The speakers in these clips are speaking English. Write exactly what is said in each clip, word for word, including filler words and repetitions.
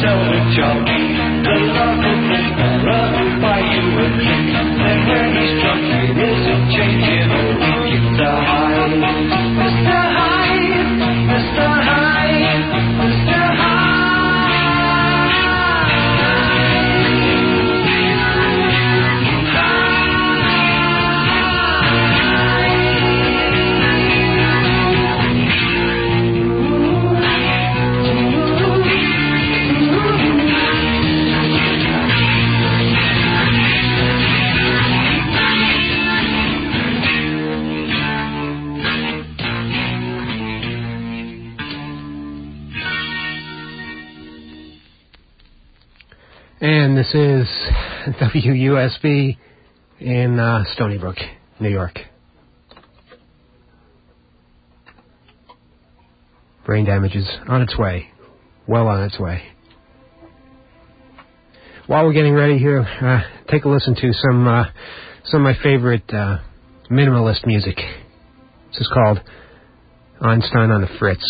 Salvage I'll be the lovable fella who buy you a drink. Then when he's drunk it isn't changing or he gets a high. Mister Hyde, Mister Hyde, Mister Hyde. And this is W U S B in uh, Stony Brook, New York. Brain damage is on its way. Well on its way. While we're getting ready here, uh, take a listen to some uh, some of my favorite uh, minimalist music. This is called Einstein on the Fritz.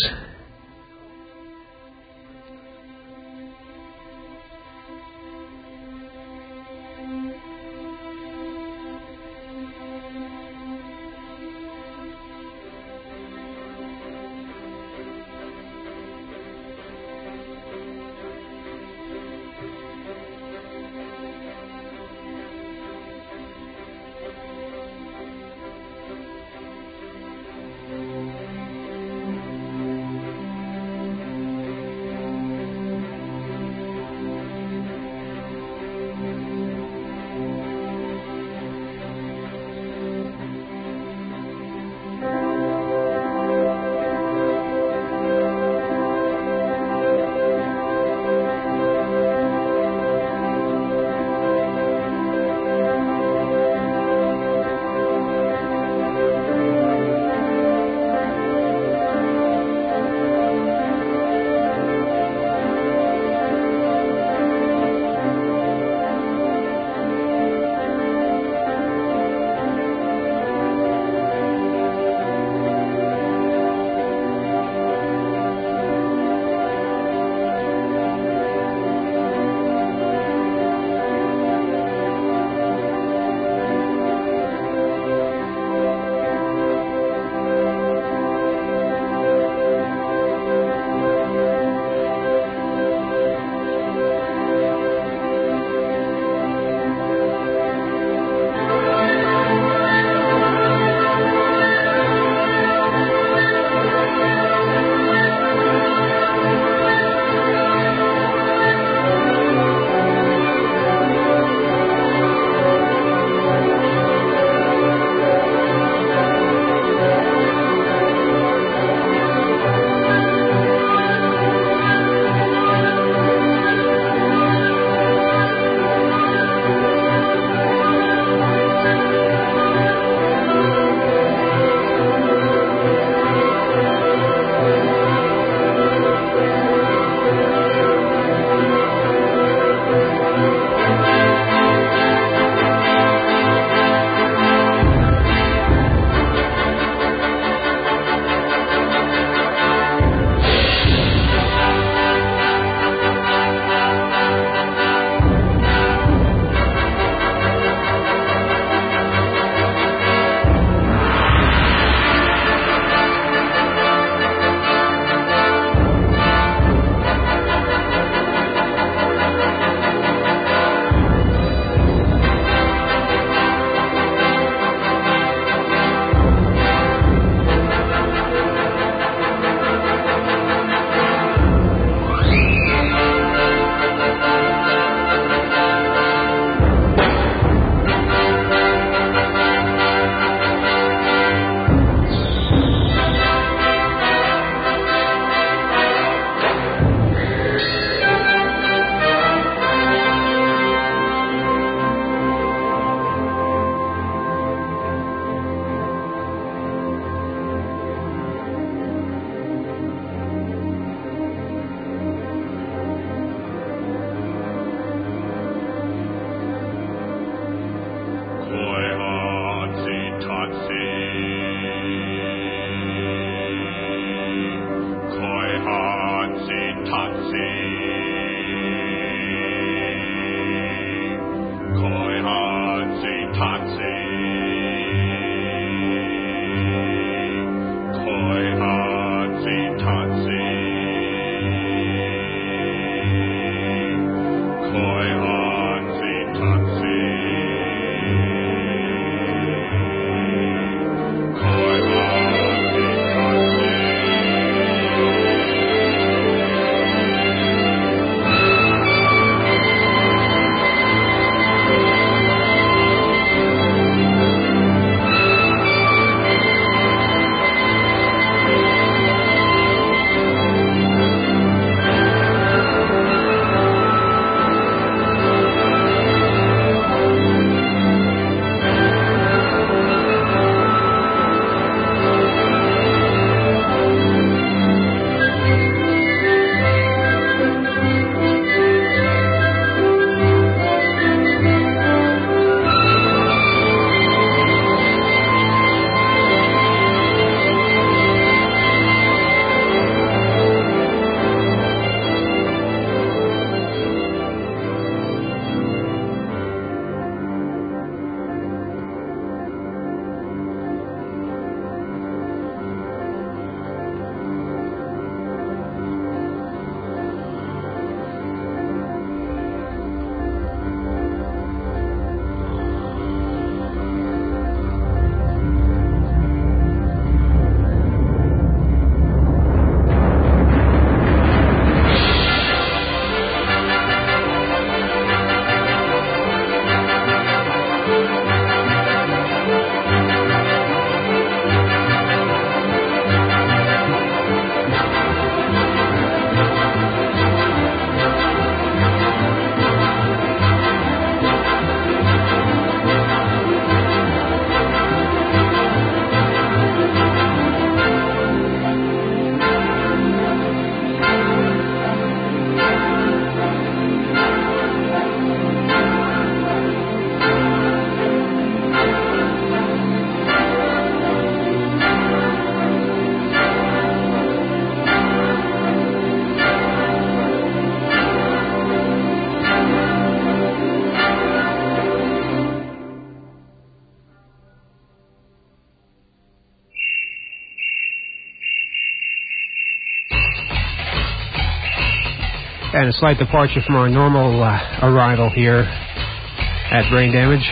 And a slight departure from our normal uh, arrival here at Brain Damage.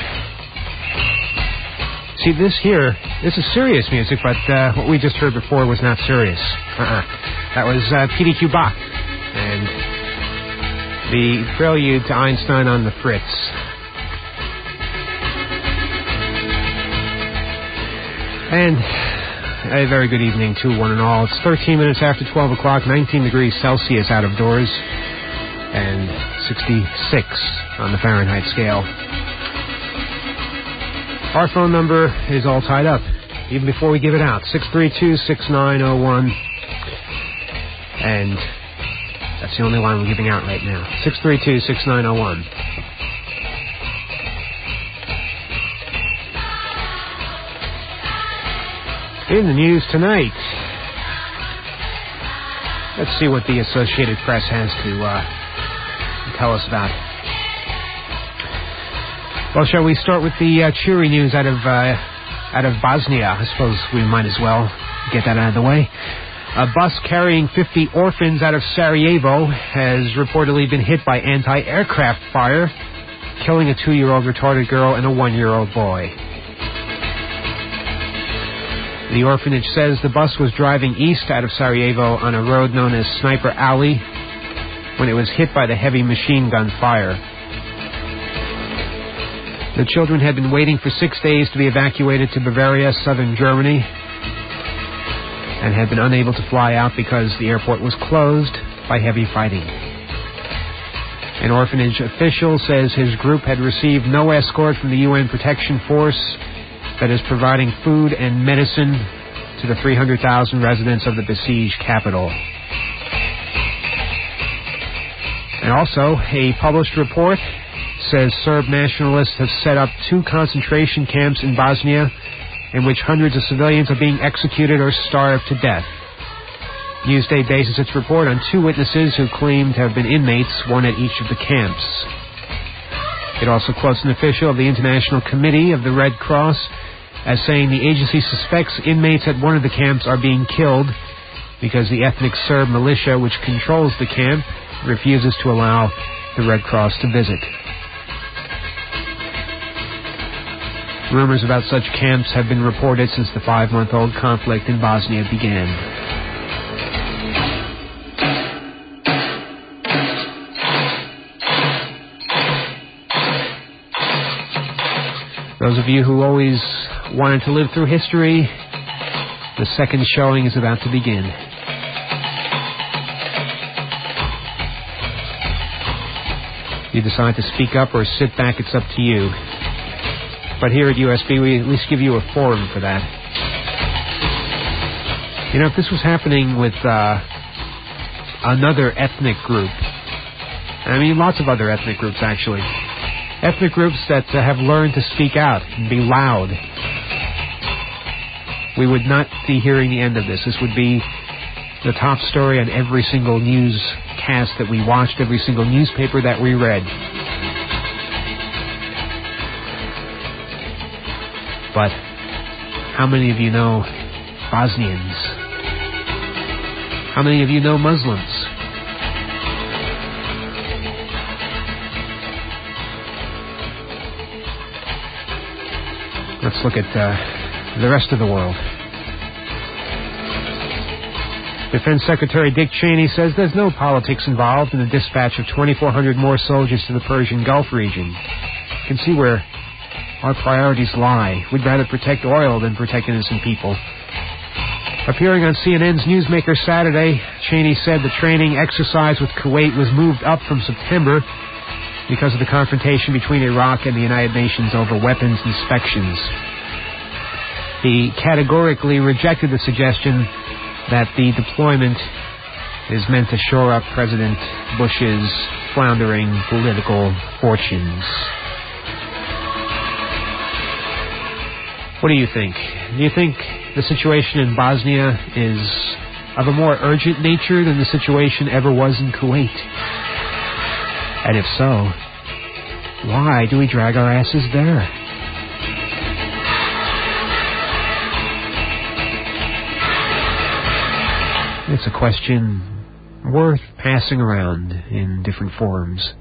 See, this here, this is serious music, but uh, what we just heard before was not serious. Uh-uh. That was uh, P D Q Bach and the prelude to Einstein on the Fritz. And a very good evening to one and all. It's thirteen minutes after twelve o'clock, nineteen degrees Celsius out of doors, and sixty-six on the Fahrenheit scale. Our phone number is all tied up, even before we give it out, six three two, six nine zero one. And that's the only line we're giving out right now, six three two, six nine zero one. In the news tonight, let's see what the Associated Press has to uh, tell us about. Well, shall we start with the uh, cheery news out of uh, out of Bosnia? I suppose we might as well get that out of the way. A bus carrying fifty orphans out of Sarajevo has reportedly been hit by anti-aircraft fire, killing a two-year-old retarded girl and a one-year-old boy. The orphanage says the bus was driving east out of Sarajevo on a road known as Sniper Alley when it was hit by the heavy machine gun fire. The children had been waiting for six days to be evacuated to Bavaria, southern Germany, and had been unable to fly out because the airport was closed by heavy fighting. An orphanage official says his group had received no escort from the U N Protection Force that is providing food and medicine to the three hundred thousand residents of the besieged capital. And also, a published report says Serb nationalists have set up two concentration camps in Bosnia in which hundreds of civilians are being executed or starved to death. Newsday bases its report on two witnesses who claim to have been inmates, one at each of the camps. It also quotes an official of the International Committee of the Red Cross as saying the agency suspects inmates at one of the camps are being killed because the ethnic Serb militia which controls the camp refuses to allow the Red Cross to visit. Rumors about such camps have been reported since the five-month-old conflict in Bosnia began. Those of you who always wanted to live through history, the second showing is about to begin. If you decide to speak up or sit back, it's up to you. But here at U S B, we at least give you a forum for that. You know, if this was happening with uh, another ethnic group, I mean, lots of other ethnic groups, actually. Ethnic groups that uh, have learned to speak out and be loud. We would not be hearing the end of this. This would be the top story on every single newscast that we watched, every single newspaper that we read. But how many of you know Bosnians? How many of you know Muslims? Let's look at uh, the rest of the world. Defense Secretary Dick Cheney says there's no politics involved in the dispatch of twenty-four hundred more soldiers to the Persian Gulf region. You can see where our priorities lie. We'd rather protect oil than protect innocent people. Appearing on C N N's Newsmaker Saturday, Cheney said the training exercise with Kuwait was moved up from September because of the confrontation between Iraq and the United Nations over weapons inspections. He categorically rejected the suggestion that the deployment is meant to shore up President Bush's floundering political fortunes. What do you think? Do you think the situation in Bosnia is of a more urgent nature than the situation ever was in Kuwait? And if so, why do we drag our asses there? It's a question worth passing around in different forms.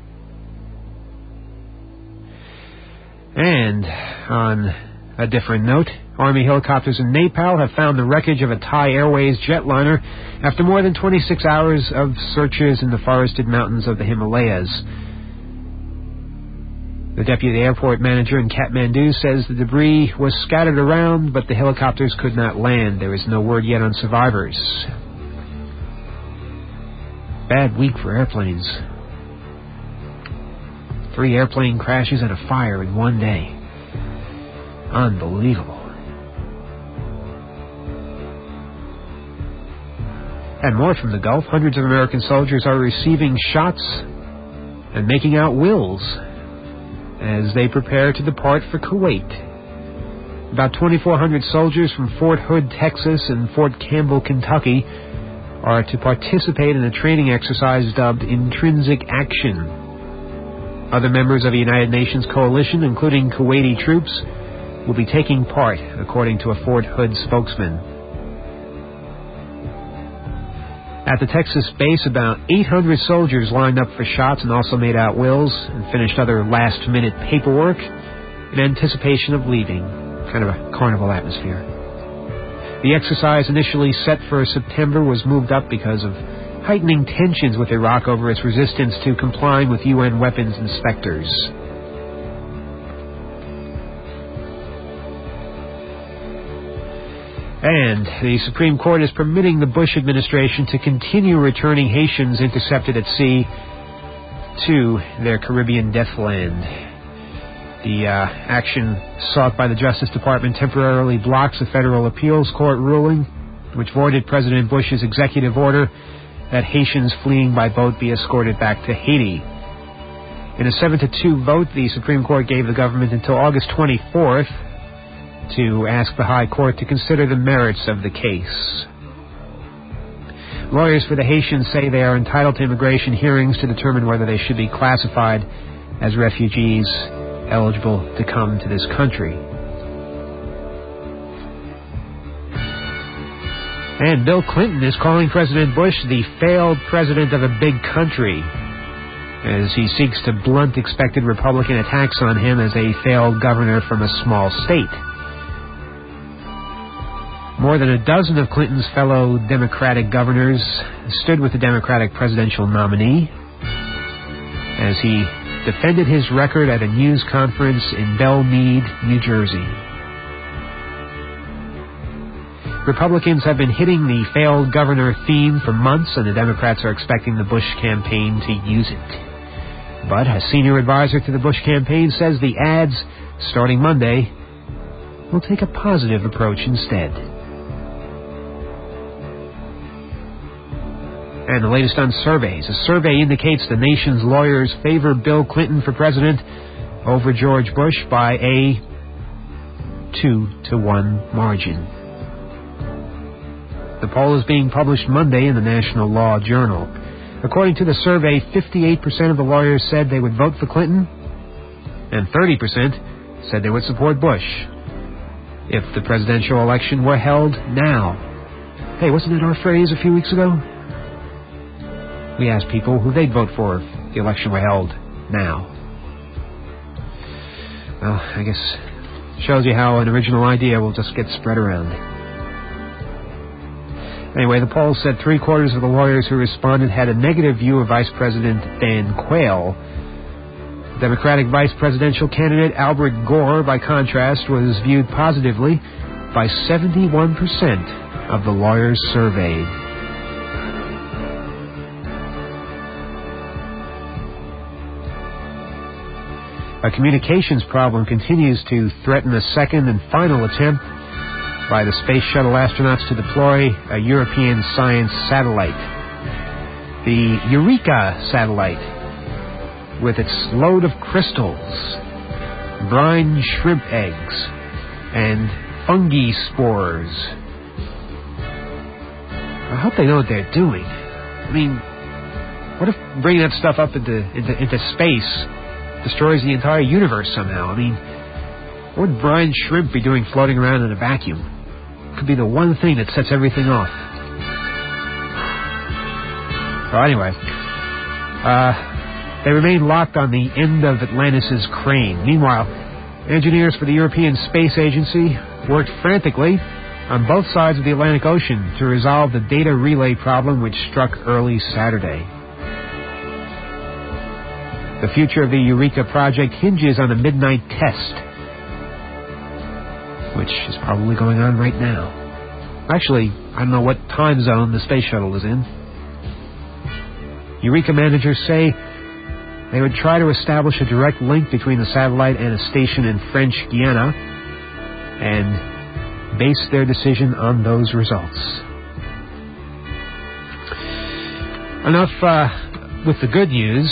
And on a different note, Army helicopters in Nepal have found the wreckage of a Thai Airways jetliner after more than twenty-six hours of searches in the forested mountains of the Himalayas. The deputy airport manager in Kathmandu says the debris was scattered around, but the helicopters could not land. There is no word yet on survivors. Bad week for airplanes. Three airplane crashes and a fire in one day. Unbelievable. And more from the Gulf. Hundreds of American soldiers are receiving shots and making out wills as they prepare to depart for Kuwait. About twenty-four hundred soldiers from Fort Hood, Texas and Fort Campbell, Kentucky are to participate in a training exercise dubbed Intrinsic Action. Other members of the United Nations coalition, including Kuwaiti troops, will be taking part, according to a Fort Hood spokesman. At the Texas base, about eight hundred soldiers lined up for shots and also made out wills and finished other last-minute paperwork in anticipation of leaving. Kind of a carnival atmosphere. The exercise, initially set for September, was moved up because of heightening tensions with Iraq over its resistance to complying with U N weapons inspectors. And the Supreme Court is permitting the Bush administration to continue returning Haitians intercepted at sea to their Caribbean deathland. The uh, action sought by the Justice Department temporarily blocks a federal appeals court ruling which voided President Bush's executive order that Haitians fleeing by boat be escorted back to Haiti. In a seven to two vote, the Supreme Court gave the government until August twenty-fourth to ask the High Court to consider the merits of the case. Lawyers for the Haitians say they are entitled to immigration hearings to determine whether they should be classified as refugees eligible to come to this country. And Bill Clinton is calling President Bush the failed president of a big country as he seeks to blunt expected Republican attacks on him as a failed governor from a small state. More than a dozen of Clinton's fellow Democratic governors stood with the Democratic presidential nominee as he defended his record at a news conference in Belle Meade, New Jersey. Republicans have been hitting the failed governor theme for months, and the Democrats are expecting the Bush campaign to use it. But a senior advisor to the Bush campaign says the ads, starting Monday, will take a positive approach instead. And the latest on surveys. A survey indicates the nation's lawyers favor Bill Clinton for president over George Bush by a two to one margin. The poll is being published Monday in the National Law Journal. According to the survey, fifty-eight percent of the lawyers said they would vote for Clinton, and thirty percent said they would support Bush if the presidential election were held now. Hey, wasn't that our phrase a few weeks ago? We asked people who they'd vote for if the election were held now. Well, I guess shows you how an original idea will just get spread around. Anyway, the poll said three-quarters of the lawyers who responded had a negative view of Vice President Dan Quayle. Democratic vice presidential candidate Albert Gore, by contrast, was viewed positively by seventy-one percent of the lawyers surveyed. A communications problem continues to threaten a second and final attempt by the Space Shuttle astronauts to deploy a European science satellite. The Eureka satellite, with its load of crystals, brine shrimp eggs, and fungi spores. I hope they know what they're doing. I mean, what if bringing that stuff up into, into, into space destroys the entire universe somehow? I mean, what would brine shrimp be doing floating around in a vacuum? Could be the one thing that sets everything off. Well, anyway, uh, they remained locked on the end of Atlantis' crane. Meanwhile, engineers for the European Space Agency worked frantically on both sides of the Atlantic Ocean to resolve the data relay problem which struck early Saturday. The future of the Eureka project hinges on a midnight test, which is probably going on right now. Actually, I don't know what time zone the space shuttle is in. Eureka managers say they would try to establish a direct link between the satellite and a station in French Guiana and base their decision on those results. Enough uh, with the good news.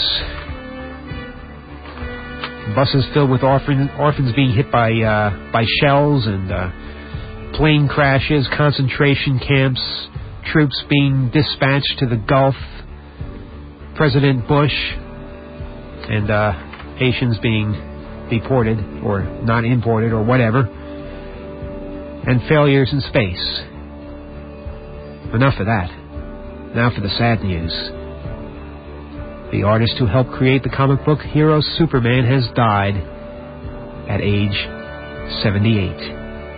Buses filled with orphan, orphans being hit by uh, by shells and uh, plane crashes, concentration camps, troops being dispatched to the Gulf, President Bush, and uh, Haitians being deported or not imported or whatever, and failures in space. Enough of that. Now for the sad news. The artist who helped create the comic book hero Superman has died at age seventy-eight.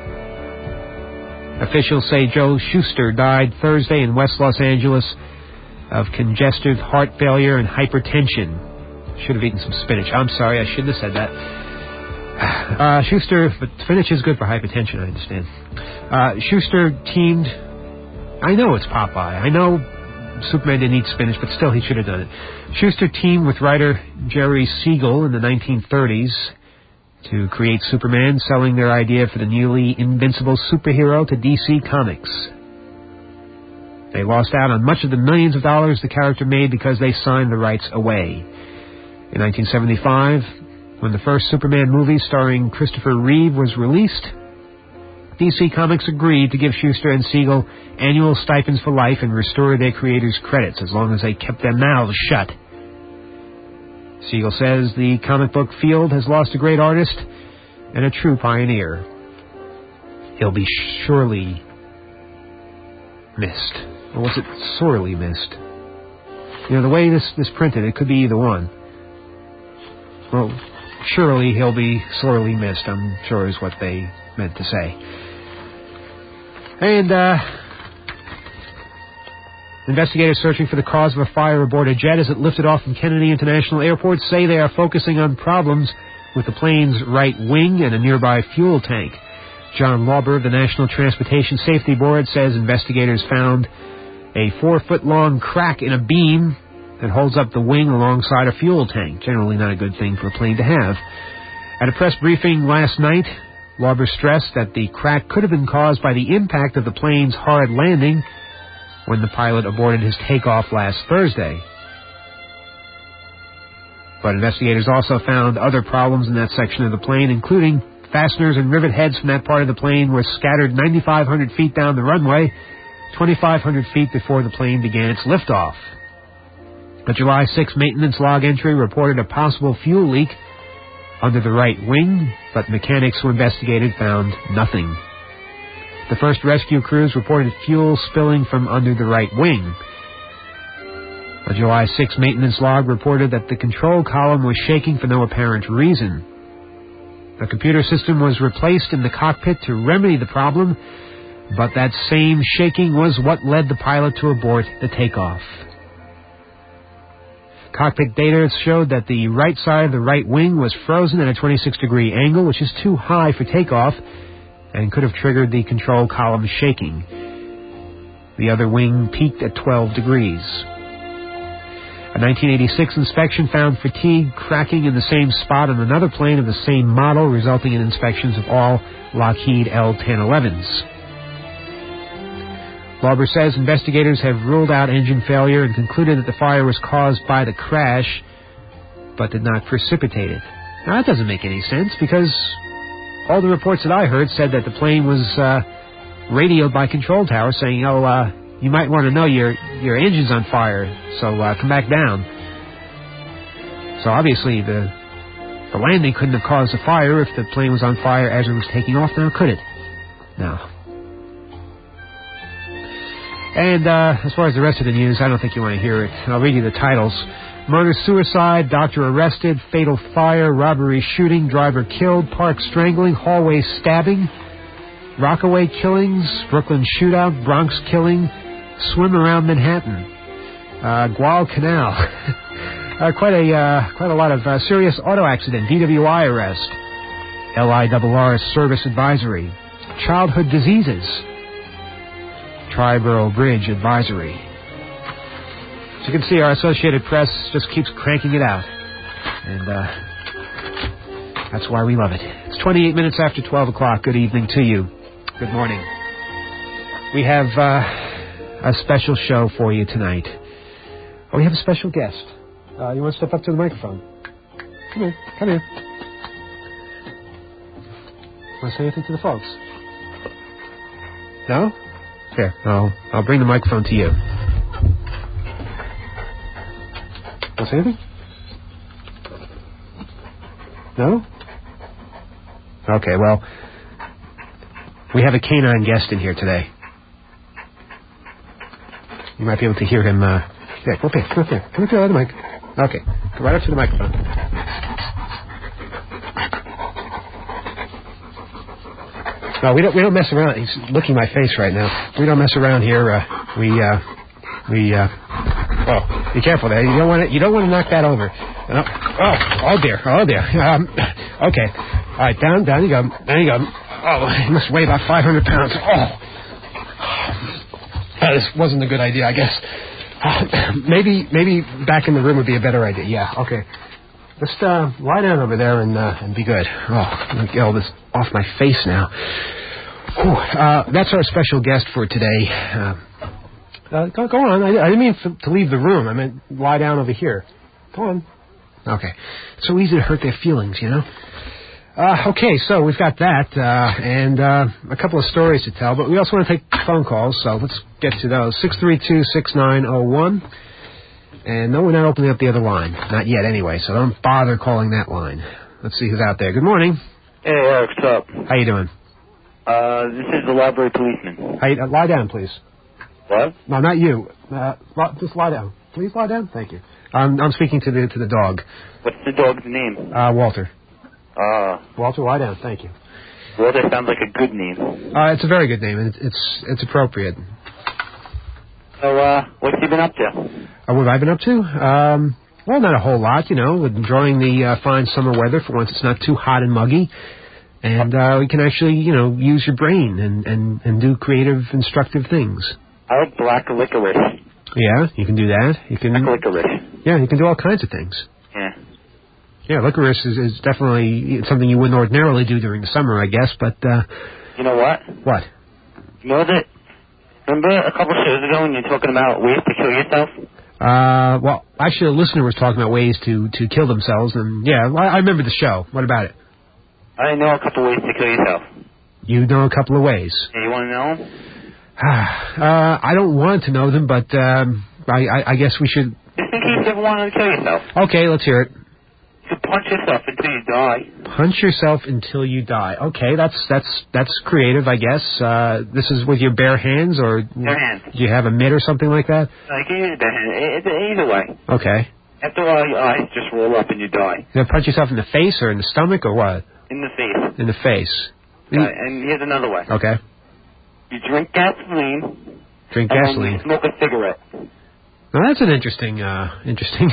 Officials say Joe Shuster died Thursday in West Los Angeles of congestive heart failure and hypertension. Should have eaten some spinach. I'm sorry, I shouldn't have said that. Uh, Schuster, but spinach is good for hypertension, I understand. Uh, Schuster teamed... I know it's Popeye. I know Superman didn't eat spinach, but still he should have done it. Schuster teamed with writer Jerry Siegel in the nineteen thirties to create Superman, selling their idea for the newly invincible superhero to D C Comics. They lost out on much of the millions of dollars the character made because they signed the rights away. In nineteen seventy-five, when the first Superman movie starring Christopher Reeve was released, D C Comics agreed to give Schuster and Siegel annual stipends for life and restore their creators' credits as long as they kept their mouths shut. Siegel says the comic book field has lost a great artist and a true pioneer. He'll be surely missed. Or was it sorely missed? You know, the way this, this printed, it could be either one. Well, surely he'll be sorely missed, I'm sure is what they meant to say. And, uh, investigators searching for the cause of a fire aboard a jet as it lifted off from Kennedy International Airport say they are focusing on problems with the plane's right wing and a nearby fuel tank. John Lauber of the National Transportation Safety Board says investigators found a four-foot-long crack in a beam that holds up the wing alongside a fuel tank. Generally not a good thing for a plane to have. At a press briefing last night, Lauber stressed that the crack could have been caused by the impact of the plane's hard landing when the pilot aborted his takeoff last Thursday. But investigators also found other problems in that section of the plane, including fasteners and rivet heads from that part of the plane were scattered ninety-five hundred feet down the runway, twenty-five hundred feet before the plane began its liftoff. A July sixth maintenance log entry reported a possible fuel leak under the right wing, but mechanics who investigated found nothing. The first rescue crews reported fuel spilling from under the right wing. A July sixth maintenance log reported that the control column was shaking for no apparent reason. A computer system was replaced in the cockpit to remedy the problem, but that same shaking was what led the pilot to abort the takeoff. Cockpit data showed that the right side of the right wing was frozen at a twenty-six degree angle, which is too high for takeoff, and could have triggered the control column shaking. The other wing peaked at twelve degrees. A nineteen eighty-six inspection found fatigue cracking in the same spot on another plane of the same model, resulting in inspections of all Lockheed L ten elevens. Lauber says investigators have ruled out engine failure and concluded that the fire was caused by the crash, but did not precipitate it. Now, that doesn't make any sense, because all the reports that I heard said that the plane was uh, radioed by control tower saying, oh, uh, you might want to know your, your engine's on fire, so uh, come back down. So obviously the, the landing couldn't have caused the fire if the plane was on fire as it was taking off, now could it? No. And uh, as far as the rest of the news, I don't think you want to hear it. I'll read you the titles. Murder-suicide, doctor arrested, fatal fire, robbery shooting, driver killed, park strangling, hallway stabbing, Rockaway killings, Brooklyn shootout, Bronx killing, swim around Manhattan, uh, Guadalcanal, uh, quite a uh, quite a lot of uh, serious auto accident, D W I arrest, L I R R service advisory, childhood diseases, Triborough Bridge advisory. As you can see, our Associated Press just keeps cranking it out, and uh, that's why we love it. It's twenty-eight minutes after twelve o'clock. Good evening to you. Good morning. We have uh, a special show for you tonight. Oh, we have a special guest. Uh, you want to step up to the microphone? Come here. Come here. Want to say anything to the folks? No? Here, I'll, I'll bring the microphone to you. Want to say anything? No? Okay, well, we have a canine guest in here today. You might be able to hear him. Uh, yeah, come up here. Come up here. Come up here to the mic. Okay, go right up to the microphone. No, we don't. We don't mess around. He's looking my face right now. We don't mess around here. Uh, we. Uh, we. Uh, oh, be careful there. You don't want to. You don't want to knock that over. Uh, oh, oh dear. Oh dear. Um, okay. All right, down, down you go. There you go. Oh, he must weigh about five hundred pounds. Oh. Uh, this wasn't a good idea, I guess. Uh, maybe maybe back in the room would be a better idea. Yeah, okay. Just uh, lie down over there and uh, and be good. Oh, let me get all this off my face now. Whew. Uh, that's our special guest for today. Uh, uh, go, go on. I, I didn't mean f- to leave the room. I meant lie down over here. Go on. Okay. It's so easy to hurt their feelings, you know? Uh, okay, so we've got that, uh, and uh, a couple of stories to tell, but we also want to take phone calls, so let's get to those. six three two, six nine zero one. And no, we're not opening up the other line. Not yet, anyway, so don't bother calling that line. Let's see who's out there. Good morning. Hey, Eric, what's up? How you doing? Uh, this is the library policeman. How you, uh, lie down, please. What? No, not you. Uh, li- just lie down. Please lie down. Thank you. I'm, I'm speaking to the to the dog. What's the dog's name? Uh, Walter. Uh, Walter, lie down. Thank you. Walter sounds like a good name. Uh, it's a very good name, and it's it's, it's appropriate. So, uh, what's he been up to? Uh, what have I been up to? Um, well, not a whole lot, you know, enjoying the uh, fine summer weather for once it's not too hot and muggy. And uh, we can actually, you know, use your brain and, and, and do creative, instructive things. I like black licorice. Yeah, you can do that. You can. Black licorice. Yeah, you can do all kinds of things. Yeah. Yeah, licorice is, is definitely something you wouldn't ordinarily do during the summer, I guess, but... Uh, you know what? What? You know that... Remember a couple shows ago when you were talking about ways to kill yourself? Uh, well, actually, a listener was talking about ways to, to kill themselves, and yeah, I, I remember the show. What about it? I know a couple ways to kill yourself. You know a couple of ways. Yeah, you want to know them? uh, I don't want to know them, but um, I, I, I guess we should... Just in case you ever wanted to kill yourself. Okay, let's hear it. You punch yourself until you die. Punch yourself until you die. Okay, that's that's that's creative, I guess. Uh, this is with your bare hands, or bare hands. Do you have a mitt or something like that? No, you can use bare hands. It's either way. Okay. After a while, your eyes just roll up and you die. You punch yourself in the face or in the stomach or what? In the face. In the face. Uh, and here's another way. Okay. You drink gasoline. Drink and gasoline. Then you smoke a cigarette. Now that's an interesting, uh, interesting.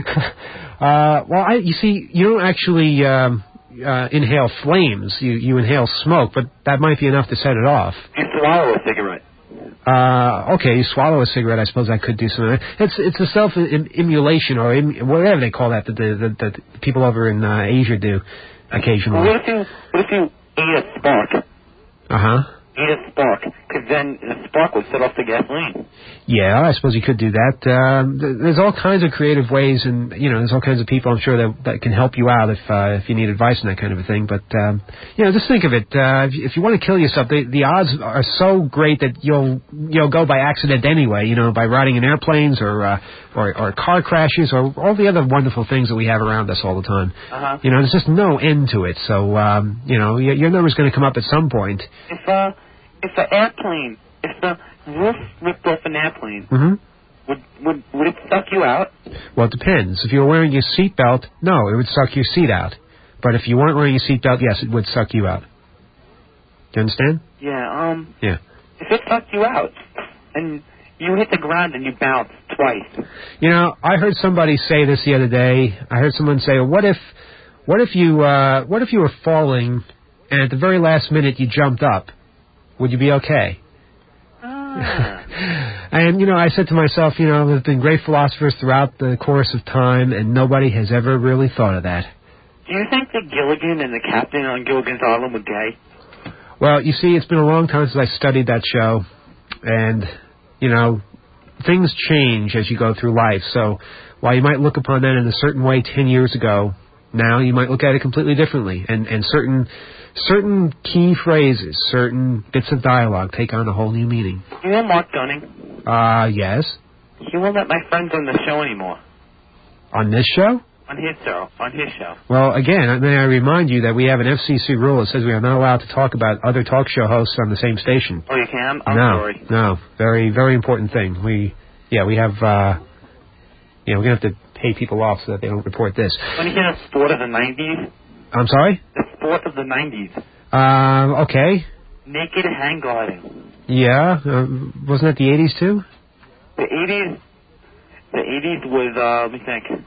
uh, well, I, you see, you don't actually um, uh, inhale flames. You you inhale smoke, but that might be enough to set it off. You swallow a cigarette. Uh, okay, you swallow a cigarette. I suppose that could do something. It's it's a self-immolation or im- whatever they call that that the, the, the people over in uh, Asia do occasionally. Well, what if you what if you ate a spark? Uh huh. Eat a spark, because then the spark would set off the gasoline. Yeah, I suppose you could do that. Um, th- there's all kinds of creative ways, and you know, there's all kinds of people I'm sure that that can help you out if uh, if you need advice on that kind of a thing. But um, you know, just think of it. Uh, if, you, if you want to kill yourself, the, the odds are so great that you'll you'll go by accident anyway. You know, by riding in airplanes or uh, or, or car crashes or all the other wonderful things that we have around us all the time. Uh-huh. You know, there's just no end to it. So um, you know, your, your number's going to come up at some point. If uh. If an airplane if the roof ripped off an airplane, Mm-hmm. would would would it suck you out? Well, it depends. If you were wearing your seatbelt, no, it would suck your seat out. But if you weren't wearing your seatbelt, yes, it would suck you out. Do you understand? Yeah. Um. Yeah. If it sucked you out, and you hit the ground and you bounced twice. You know, I heard somebody say this the other day. I heard someone say, "What if, what if you, uh, what if you were falling, and at the very last minute you jumped up? Would you be okay?" Ah. And, you know, I said to myself, you know, there's been great philosophers throughout the course of time, and nobody has ever really thought of that. Do you think that Gilligan and the captain on Gilligan's Island were gay? Well, you see, it's been a long time since I studied that show, and, you know, things change as you go through life. So while you might look upon that in a certain way ten years ago, now you might look at it completely differently, and, and certain certain key phrases, certain bits of dialogue take on a whole new meaning. You know Mark Gunning? Uh, yes. He won't let my friends on the show anymore. On this show? On his show. On his show. Well, again, may I remind you that we have an F C C rule that says we are not allowed to talk about other talk show hosts on the same station. Oh, you can? I'm no, sorry. No, very, very important thing. We, yeah, we have, uh, you know, we're going to have to pay people off so that they don't report this. Want to hear a sport of the nineties? I'm sorry? The sport of the nineties. Uh, okay. Naked hang gliding. Yeah, uh, wasn't that the eighties too? The eighties, the eighties was, uh, let me think.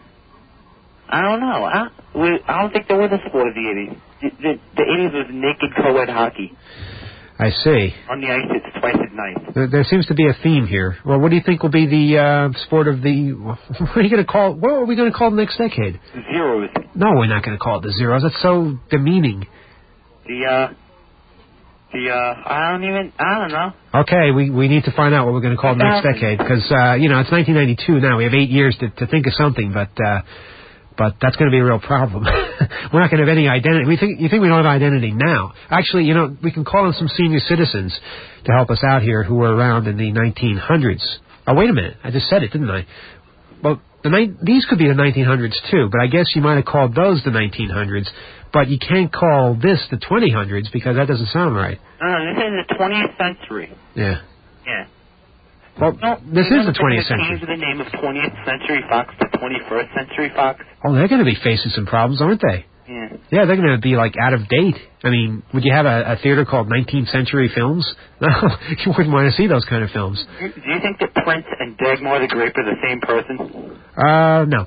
I don't know. I, we, I don't think there was a sport of the eighties. The, the, the eighties was naked co-ed hockey. I see. On the ice, it's twice at night. There, there seems to be a theme here. Well, what do you think will be the uh, sport of the... What are you going to call... What are we going to call the next decade? Zeros. No, we're not going to call it the Zeros. That's so demeaning. The, uh... The, uh... I don't even... I don't know. Okay, we, we need to find out what we're going to call the next decade. Because, uh, you know, it's nineteen ninety-two now. We have eight years to, to think of something, but... Uh, But that's going to be a real problem. We're not going to have any identity. We think you think we don't have identity now. Actually, you know, we can call in some senior citizens to help us out here who were around in the nineteen hundreds. Oh, wait a minute. I just said it, didn't I? Well, the ni- these could be the nineteen hundreds, too, but I guess you might have called those the nineteen hundreds, but you can't call this the twenty hundreds because that doesn't sound right. No, this is the twentieth century. Yeah. Yeah. Well, No, this is the twentieth They century. changed the name of twentieth Century Fox to twenty-first Century Fox. Oh, they're going to be facing some problems, aren't they? Yeah. Yeah, they're going to be, like, out of date. I mean, would you have a, a theater called nineteenth Century Films? No, you wouldn't want to see those kind of films. Do you think that Prince and Dagmar the Grape are the same person? Uh, no.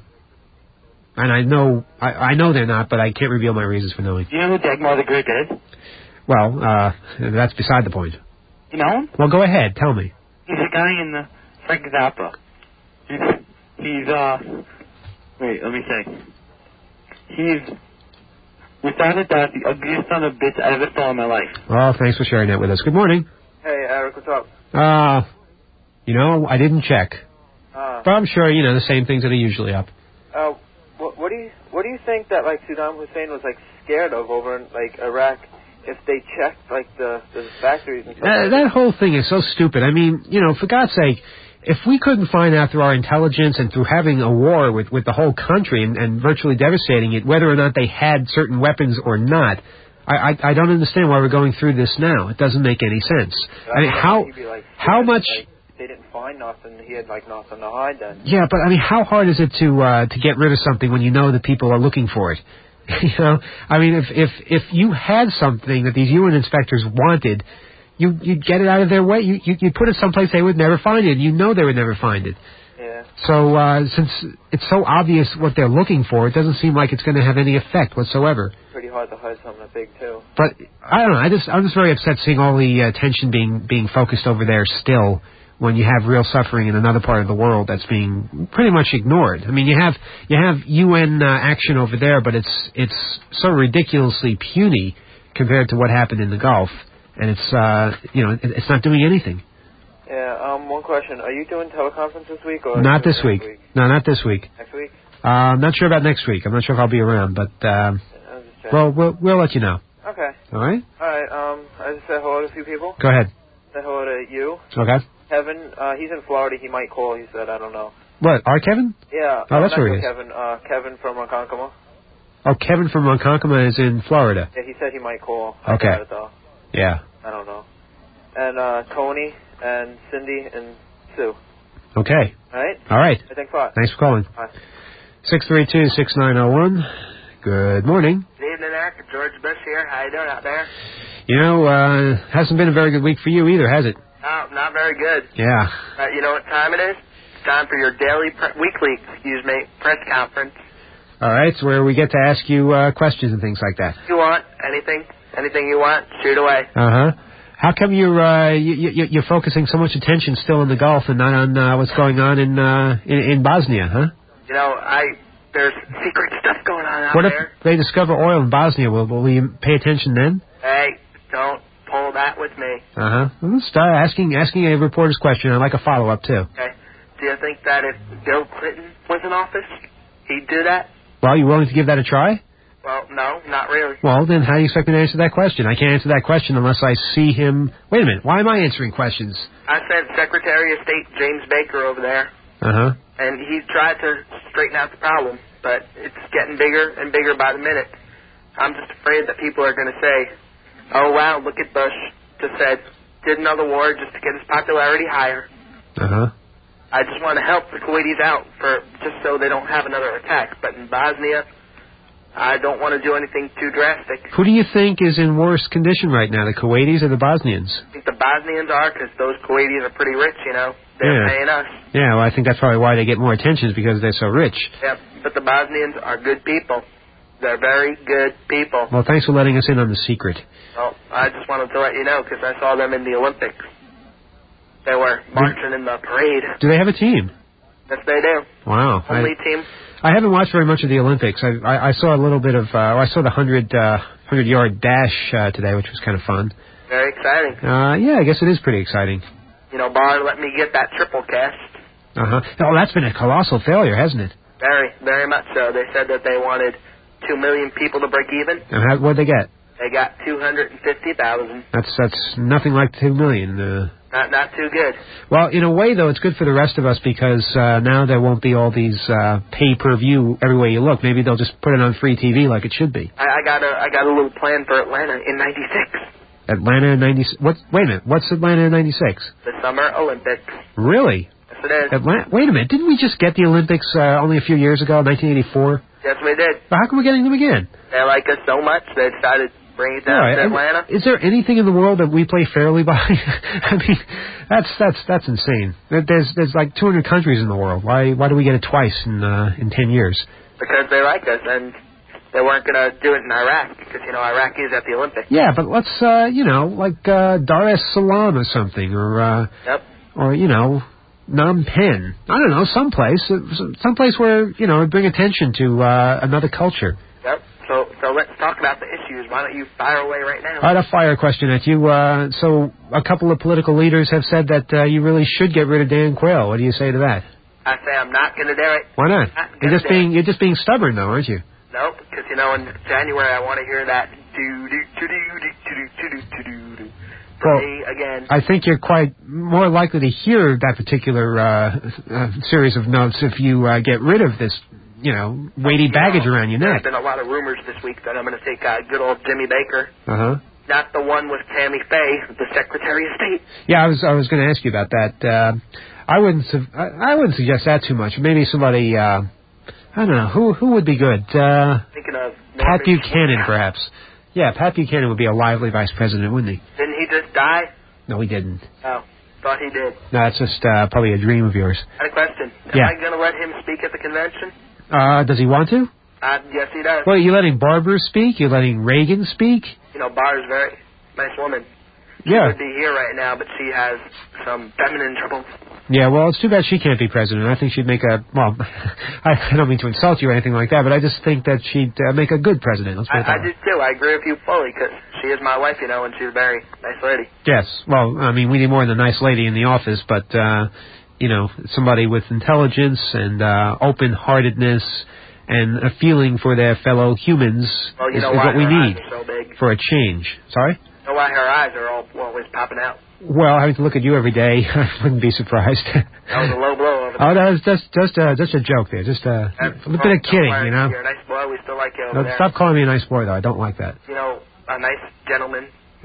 And I know, I, I know they're not, but I can't reveal my reasons for knowing. Do you know who Dagmar the Grape is? Well, uh, that's beside the point. You know him? Well, go ahead, tell me. He's a guy in the Frank Zappa. He's, he's, uh, wait, let me say. He's, without a doubt, the ugliest son of a bitch I ever saw in my life. Well, thanks for sharing that with us. Good morning. Hey, Eric, what's up? Uh, you know, I didn't check. Uh, But I'm sure, you know, the same things that are usually up. uh, what, what do you what do you think that like Saddam Hussein was like scared of over in like Iraq if they checked like the, the factories and stuff? Uh, that whole thing is so stupid. I mean, you know, for God's sake, if we couldn't find out through our intelligence and through having a war with, with the whole country and, and virtually devastating it, whether or not they had certain weapons or not, I, I, I don't understand why we're going through this now. It doesn't make any sense. I mean, how He'd be, like, how scared, much? Like, they didn't find nothing. He had like nothing to hide then. Yeah, but I mean, how hard is it to uh, to get rid of something when you know that people are looking for it? You know, I mean, if if if you had something that these U N inspectors wanted, you you'd get it out of their way. You you you'd put it someplace they would never find it. You know they would never find it. Yeah. So uh, since it's so obvious what they're looking for, it doesn't seem like it's going to have any effect whatsoever. Pretty hard to hide something that big too. But I don't know. I just I'm just very upset seeing all the uh, attention being being focused over there still, when you have real suffering in another part of the world that's being pretty much ignored. I mean, you have you have U N uh, action over there, but it's it's so ridiculously puny compared to what happened in the Gulf, and it's uh, you know it, it's not doing anything. Yeah. Um. One question: are you doing teleconference this week or Not this next week. week? No, not this week. Next week? Uh, I'm not sure about next week. I'm not sure if I'll be around, but um, I was just checking. well, we'll we'll let you know. Okay. All right. All right. Um. I just said hello to a few people. Go ahead. Say hello to you, Okay. Kevin. Uh, he's in Florida. He might call. He said, I don't know. What? Our Kevin? Yeah. Oh, uh, that's not where he your is. Kevin. Uh, Kevin from Ronkonkoma. Oh, Kevin from Ronkonkoma is in Florida. Yeah, he said he might call. I Okay. doubt it, though. Yeah. I don't know. And uh, Tony and Cindy and Sue. Okay. All right? All right. Thanks a lot. Thanks for calling. Bye. six three two, six nine zero one. Good morning. Good evening, Eric. George Bush here. How you doing out there? You know, uh, hasn't been a very good week for you either, has it? No, not very good. Yeah. Uh, you know what time it is? It's time for your daily, pre- weekly, excuse me, press conference. All right, it's where we get to ask you uh, questions and things like that. If you want anything, anything you want, shoot away. Uh-huh. How come you're uh, you, you, you're focusing so much attention still on the Gulf and not on uh, what's going on in, uh, in in Bosnia, huh? You know, I there's secret stuff going on out What if there. they discover oil in Bosnia? Will, will we pay attention then? Hey, don't pull that with me. Uh-huh. Well, let's start asking, asking a reporter's question. I'd like a follow-up, too. Okay. Do you think that if Bill Clinton was in office, he'd do that? Well, you willing to give that a try? Well, no, not really. Well, then how do you expect me to answer that question? I can't answer that question unless I see him... Wait a minute. Why am I answering questions? I sent Secretary of State James Baker over there, Uh-huh. and he tried to straighten out the problem, but it's getting bigger and bigger by the minute. I'm just afraid that people are going to say, oh, wow, look at Bush, just said, did another war just to get his popularity higher. Uh-huh. I just want to help the Kuwaitis out for just so they don't have another attack. But in Bosnia, I don't want to do anything too drastic. Who do you think is in worse condition right now, the Kuwaitis or the Bosnians? I think the Bosnians are because those Kuwaitis are pretty rich, you know. They're Yeah. paying us. Yeah, well, I think that's probably why they get more attention is because they're so rich. Yep. But the Bosnians are good people. They're very good people. Well, thanks for letting us in on the secret. Well, I just wanted to let you know because I saw them in the Olympics. They were marching in the parade. Do they have a team? Yes, they do. Wow. Only I, team. I haven't watched very much of the Olympics. I, I, I saw a little bit of, uh, I saw the one hundred, uh, one hundred yard dash uh, today, which was kind of fun. Very exciting. Uh, yeah, I guess it is pretty exciting. You know, Barr let me get that triple cast. Uh-huh. Oh, that's been a colossal failure, hasn't it? Very, very much so. They said that they wanted two million people to break even. And how, what'd they get? They got two hundred fifty thousand. That's that's nothing like two million. Uh, Not not too good. well, in a way, though, it's good for the rest of us because uh, now there won't be all these uh, pay-per-view everywhere you look. Maybe they'll just put it on free T V like it should be. I, I got a I got a little plan for Atlanta in ninety-six. Atlanta in ninety. What? Wait a minute. What's Atlanta in ninety-six? The Summer Olympics. Really? Yes, it is. Atlanta. Wait a minute. Didn't we just get the Olympics uh, only a few years ago, nineteen eighty-four? Yes, we did. Well, how come we're getting them again? They like us so much they decided to bring it down Right. to Atlanta. Is there anything in the world that we play fairly by? I mean, that's that's that's insane. There- There's there's like two hundred countries in the world. Why why do we get it twice in uh, in ten years? Because they like us, and they weren't going to do it in Iraq, because, you know, Iraq is at the Olympics. Yeah, but let's uh, you know like uh, Dar es Salaam or something, or uh, Yep. or you know Phnom Penh. I don't know, someplace, someplace where you know bring attention to uh, another culture. Yep. So so let's talk about the issues. Why don't you fire away right now? All right, a fire question at you. Uh, so a couple of political leaders have said that uh, you really should get rid of Dan Quayle. What do you say to that? I say I'm not going to do it. Why not? Not You're gonna just do being it. you're just being stubborn, though, aren't you? Nope, because, you know, in January I want to hear that do do do do do do do do do do from Well, me again. I think you're quite more likely to hear that particular uh, uh, series of notes if you uh, get rid of this, you know, weighty You baggage know, around your There's neck. been a lot of rumors this week that I'm going to take uh, good old Jimmy Baker, Uh huh. not the one with Tammy Faye, the Secretary of State. Yeah, I was I was going to ask you about that. Uh, I wouldn't su- I, I wouldn't suggest that too much. Maybe somebody uh, I don't know who who would be good. Uh, Thinking of Pat Norman Buchanan, Schwartz. perhaps. Yeah, Pat Buchanan would be a lively vice president, wouldn't he? Didn't he just die? No, he didn't. Oh, thought he did. No, that's just uh, probably a dream of yours. I had a question. Am Yeah. I going to let him speak at the convention? Uh, does he want to? Uh, yes, he does. Well, you letting Barber speak? You letting Reagan speak? You know, Barr's a very nice woman. She Yeah. would be here right now, but she has some feminine troubles. Yeah, well, it's too bad she can't be president. I think she'd make a, well, I, I don't mean to insult you or anything like that, but I just think that she'd uh, make a good president. Let's put it I, I that way. do too. I agree with you fully because she is my wife, you know, and she's a very nice lady. Yes, well, I mean, we need more than a nice lady in the office, but, uh, you know, somebody with intelligence and uh, open-heartedness and a feeling for their fellow humans Well, you is, know is why what we her need eyes are so big. for a change. Sorry? You know why her eyes are all always popping out. Well, having to look at you every day, I wouldn't be surprised. That was a low blow over there. Oh, that was just just uh, just a joke there, just uh, a That's- bit oh, of kidding, don't worry. you know. You're a nice boy. We still like you over No, there. stop calling me a nice boy, though. I don't like that. You know, a nice gentleman.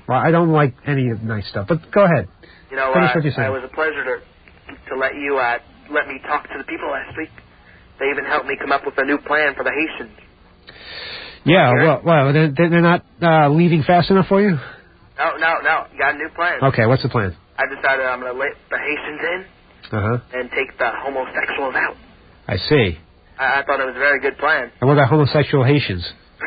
Well, I don't like any of the nice stuff, but go ahead. You know, Finish uh, what you're saying. it was a pleasure to to let you uh, let me talk to the people last week. They even helped me come up with a new plan for the Haitians. Yeah, well, well, they're, they're not uh, leaving fast enough for you? No, no, no. You got a new plan. Okay, what's the plan? I decided I'm going to let the Haitians in Uh-huh. and take the homosexuals out. I see. I, I thought it was a very good plan. And what about homosexual Haitians?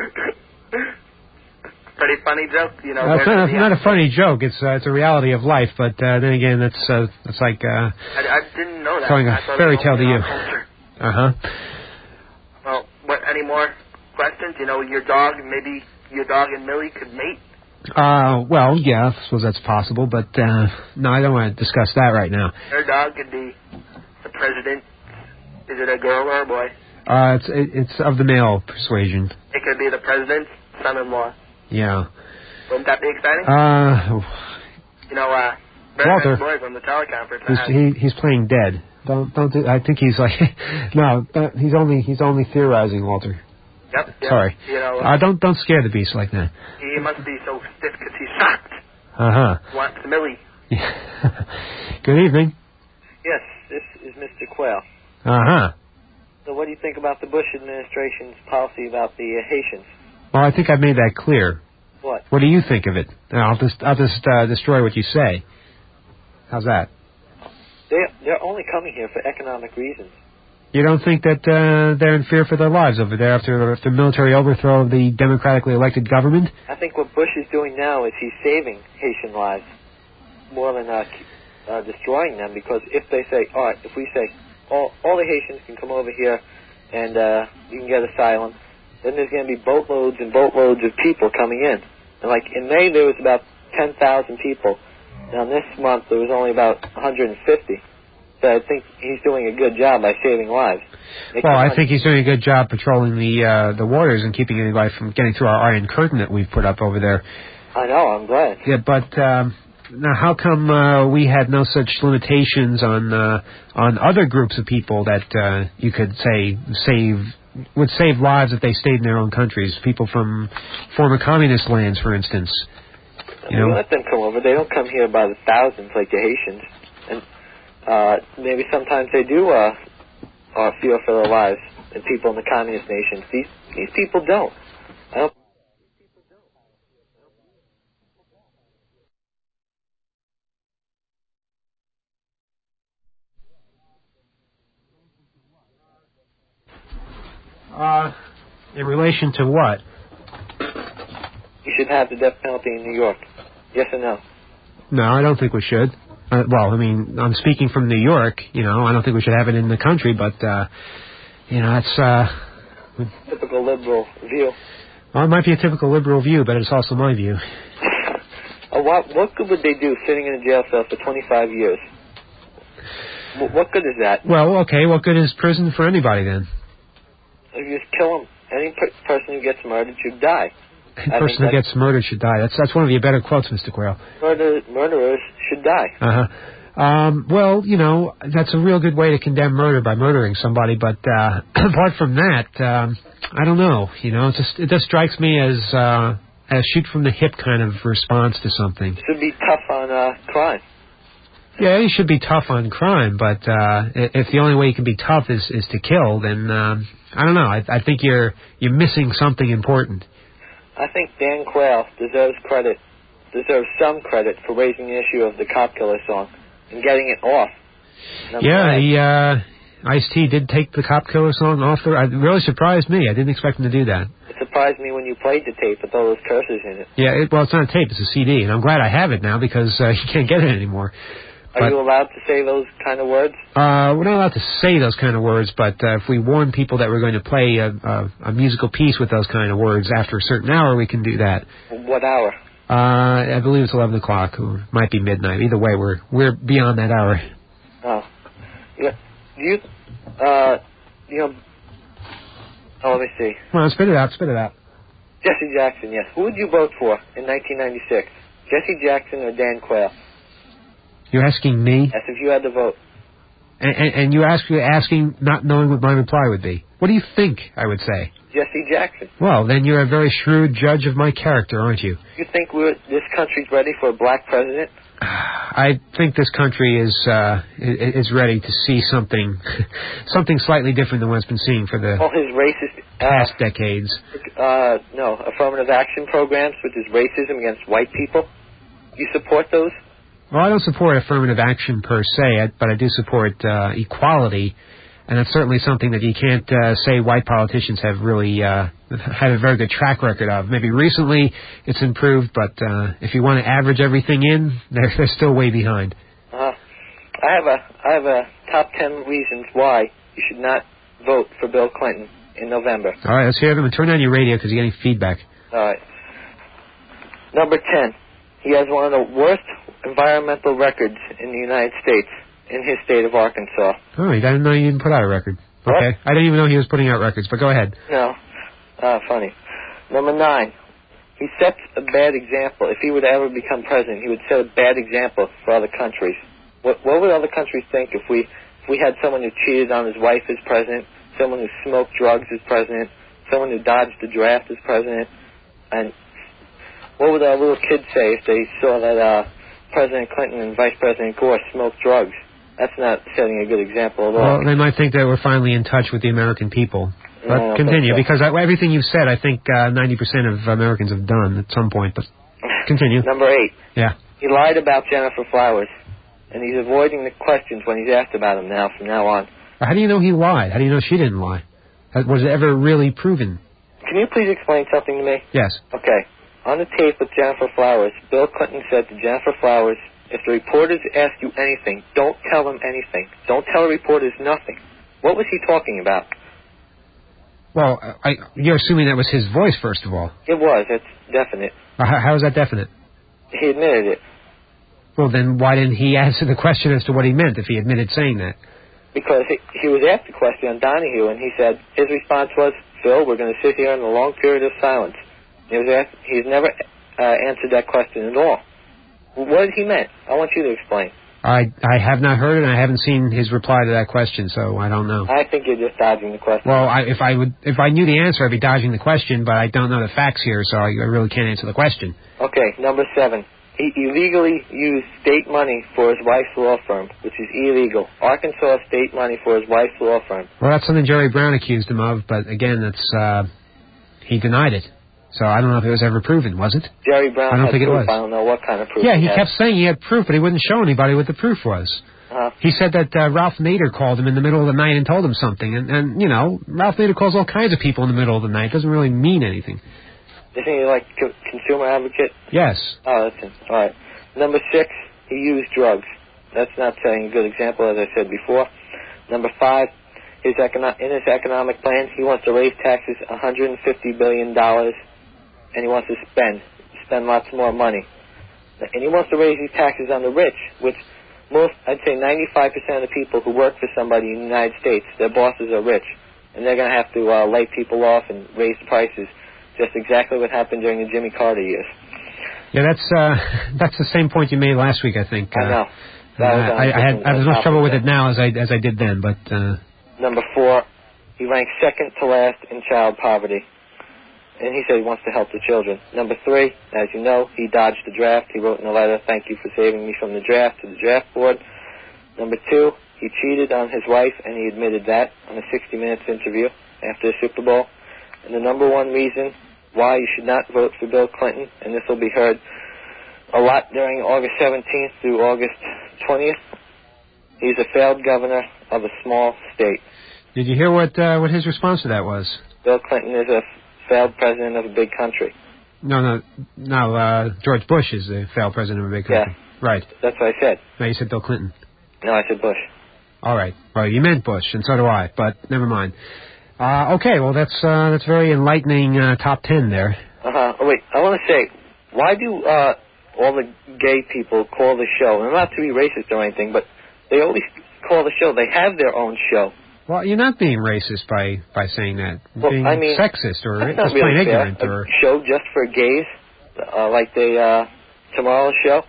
Pretty funny joke, you know. Uh, it's they're not, gonna be not a out. funny joke. It's uh, it's a reality of life, but uh, then again, it's uh, it's like uh, I, I didn't know that. telling a I thought fairy it was tale to only you. our culture. Uh-huh. Well, what? Any more questions? You know, your dog, maybe your dog and Millie could mate. Uh, well, yeah, I suppose that's possible, but uh, no, I don't want to discuss that right now. Their dog could be the president. Is it a girl or a boy? Uh, it's it, it's of the male persuasion. It could be the president's son-in-law. Yeah. Wouldn't that be exciting? Uh, you know, uh, Walter. President Boy from the teleconference. he's I had- he, he's playing dead. Don't don't. Do, I think he's like no. uh, He's only he's only theorizing, Walter. Yep, yep. Sorry. You know, Uh, don't don't scare the beast like that. he must be so stiff because he's shocked. Uh huh. Wants Millie. Good evening. Yes, this is Mister Quayle. Uh huh. So what do you think about the Bush administration's policy about the uh, Haitians? Well, I think I've made that clear. What? What do you think of it? I'll just I'll just uh, destroy what you say. How's that? They're, they're only coming here for economic reasons. You don't think that uh, they're in fear for their lives over there after the military overthrow of the democratically elected government? I think what Bush is doing now is he's saving Haitian lives more than uh, uh, destroying them, because if they say, all right, if we say all, all the Haitians can come over here and uh, you can get asylum, then there's going to be boatloads and boatloads of people coming in. And like in May there was about ten thousand people. Now this month there was only about one hundred fifty. So I think he's doing a good job by saving lives. They Well, I come think he's doing a good job patrolling the uh, the waters and keeping anybody from getting through our iron curtain that we've put up over there. I know, I'm glad. Yeah, but um, now how come uh, we had no such limitations on uh, on other groups of people that uh, you could say save would save lives if they stayed in their own countries? People from former communist lands, for instance. You We know, let them come over. They don't come here by the thousands like the Haitians. And uh, maybe sometimes they do uh, uh, fear for their lives. And people in the communist nations, these these people don't. I don't. uh, in relation to what? You should have the death penalty in New York. Yes or no? No, I don't think we should. Uh, well, I mean, I'm speaking from New York. You know, I don't think we should have it in the country, but uh, you know, it's uh, Typical liberal view. well, it might be a typical liberal view, but it's also my view. Uh, what what good would they do sitting in a jail cell for twenty-five years? W- what good is that? Well, okay, what good is prison for anybody then? If you just kill them, any per- person who gets murdered should die. A I person think who that- gets murdered should die. That's that's one of your better quotes, Mister Quayle. Murder, murderers should die. Uh-huh. Um, well, you know, that's a real good way to condemn murder by murdering somebody, but uh, apart from that, um, I don't know. You know, it just it just strikes me as uh, a shoot from the hip kind of response to something. Should be tough on uh, crime. Yeah, you should be tough on crime, but uh, if the only way you can be tough is, is to kill, then um, I don't know. I, I think you're you're missing something important. I think Dan Quayle deserves credit, deserves some credit for raising the issue of the Cop Killer song and getting it off. And I'm Yeah, glad. he, uh, Ice-T did take the Cop Killer song off the... It really surprised me. I didn't expect him to do that. It surprised me when you played the tape with all those curses in it. Yeah, it, well, it's not a tape. It's a C D, and I'm glad I have it now because uh, you can't get it anymore. Are But- you allowed to say those kind of words? Uh, we're not allowed to say those kind of words, but uh, if we warn people that we're going to play a, a, a musical piece with those kind of words after a certain hour, we can do that. What hour? Uh, I believe it's eleven o'clock, or it might be midnight. Either way, we're we're beyond that hour. Oh. Yeah. Do you, uh, you know, oh, let me see. Come on, spit it out, spit it out. Jesse Jackson, yes. Who would you vote for in nineteen ninety-six? Jesse Jackson or Dan Quayle? You're asking me, Yes, if you had to vote. and, and, and you're asking, asking not knowing what my reply would be. What do you think I would say? Jesse Jackson. Well, then you're a very shrewd judge of my character, aren't you? You think we're, this country's ready for a black president? I think this country is uh, is ready to see something something slightly different than what it's been seeing for the All his racist uh, past decades. Uh, no, affirmative action programs, which is racism against white people. You support those? Well, I don't support affirmative action per se, but I do support uh, equality, and it's certainly something that you can't uh, say white politicians have really uh, had a very good track record of. Maybe recently it's improved, but uh, if you want to average everything in, they're, they're still way behind. Uh, I have a I have a top ten reasons why you should not vote for Bill Clinton in November. All right, let's hear them. And turn on your radio because you're getting feedback. All right. Number ten. He has one of the worst environmental records in the United States, in his state of Arkansas. Oh, I didn't know you even put out a record. What? Okay. I didn't even know he was putting out records, but go ahead. No. Uh, funny. Number nine. He sets a bad example. If he would ever become president, he would set a bad example for other countries. What, what would other countries think if we if we had someone who cheated on his wife as president, someone who smoked drugs as president, someone who dodged the draft as president, and what would our little kids say if they saw that uh, President Clinton and Vice President Gore smoked drugs? That's not setting a good example at all. Well, they might think that we're finally in touch with the American people. But No, I don't continue, think so. because I, everything you've said, I think uh, ninety percent of Americans have done at some point. But continue. Number eight. Yeah. He lied about Jennifer Flowers, and he's avoiding the questions when he's asked about him now from now on. How do you know he lied? How do you know she didn't lie? Was it ever really proven? Can you please explain something to me? Yes. Okay. On the tape with Jennifer Flowers, Bill Clinton said to Jennifer Flowers, if the reporters ask you anything, don't tell them anything. Don't tell the reporters nothing. What was he talking about? Well, I, you're assuming that was his voice, first of all. It was. It's definite. Uh, How, how is that definite? He admitted it. Well, then why didn't he answer the question as to what he meant if he admitted saying that? Because he, he was asked a question on Donahue, and he said, his response was, Phil, we're going to sit here in a long period of silence. He was asked, he's never uh, answered that question at all. What did he mean? I want you to explain. I I have not heard it, and I haven't seen his reply to that question, so I don't know. I think you're just dodging the question. Well, I, if I would, if I knew the answer, I'd be dodging the question, but I don't know the facts here, so I, I really can't answer the question. Okay, number seven. He illegally used state money for his wife's law firm, which is illegal. Arkansas state money for his wife's law firm. Well, that's something Jerry Brown accused him of, but again, that's uh, he denied it. So I don't know if it was ever proven, was it? Jerry Brown I don't had think it proof. was. I don't know what kind of proof Yeah, he had. kept saying he had proof, but he wouldn't show anybody what the proof was. Uh-huh. He said that uh, Ralph Nader called him in the middle of the night and told him something. And, and, you know, Ralph Nader calls all kinds of people in the middle of the night. It doesn't really mean anything. Isn't he like co- consumer advocate? Yes. Oh, that's it. All right. Number six, he used drugs. That's not setting a good example, as I said before. Number five, his econo- in his economic plan, he wants to raise taxes one hundred fifty billion dollars, and he wants to spend, spend lots more money. And he wants to raise these taxes on the rich, which most, I'd say ninety-five percent of the people who work for somebody in the United States, their bosses are rich. And they're going to have to uh, lay people off and raise prices, just exactly what happened during the Jimmy Carter years. Yeah, that's uh, that's the same point you made last week, I think. I know. Uh, That was uh, on I, a I had different I have as much topic trouble with then. it now as I as I did then, but uh, Number four, he ranks second to last in child poverty. And he said he wants to help the children. Number three, as you know, he dodged the draft. He wrote in a letter, thank you for saving me from the draft, to the draft board. Number two, he cheated on his wife, and he admitted that on a sixty minutes interview after the Super Bowl. And the number one reason why you should not vote for Bill Clinton, and this will be heard a lot during August seventeenth through August twentieth, he's a failed governor of a small state. did you hear what uh, what his response to that was? Bill Clinton is a failed president of a big country. No, no, no. Uh, George Bush is the failed president of a big country. Yeah. Right. That's what I said. No, you said Bill Clinton. No, I said Bush. All right. Well, you meant Bush, and so do I. But never mind. Uh, okay. Well, that's uh, that's very enlightening uh, top ten there. Uh-huh. Oh, wait, I want to say, why do uh, all the gay people call the show, and not to be racist or anything, but they always call the show, they have their own show. Well, you're not being racist by, by saying that. You're Well, being I mean, sexist or That's just not really plain fair. ignorant. A Or show just for gays, uh, like the uh, Tomorrow Show.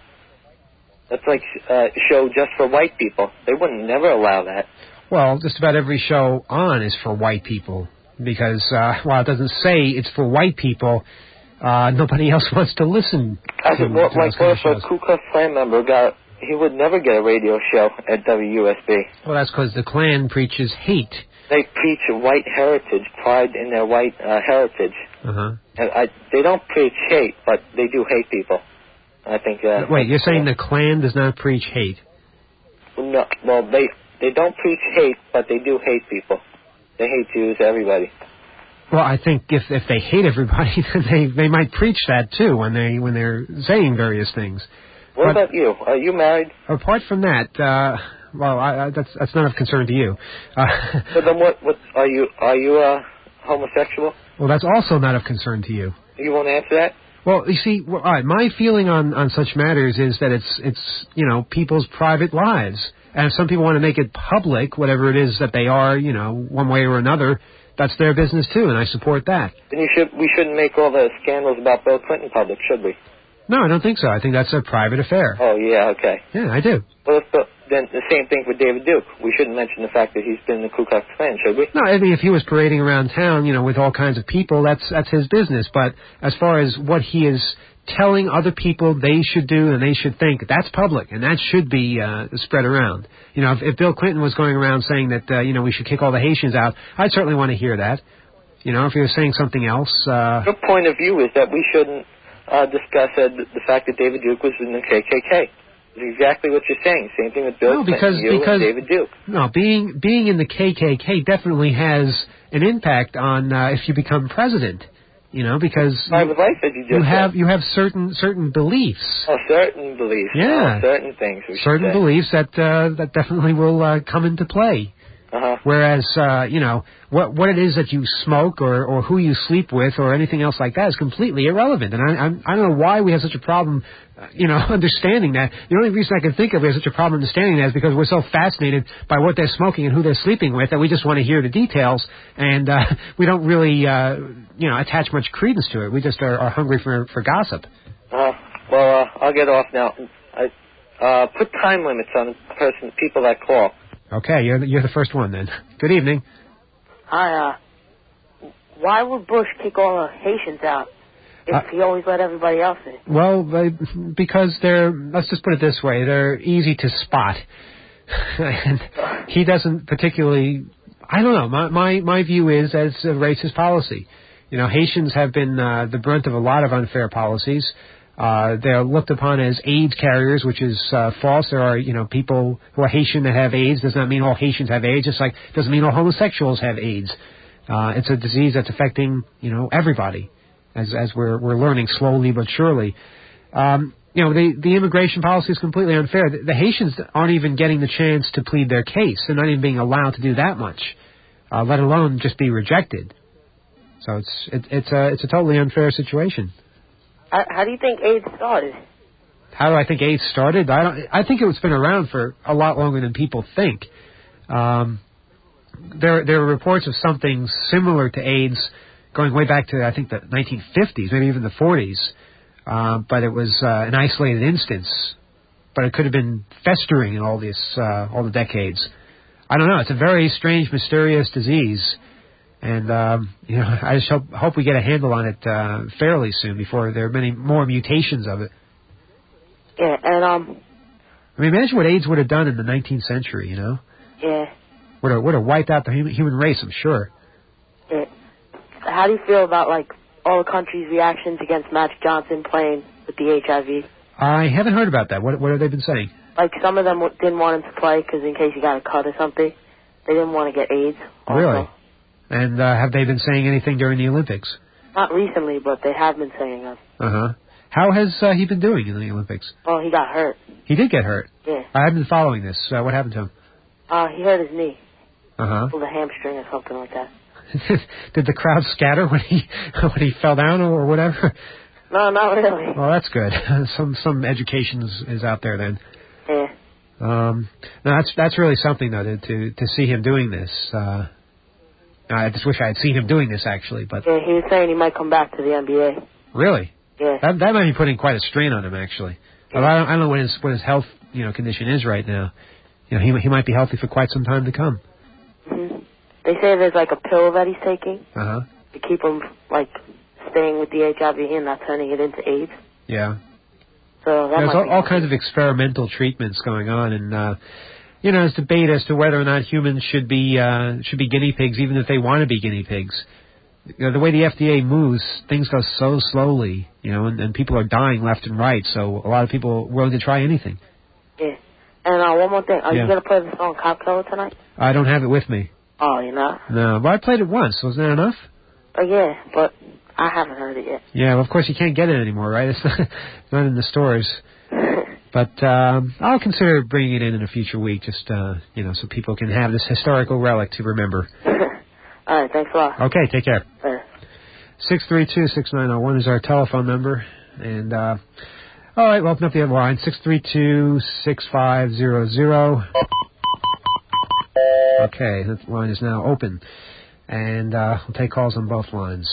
That's like uh, a show just for white people. They wouldn't never allow that. well, just about every show on is for white people. because uh, while it doesn't say it's for white people, uh, nobody else wants to listen I to, said, well, to like, those kind what of if a shows. Ku Klux Klan member got, he would never get a radio show at W U S B. Well, that's because the Klan preaches hate. They preach white heritage, pride in their white uh, heritage. Uh-huh. And I, they don't preach hate, but they do hate people. I think. Uh, Wait, you're saying the Klan does not preach hate? No, well, they they don't preach hate, but they do hate people. They hate Jews, everybody. Well, I think if if they hate everybody, then they they might preach that too when they when they're saying various things. What but, about you? Are you married? Apart from that, uh, well, I, I, that's that's not of concern to you. Uh, So then, what what are you? Are you uh, homosexual? well, that's also not of concern to you. You won't answer that. Well, you see, well, all right, my feeling on, on such matters is that it's it's you know people's private lives, and if some people want to make it public, whatever it is that they are, you know, one way or another, that's their business too, and I support that. Then you should. We shouldn't make all the scandals about Bill Clinton public, should we? No, I don't think so. I think that's a private affair. Oh yeah, okay. Yeah, I do. Well, if the, then the same thing for David Duke. We shouldn't mention the fact that he's been in the Ku Klux Klan, should we? No, I mean, if he was parading around town, you know, with all kinds of people, that's that's his business. But as far as what he is telling other people they should do and they should think, that's public, and that should be uh, spread around. You know, if, if Bill Clinton was going around saying that, uh, you know, we should kick all the Haitians out, I'd certainly want to hear that. You know, if he was saying something else. Uh, Your point of view is that we shouldn't uh, discuss uh, the, the fact that David Duke was in the K K K. It's exactly what you're saying. Same thing with Bill No, because- Clinton, you because- and David Duke. no, being being in the K K K definitely has an impact on uh, if you become president. You know, because Private life, as you just you have said. you have certain certain beliefs. Oh, certain beliefs. Yeah. Oh, certain things. We should certain say. beliefs that uh, that definitely will uh, come into play. Uh-huh. Whereas, uh, you know, what what it is that you smoke or, or who you sleep with or anything else like that is completely irrelevant. And I I'm, I don't know why we have such a problem, uh, you know, understanding that. The only reason I can think of we have such a problem understanding that is because we're so fascinated by what they're smoking and who they're sleeping with that we just want to hear the details, and uh, we don't really, uh, you know, attach much credence to it. We just are, are hungry for for gossip. Uh, well, uh, I'll get off now. I, uh, put time limits on the person, people that call. Okay, you're the, you're the first one then. Good evening. Hi, uh, why would Bush kick all the Haitians out if Uh, he always let everybody else in? Well, they, because they're, let's just put it this way, they're easy to spot. And he doesn't particularly, I don't know, my, my, my view is as a racist policy. You know, Haitians have been uh, the brunt of a lot of unfair policies. Uh, they're looked upon as AIDS carriers, which is uh, false. There are, you know, people who are Haitian that have AIDS. Does not mean all Haitians have AIDS. Just like doesn't mean all homosexuals have AIDS. Uh, it's a disease that's affecting, you know, everybody, as as we're we're learning slowly but surely. Um, you know, the the immigration policy is completely unfair. The, the Haitians aren't even getting the chance to plead their case. They're not even being allowed to do that much, uh, let alone just be rejected. So it's it, it's a it's a totally unfair situation. How, how do you think AIDS started? How do I think AIDS started? I don't. I think it's been around for a lot longer than people think. Um, there, there are reports of something similar to AIDS going way back to I think the nineteen fifties, maybe even the forties. Uh, but it was uh, an isolated instance. But it could have been festering in all this, uh, all the decades. I don't know. It's a very strange, mysterious disease. And, um, you know, I just hope, hope we get a handle on it uh, fairly soon before there are many more mutations of it. Yeah, and, um, I mean, imagine what AIDS would have done in the nineteenth century, you know? yeah, Would have, would have wiped out the human, human race, I'm sure. yeah. How do you feel about, like, all the countries' reactions against Magic Johnson playing with the H I V? I haven't heard about that. What, what have they been saying? Like, some of them w- didn't want him to play because in case he got a cut or something, they didn't want to get AIDS. Also. Really? And uh, have they been saying anything during the Olympics? Not recently, but they have been saying that. Uh-huh. How has uh, he been doing in the Olympics? Oh, he got hurt. He did get hurt. Yeah. I haven't been following this. Uh, what happened to him? Uh, he hurt his knee. Uh-huh. Pulled a hamstring or something like that. Did the crowd scatter when he when he fell down or whatever? No, not really. Well, that's good. some some education is, is out there then. Yeah. Um, no, that's that's really something though to to, to see him doing this. Uh, I just wish I had seen him doing this actually, but Yeah, he was saying he might come back to the N B A. really, Yeah. that that might be putting quite a strain on him actually. Well, I don't, I don't know what his what his health you know condition is right now. You know, he he might be healthy for quite some time to come. hmm they say there's like a pill that he's taking Uh-huh. to keep him, like, staying with the H I V and not turning it into AIDS. Yeah. So that There's might all, be all nice. kinds of experimental treatments going on, and uh, you know, there's debate as to whether or not humans should be uh, should be guinea pigs, even if they want to be guinea pigs. You know, the way the F D A moves, things go so slowly, you know, and, and people are dying left and right. So a lot of people are willing to try anything. Yeah. And uh, one more thing. Are Yeah. you going to play the song Cop Killer tonight? I don't have it with me. Oh, you're not? No, but I played it once. Wasn't that enough? Oh, yeah, but I haven't heard it yet. Yeah, well, of course you can't get it anymore, right? It's not, not in the stores. But um, I'll consider bringing it in in a future week, just uh, you know, so people can have this historical relic to remember. All right, thanks a lot. Okay, take care. Later. six three two, six nine zero one is our telephone number. And, uh, all right, we'll open up the other line, six three two, six five zero zero. Okay, that line is now open. And uh, we'll take calls on both lines.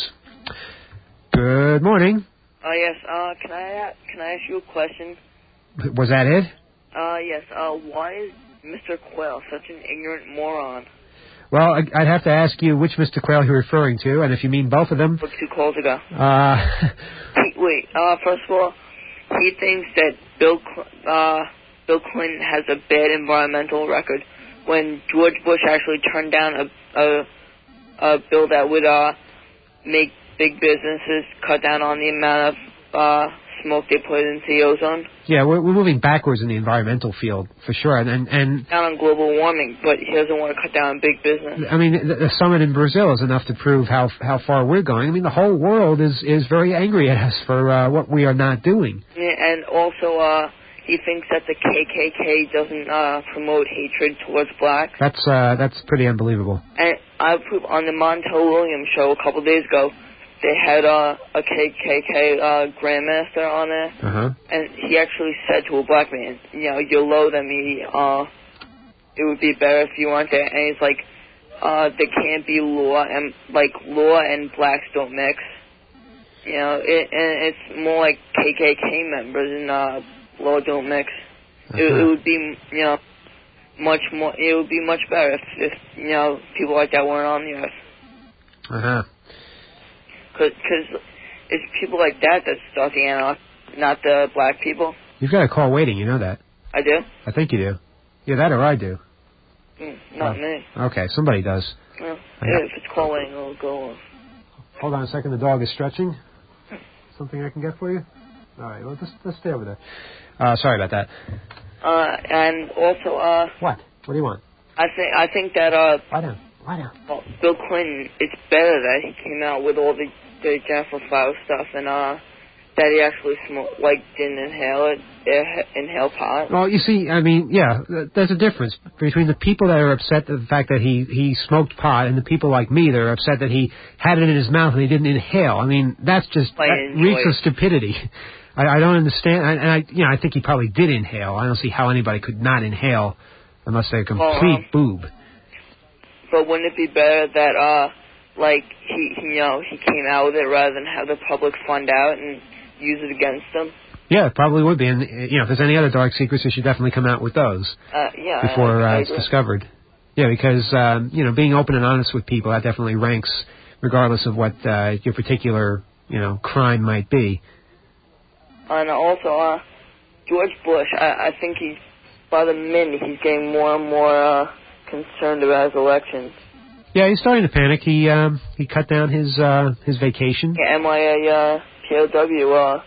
Good morning. Uh, yes, uh, can I, a- can I ask you a question? Was that it? Uh, yes, uh, why is Mister Quayle such an ignorant moron? Well, I- I'd have to ask you which Mister Quayle you're referring to, and if you mean both of them. Like two calls ago. Uh, He, wait, uh, first of all, he thinks that Bill, Cl- uh, Bill Clinton has a bad environmental record when George Bush actually turned down a, a, a bill that would, uh, make big businesses cut down on the amount of, uh, smoke they put into the ozone. yeah, we're, we're moving backwards in the environmental field, for sure. And, and, and Down on global warming, but he doesn't want to cut down on big business. I mean, the, the summit in Brazil is enough to prove how how far we're going. I mean, the whole world is, is very angry at us for uh, what we are not doing. Yeah, and also, uh, he thinks that the K K K doesn't uh, promote hatred towards blacks. That's uh, that's pretty unbelievable. And I proved on the Montel Williams show a couple days ago, they had uh, a K K K uh, grandmaster on there, Uh-huh. and he actually said to a black man, you know, you're low than me. Uh, it would be better if you weren't there. And he's like, uh, there can't be law, and like law and blacks don't mix. You know, it, and it's more like K K K members and uh, law don't mix. Uh-huh. It, it would be, you know, much more. It would be much better if, if you know, people like that weren't on the earth. Uh-huh. Because it's people like that that start the anarch, not the black people. You've got a call waiting, you know that. I do? I think you do. Yeah, that or I do. Mm, not Oh. me. Okay, somebody does. Well, I yeah, got- if it's calling, it'll go off. Hold on a second, the dog is stretching. Something I can get for you? All right, well, just, let's stay over there. Uh, sorry about that. Uh, and also, uh, What? What do you want? I think I think that uh, Lie down. Lie down. well, Bill Clinton, it's better that he came out with all the the Jennifer Flower stuff and uh, that he actually smoked, like didn't inhale it, eh, inhale pot. Well, you see, I mean, yeah, th- there's a difference between the people that are upset at the fact that he, he smoked pot and the people like me that are upset that he had it in his mouth and he didn't inhale. I mean, that's just, Like, that enjoy reeks it. of stupidity. I, I don't understand, and I, you know, I think he probably did inhale. I don't see how anybody could not inhale unless they're a complete Well, um, boob. But wouldn't it be better that uh, like he, he, you know, he came out with it rather than have the public find out and use it against them? Yeah, it probably would be. And, uh, you know, if there's any other dark secrets, they should definitely come out with those Uh, yeah. before I, I uh, it's agree. discovered. Yeah, because, um, you know, being open and honest with people, that definitely ranks regardless of what uh, your particular, you know, crime might be. And also, uh, George Bush, I, I think he's, by the minute, he's getting more and more uh, concerned about his elections. Yeah, he's starting to panic. He um, he cut down his uh, his vacation. Yeah, M I A uh, P O W uh,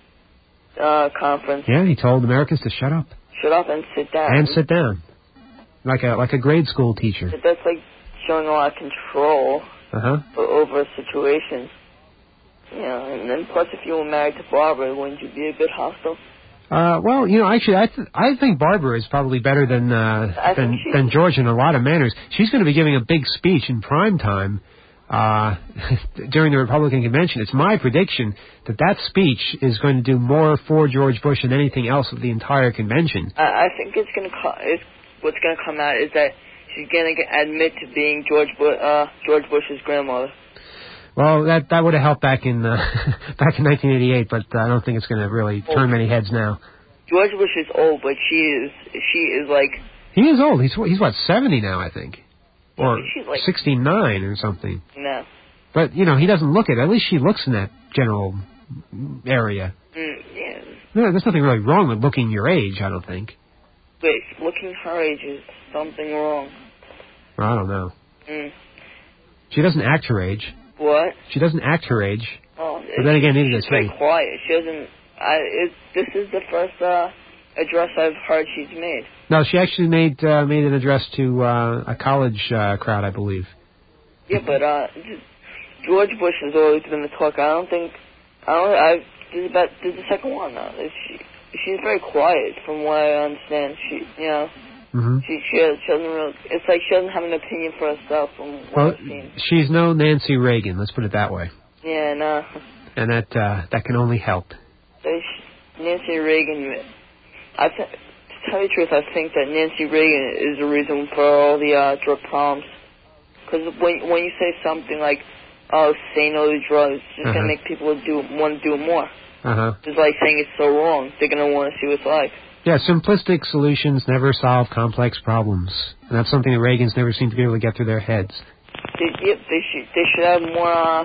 uh, conference. Yeah, he told Americans to shut up Shut up and sit down. and sit down, like a like a grade school teacher. But that's like showing a lot of control Uh huh. o- over a situation. You know, and then plus if you were married to Barbara, wouldn't you be a bit hostile? Uh, well, you know, actually, I th- I think Barbara is probably better than uh, I think than she- than George in a lot of manners. She's going to be giving a big speech in prime time uh, during the Republican convention. It's my prediction that that speech is going to do more for George Bush than anything else of the entire convention. I, I think it's gonna co- it's, what's gonna come out is that she's gonna get, admit to being George Bu- uh, George Bush's grandmother. Well, that that would have helped back in uh, back in nineteen eighty-eight, but uh, I don't think it's going to really turn many heads now. George Bush is old, but she is she is like He is old. He's he's what seventy now, I think. or She's like sixty-nine or something. No. But, you know, he doesn't look it. At least she looks in that general area. Mm, yeah. No, there's nothing really wrong with looking your age, I don't think. But looking her age is something wrong. Well, I don't know. Mm. She doesn't act her age. What? She doesn't act her age. Oh, but then again, neither does she's very he. quiet. She doesn't. I. It, this is the first uh, address I've heard she's made. No, she actually made uh, made an address to uh, a college uh, crowd, I believe. Yeah, but uh, George Bush has always been the talk. I don't think. I don't. I. This is about. This is the second one now. She. She's very quiet, from what I understand. She. You know. Mm-hmm. She, she, she doesn't really. It's like she doesn't have an opinion for herself. From what well, I've seen. She's no Nancy Reagan. Let's put it that way. Yeah, no. And that uh, that can only help. Nancy Reagan. I th- to tell you the truth, I think that Nancy Reagan is the reason for all the uh, drug problems. Because when when you say something like, "Oh, say no to drugs," it's just uh-huh. gonna make people do want to do it more. Uh huh. It's like saying it's so wrong. They're gonna want to see what it's like. Yeah, simplistic solutions never solve complex problems, and that's something the Reagans never seem to be able to get through their heads. They, yep, they should they should have more, uh,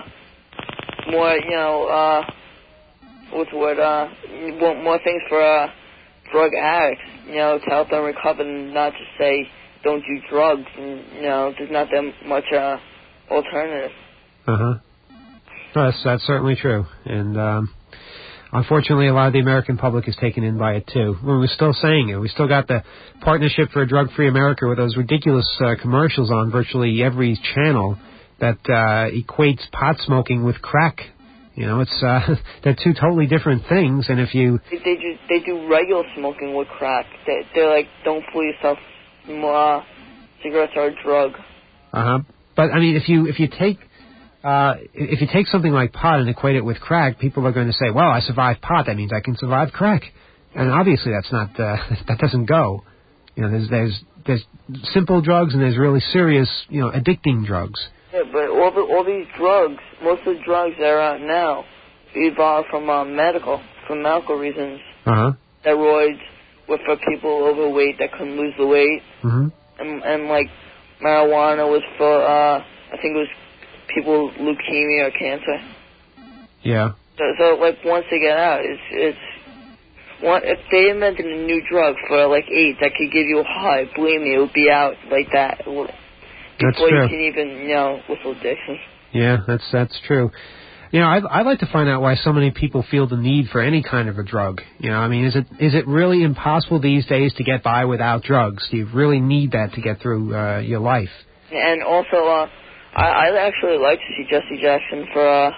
more you know, uh, what's the word? Uh, more, more things for uh, drug addicts, you know, to help them recover, and not just say don't do drugs. And you know, there's not that much uh, alternative. Uh huh. No, that's that's certainly true, and. Um, Unfortunately, a lot of the American public is taken in by it, too. Well, we're still saying it. We still got the Partnership for a Drug-Free America with those ridiculous uh, commercials on virtually every channel that uh, equates pot smoking with crack. You know, it's uh, they're two totally different things, and if you... They, they, do, they do regular smoking with crack. They, they're like, don't fool yourself, uh, cigarettes are a drug. Uh-huh. But, I mean, if you if you take... Uh, if you take something like pot and equate it with crack, people are going to say, well, I survived pot, that means I can survive crack. And obviously that's not, uh, that doesn't go. You know, there's, there's, there's simple drugs and there's really serious, you know, addicting drugs. Yeah, but all the, all these drugs, most of the drugs that are out now, evolved from uh, medical, from medical reasons. Uh-huh. Steroids were for people overweight that couldn't lose the weight. Mm-hmm. And, and like, marijuana was for, uh, I think it was people with leukemia or cancer. Yeah. So, so like once they get out, it's it's one, if they invented a new drug for like AIDS that could give you a high, believe me, it would be out like that. It would, that's before true. You can even you know whistle Dixon. Yeah, that's that's true. You know, I'd, I'd like to find out why so many people feel the need for any kind of a drug. You know, I mean, is it is it really impossible these days to get by without drugs? Do you really need that to get through uh, your life? And also, uh, I, I'd actually like to see Jesse Jackson for uh,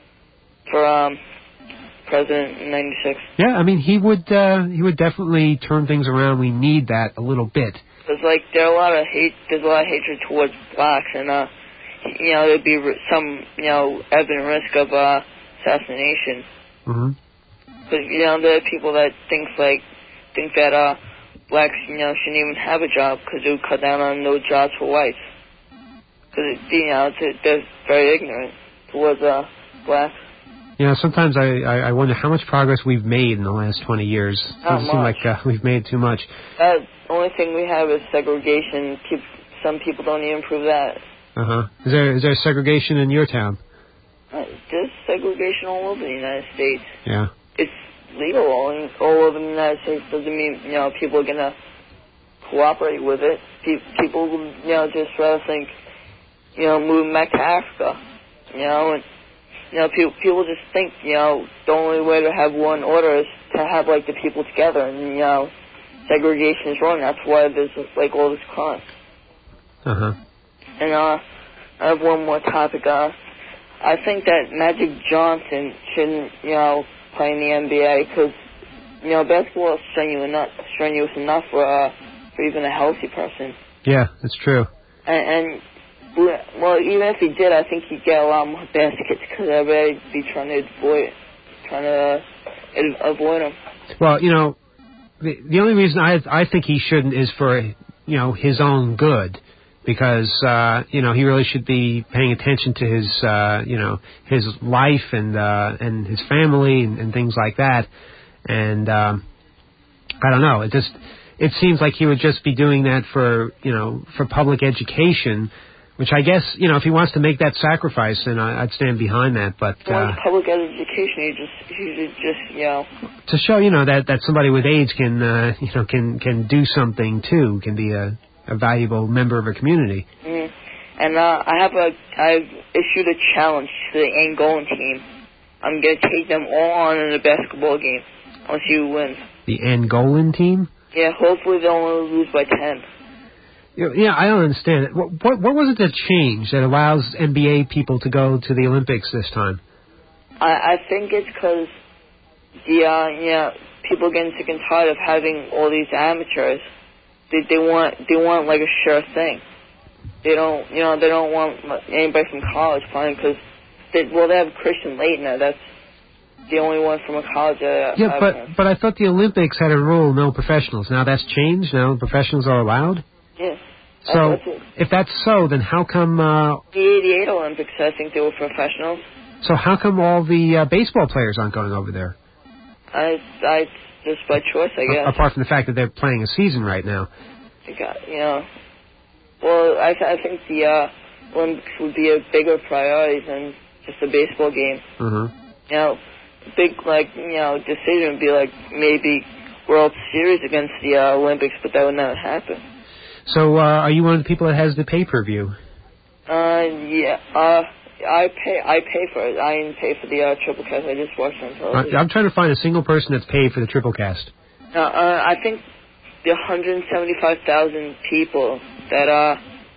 for um, president in ninety-six. Yeah, I mean, he would uh, he would definitely turn things around. We need that a little bit. Because like there are a lot of hate, there's a lot of hatred towards blacks, and uh, you know there'd be some you know evident risk of uh, assassination. Mm-hmm. Because you know there are people that think like think that uh, blacks you know shouldn't even have a job because it would cut down on no jobs for whites. Because you know they're very ignorant towards uh, blacks. You know, sometimes I, I, I wonder how much progress we've made in the last twenty years. It Not doesn't seem much. like uh, we've made too much. Uh, the only thing we have is segregation. Keep, some people don't even prove that. Uh-huh. Is there is there segregation in your town? Uh, there's segregation all over the United States. Yeah. It's legal all, in, all over the United States. Doesn't mean, you know, people are going to cooperate with it. Pe- people, you know, just rather think, you know, moving back to Africa. You know, and, you know, people, people just think, you know, the only way to have one order is to have, like, the people together. And, you know, segregation is wrong. That's why there's, like, all this crime. Uh-huh. And, uh, I have one more topic. Uh, I think that Magic Johnson shouldn't, you know, play in the N B A because, you know, basketball is strenuous enough, strenuous enough for, uh, for even a healthy person. Yeah, that's true. And, and, well, even if he did, I think he'd get a lot more baskets because everybody'd be trying to avoid, trying to uh, avoid him. Well, you know, the, the only reason I I think he shouldn't is for, you know, his own good. Because, uh, you know, he really should be paying attention to his, uh, you know, his life and, uh, and his family and, and things like that. And, um, I don't know, it just, it seems like he would just be doing that for, you know, for public education, which I guess, you know, if he wants to make that sacrifice, then I, I'd stand behind that. But well, uh, public education, you just, you just, you know, to show, you know, that, that somebody with AIDS can, uh, you know, can can do something too, can be a, a valuable member of a community. Mm. And uh, I have a, I've issued a challenge to the Angolan team. I'm gonna take them all on in a basketball game. I want to see who wins. The Angolan team? Yeah, hopefully they'll only lose by ten. Yeah, I don't understand it. What, what, what was it that changed that allows N B A people to go to the Olympics this time? I, I think it's because the uh, you know, people are getting sick and tired of having all these amateurs. They they want they want like a sure thing. They don't you know they don't want anybody from college playing because they, well they have Christian Laettner. That's the only one from a college. Uh, yeah, but know. but I thought the Olympics had a rule no professionals. Now that's changed. Now professionals are allowed. Yeah. So, if that's so, then how come... Uh, the eighty-eight Olympics, I think they were professionals. So how come all the uh, baseball players aren't going over there? I, I, just by choice, I guess. A- apart from the fact that they're playing a season right now. I got, you know, well, I, I think the uh, Olympics would be a bigger priority than just a baseball game. Mm-hmm. You know, big, like, you know, decision would be like maybe World Series against the uh, Olympics, but that would not happen. So, uh, are you one of the people that has the pay-per-view? Uh, yeah. Uh, I pay. I pay for it. I didn't pay for the uh, triple cast. I just watched it on television. I'm trying to find a single person that's paid for the triple cast. Uh, uh I think the one hundred seventy-five thousand people that uh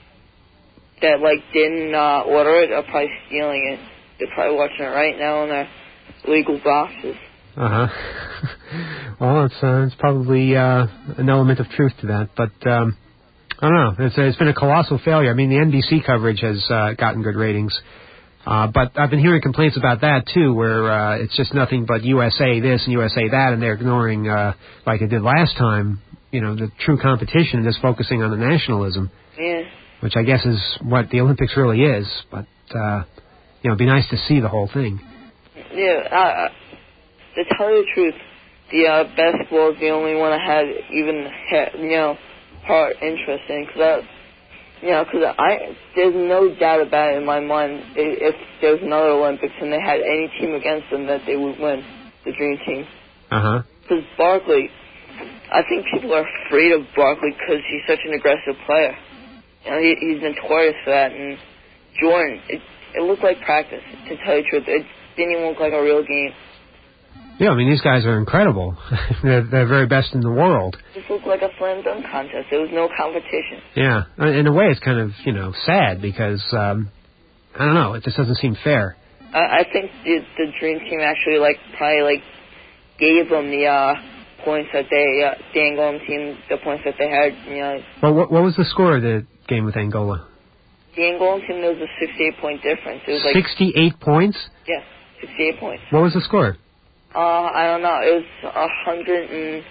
that like didn't uh, order it are probably stealing it. They're probably watching it right now in their legal boxes. Uh huh. Well, it's uh, it's probably uh, an element of truth to that, but. Um, I don't know. It's, it's been a colossal failure. I mean, the N B C coverage has uh, gotten good ratings. Uh, but I've been hearing complaints about that, too, where uh, it's just nothing but U S A this and U S A that, and they're ignoring, uh, like it did last time, you know, the true competition and just focusing on the nationalism. Yeah. Which I guess is what the Olympics really is. But, uh, you know, it'd be nice to see the whole thing. Yeah. Uh, to tell you the truth, the uh, basketball is the only one I had even, had, you know, part interest in, because you know, because I there's no doubt about it in my mind if there was another Olympics and they had any team against them that they would win, the Dream Team. Uh huh. Because Barkley, I think people are afraid of Barkley because he's such an aggressive player. You know, he, he's notorious for that. And Jordan, it, it looked like practice. To tell you the truth, it didn't even look like a real game. Yeah, I mean, these guys are incredible. they're the very best in the world. It just looked like a slam dunk contest. There was no competition. Yeah. In a way, it's kind of, you know, sad because, um, I don't know, it just doesn't seem fair. I, I think the, the Dream Team actually, like, probably, like, gave them the uh, points that they, uh, the Angolan team, the points that they had, you know. Well, what, what was the score of the game with Angola? The Angolan team, there was a sixty-eight point difference. It was like sixty-eight points? Yeah, sixty-eight points. What was the score? Uh, I don't know. It was a hundred and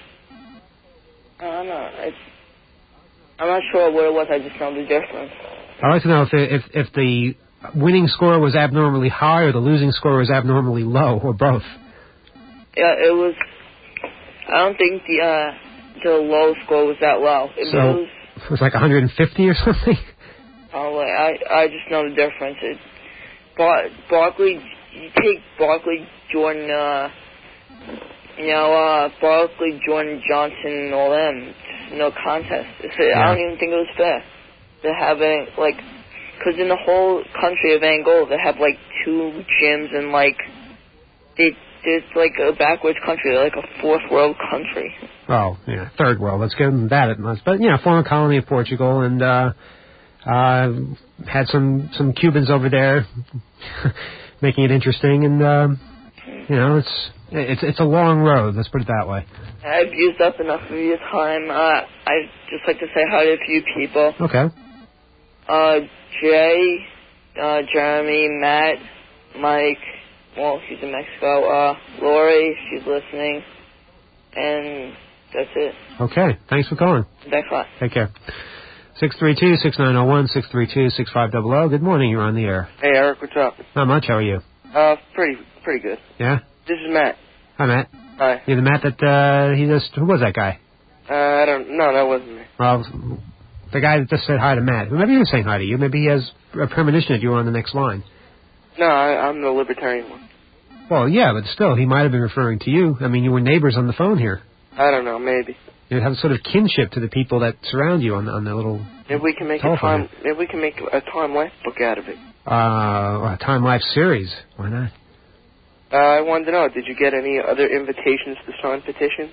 I don't know. It's I'm not sure what it was. I just know the difference. I'd like to know if the, if if the winning score was abnormally high or the losing score was abnormally low, or both. Yeah, it was. I don't think the uh, the low score was that low. It so was, it was like one hundred fifty or something. Oh, I I just know the difference. It, Bar- Barkley, you take Barkley, Jordan. Uh, You know, uh, Barkley, Jordan, Johnson, and all them, no contest. It's, yeah. I don't even think it was fair to have it, like, because in the whole country of Angola, they have, like, two gyms and, like, they, it's like a backwards country. They're like a fourth world country. Oh, yeah, third world. Let's give them that at most. But, you know, former colony of Portugal, and, uh, uh, had some, some Cubans over there making it interesting, and, uh, you know, it's, It's it's a long road, let's put it that way. I've used up enough of your time. Uh, I'd just like to say hi to a few people. Okay. Uh, Jay, uh, Jeremy, Matt, Mike, well, he's in Mexico, uh, Lori, she's listening, and that's it. Okay, thanks for calling. Thanks a lot. Take care. six three two, six nine zero one, six three two, six five zero zero. Good morning, you're on the air. Hey, Eric, what's up? Not much, how are you? Uh, pretty, pretty good. Yeah? This is Matt. Hi, Matt. Hi. You're the Matt that, uh, he just, who was that guy? Uh, I don't. No, that wasn't me. Well, the guy that just said hi to Matt. Maybe he was saying hi to you. Maybe he has a premonition that you were on the next line. No, I, I'm the libertarian one. Well, yeah, but still, he might have been referring to you. I mean, you were neighbors on the phone here. I don't know. Maybe. You have a sort of kinship to the people that surround you on, on the little. Maybe we can make a telephone time. Maybe we can make a Time Life book out of it. Uh, a Time Life series. Why not? Uh, I wanted to know, did you get any other invitations to sign petitions?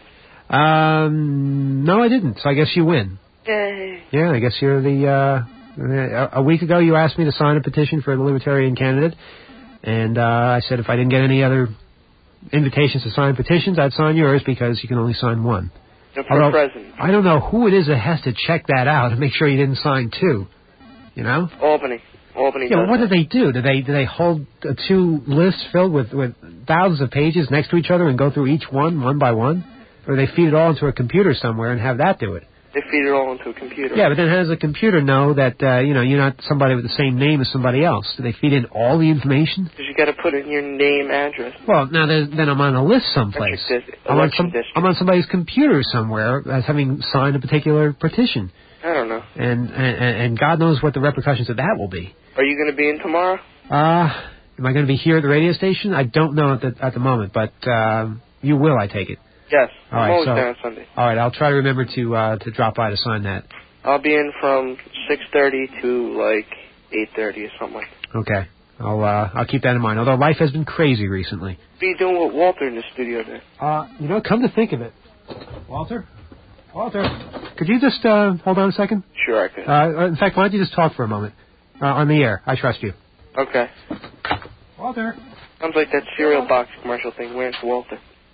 Um, no, I didn't. So I guess you win. Yay. Yeah, I guess you're the. Uh, a week ago, you asked me to sign a petition for the Libertarian candidate, and uh, I said if I didn't get any other invitations to sign petitions, I'd sign yours because you can only sign one. No, for Although, president. I don't know who it is that has to check that out and make sure you didn't sign two. You know? Albany. Albany. Yeah, does what do that. they do? Do they do they hold uh, two lists filled with, with thousands of pages next to each other and go through each one, one by one? Or do they feed it all into a computer somewhere and have that do it? They feed it all into a computer. Yeah, but then how does the computer know that, uh, you know, you're not somebody with the same name as somebody else? Do they feed in all the information? Because you got to put in your name, address. Well, now there's, then I'm on a list someplace. Election, I'm, on election some, district. I'm on somebody's computer somewhere as having signed a particular petition. I don't know. And, and, and God knows what the repercussions of that will be. Are you going to be in tomorrow? Uh, am I going to be here at the radio station? I don't know at the, at the moment, but uh, you will, I take it. Yes. All I'm right, always so, there on Sunday. All right, I'll try to remember to uh, to drop by to sign that. I'll be in from six thirty to like eight thirty or something like that. Okay. I'll uh, I'll keep that in mind. Although life has been crazy recently. What are you doing with Walter in the studio there? Uh, you know, come to think of it, Walter, Walter, could you just uh, hold on a second? Sure, I could. Uh, in fact, why don't you just talk for a moment uh, on the air? I trust you. Okay. Walter. Sounds like that cereal box commercial thing. Where's Walter?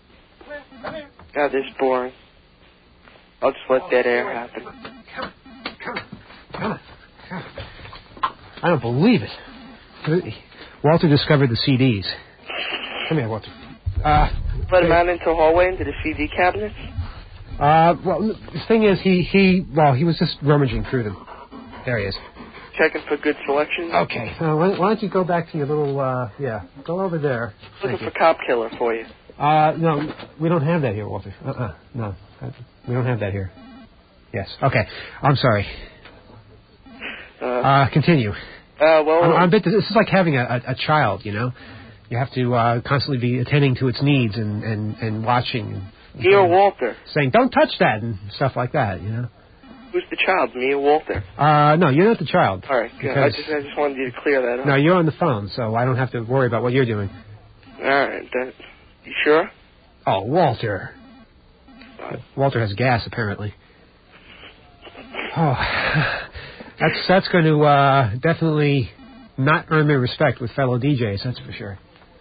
God, this is boring. I'll just let dead air happen. Come, come, come, come. I don't believe it. Walter discovered the C Ds. Come here, Walter. Uh, Let him out into the hallway, into the C D cabinets? Uh, well, the thing is, he, he, well, he was just rummaging through them. There he is. Checking for good selections? Okay. Uh, why, why don't you go back to your little, uh, yeah, go over there. Looking for Cop Killer for you. Uh, no, we don't have that here, Walter. Uh-uh, no. We don't have that here. Yes. Okay. I'm sorry. Uh, Uh, continue. uh well... I'm, I'm a bit, this is like having a, a, a child, you know? You have to uh, constantly be attending to its needs and, and, and watching. And, me or Walter? Saying, don't touch that and stuff like that, you know? Who's the child, me or Walter? Uh, no, you're not the child. All right, good. I just, I just wanted you to clear that up. No, you're on the phone, so I don't have to worry about what you're doing. All right, then. You sure? Oh, Walter. Uh, Walter has gas, apparently. Oh, that's that's going to uh, definitely not earn me respect with fellow D Js, that's for sure.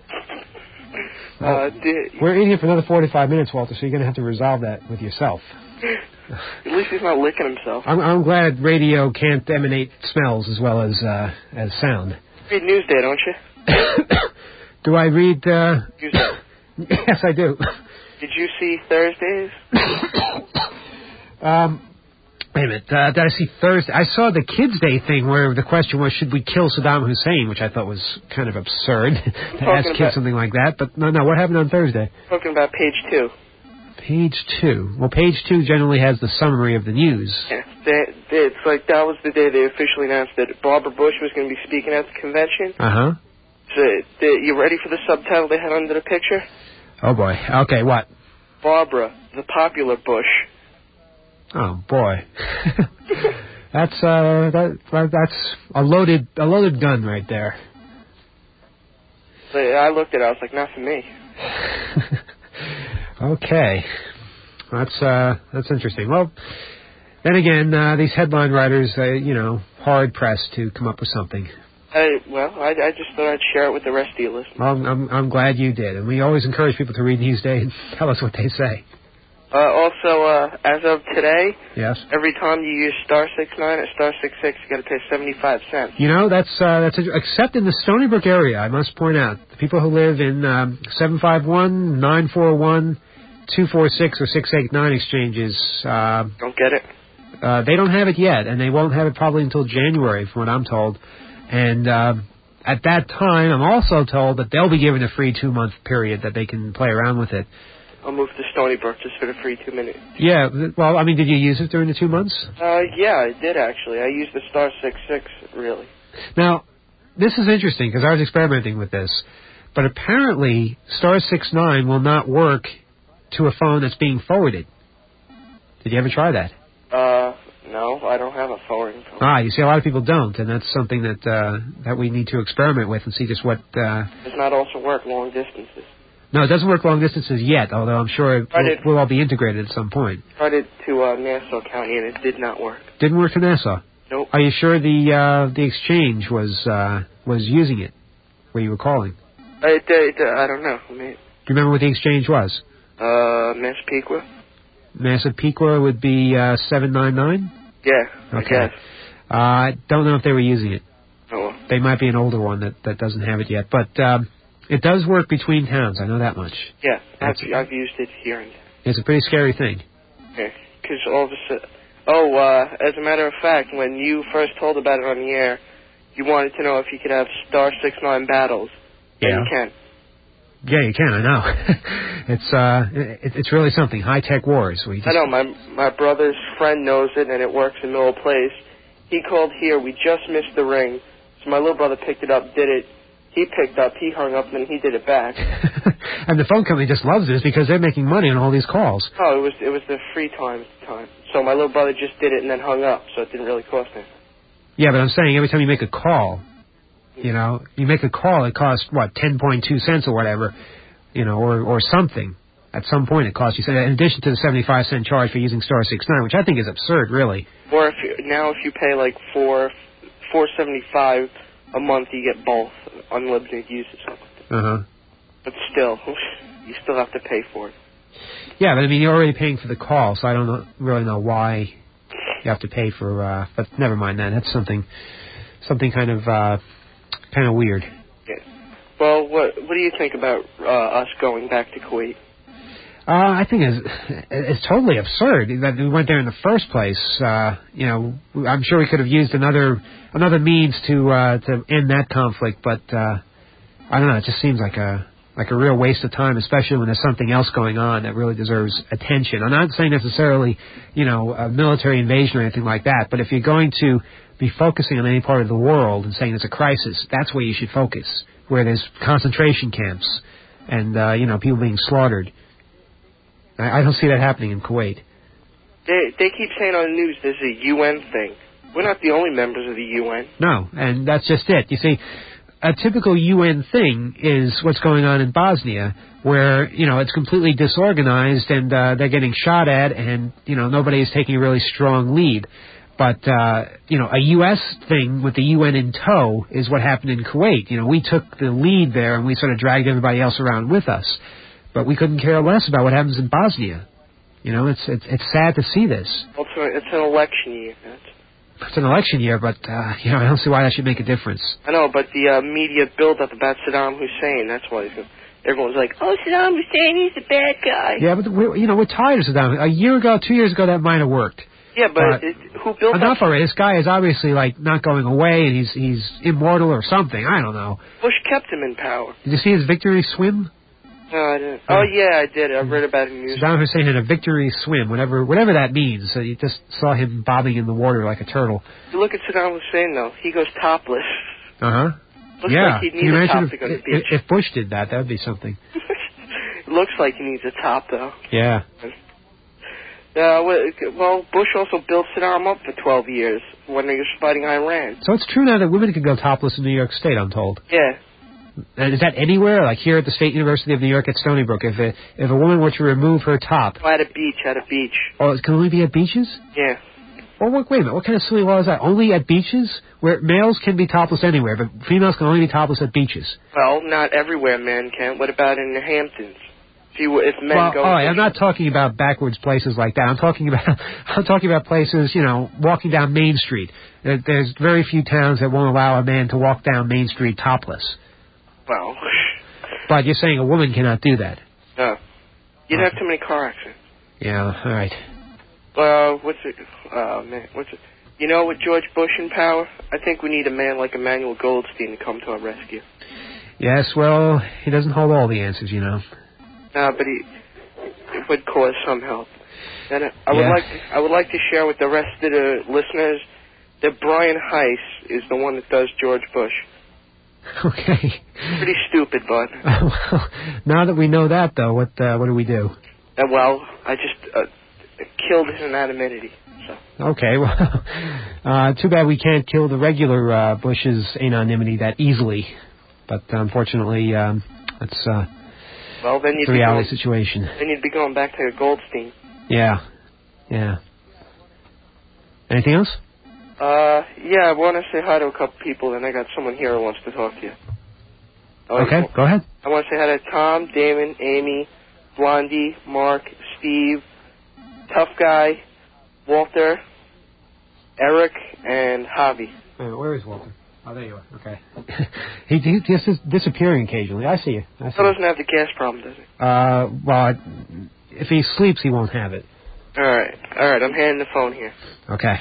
Well, uh, did, we're in here for another forty-five minutes, Walter, so you're going to have to resolve that with yourself. At least he's not licking himself. I'm, I'm glad radio can't emanate smells as well as uh, as sound. You read Newsday, don't you? Do I read... Uh... Newsday. Yes, I do. Did you see Thursdays? um, wait a minute. Uh, did I see Thursday? I saw the Kids' Day thing where the question was, should we kill Saddam Hussein, which I thought was kind of absurd to ask kids about, something like that. But no, no. What happened on Thursday? Talking about page two. Page two. Well, page two generally has the summary of the news. Yeah, they, they, it's like that was the day they officially announced that Barbara Bush was going to be speaking at the convention. Uh-huh. So, they, you ready for the subtitle they had under the picture? Oh, boy. Okay, what? Barbara, the popular Bush. Oh, boy. that's, uh, that, that's a loaded, a loaded gun right there. So I looked at it, I was like, not for me. Okay. That's, uh, that's interesting. Well, then again, uh, these headline writers, uh, you know, hard-pressed to come up with something. I, well, I, I just thought I'd share it with the rest of you listeners. Well, I'm, I'm, I'm glad you did. And we always encourage people to read Newsday and tell us what they say. Uh, also, uh, as of today, yes, every time you use star six nine or star six six, you got to pay seventy-five cents. You know, that's uh, that's a, except in the Stony Brook area. I must point out, the people who live in um, seven five one, nine four one, two four six or six eight nine exchanges uh, don't get it. Uh, they don't have it yet, and they won't have it probably until January, from what I'm told. And uh, at that time, I'm also told that they'll be given a free two month period that they can play around with it. I'll move to Stony Brook just for the free two minutes. Yeah, th- well, I mean, did you use it during the two months? Uh, yeah, I did actually. I used the star six six, really. Now, this is interesting because I was experimenting with this, but apparently star six nine will not work to a phone that's being forwarded. Did you ever try that? Uh, no, I don't have a forwarding phone. Ah, you see, a lot of people don't, and that's something that uh, that we need to experiment with and see just what... Uh... Does not also work long distances. No, it doesn't work long distances yet, although I'm sure it will, will all be integrated at some point. Tried it to uh, Nassau County, and it did not work. Didn't work to Nassau? Nope. Are you sure the uh, the exchange was uh, was using it where you were calling? Uh, it, it, uh, I don't know. I mean, do you remember what the exchange was? Uh, Massapequa. Massapequa would be uh, seven nine nine? Yeah, okay. I guess. Uh, I don't know if they were using it. Oh. They might be an older one that, that doesn't have it yet. But um, it does work between towns. I know that much. Yeah, I've, I've used it here and there. It's a pretty scary thing. Yeah, because all of a sudden... Oh, uh, as a matter of fact, when you first told about it on the air, you wanted to know if you could have star six nine battles. Yeah. And you can. Yeah, you can. I know. it's uh, it, it's really something. High tech wars. We just... I know. My my brother's friend knows it, and it works in Middle Place. He called here. We just missed the ring, so my little brother picked it up, did it. He picked up, he hung up, and then he did it back. And the phone company just loves this because they're making money on all these calls. Oh, it was it was the free time at the time. So my little brother just did it and then hung up, so it didn't really cost anything. Yeah, but I'm saying every time you make a call, you know, you make a call, it costs, what, ten point two cents or whatever, you know, or, or something. At some point it costs you, in addition to the seventy-five cent charge for using star six nine, which I think is absurd, really. Or if you, now if you pay like four, four seventy-five a month, you get both unlimited use or something. Uh-huh. But still, you still have to pay for it. Yeah, but I mean, you're already paying for the call, so I don't know, really know why you have to pay for, uh, but never mind that. That's something, something kind of, uh, kind of weird. Yeah. Well, what, what do you think about, uh, us going back to Kuwait? Uh, I think it's, it's totally absurd that we went there in the first place. Uh, you know, I'm sure we could have used another, another means to, uh, to end that conflict, but, uh, I don't know, it just seems like a, like a real waste of time, especially when there's something else going on that really deserves attention. I'm not saying necessarily, you know, a military invasion or anything like that, but if you're going to be focusing on any part of the world and saying it's a crisis, that's where you should focus, where there's concentration camps and, uh, you know, people being slaughtered. I, I don't see that happening in Kuwait. They, they keep saying on the news there's a U N thing. We're not the only members of the U N. No, and that's just it. You see, a typical U N thing is what's going on in Bosnia, where, you know, it's completely disorganized and uh, they're getting shot at and, you know, nobody is taking a really strong lead. But, uh, you know, a U S thing with the U N in tow is what happened in Kuwait. You know, we took the lead there and we sort of dragged everybody else around with us. But we couldn't care less about what happens in Bosnia. You know, it's it's, it's sad to see this. Well, it's, a, it's an election year. That's... It's an election year, but, uh, you know, I don't see why that should make a difference. I know, but the uh, media build-up about Saddam Hussein, that's why he's, everyone's like, oh, Saddam Hussein, he's a bad guy. Yeah, but, we're, you know, we're tired of Saddam. A year ago, two years ago, that might have worked. Yeah, but uh, it, who built enough that? already. This guy is obviously, like, not going away, and he's he's immortal or something. I don't know. Bush kept him in power. Did you see his victory swim? No, I didn't. Oh, yeah, I did. I read about it in news. Saddam Hussein had a victory swim, whatever whatever that means. So you just saw him bobbing in the water like a turtle. You look at Saddam Hussein, though. He goes topless. Uh-huh. Looks yeah. like he'd Can you need a imagine top to go to if, the beach. if Bush did that, that would be something. It looks like he needs a top, though. Yeah. Uh, well, Bush also built Saddam up for twelve years when he was fighting Iran. So it's true now that women can go topless in New York State, I'm told. Yeah. And is that anywhere? Like here at the State University of New York at Stony Brook, if a, if a woman were to remove her top... Oh, at a beach, at a beach. Oh, it can only be at beaches? Yeah. Well, wait, wait a minute. What kind of silly law is that? Only at beaches? Where males can be topless anywhere, but females can only be topless at beaches. Well, not everywhere men can. What about in the Hamptons? If, you, if men well, go... Oh, I'm not talking about backwards places like that. I'm talking about I'm talking about places, you know, walking down Main Street. There, there's very few towns that won't allow a man to walk down Main Street topless. Well... But you're saying a woman cannot do that? No. You'd okay. have too many car accidents. Yeah, all right. Uh, what's it? Oh, man, what's it? You know, with George Bush in power, I think we need a man like Emmanuel Goldstein to come to our rescue. Yes, well, he doesn't hold all the answers, you know. No, but he would cause some help. And I would Yeah. like to, I would like to share with the rest of the listeners that Brian Heiss is the one that does George Bush. Okay. Pretty stupid, bud. Well, now that we know that, though, what uh, what do we do? Uh, well, I just uh, killed his anonymity. So. Okay, well, uh, too bad we can't kill the regular uh, Bush's anonymity that easily. But unfortunately, um, that's uh, well, then you'd the be reality going, situation. Then you'd be going back to Goldstein. Yeah, yeah. Anything else? Uh, yeah, I want to say hi to a couple people, and I got someone here who wants to talk to you. Oh, Okay, you, go ahead. I want to say hi to Tom, Damon, Amy, Blondie, Mark, Steve, Tough Guy, Walter, Eric, and Javi. Wait, where is Walter? Oh, there you are. Okay. he, he just is disappearing occasionally. I see you. I see He you. doesn't have the gas problem, does he? Uh, well, if he sleeps, he won't have it. All right, all right. I'm handing the phone here. Okay.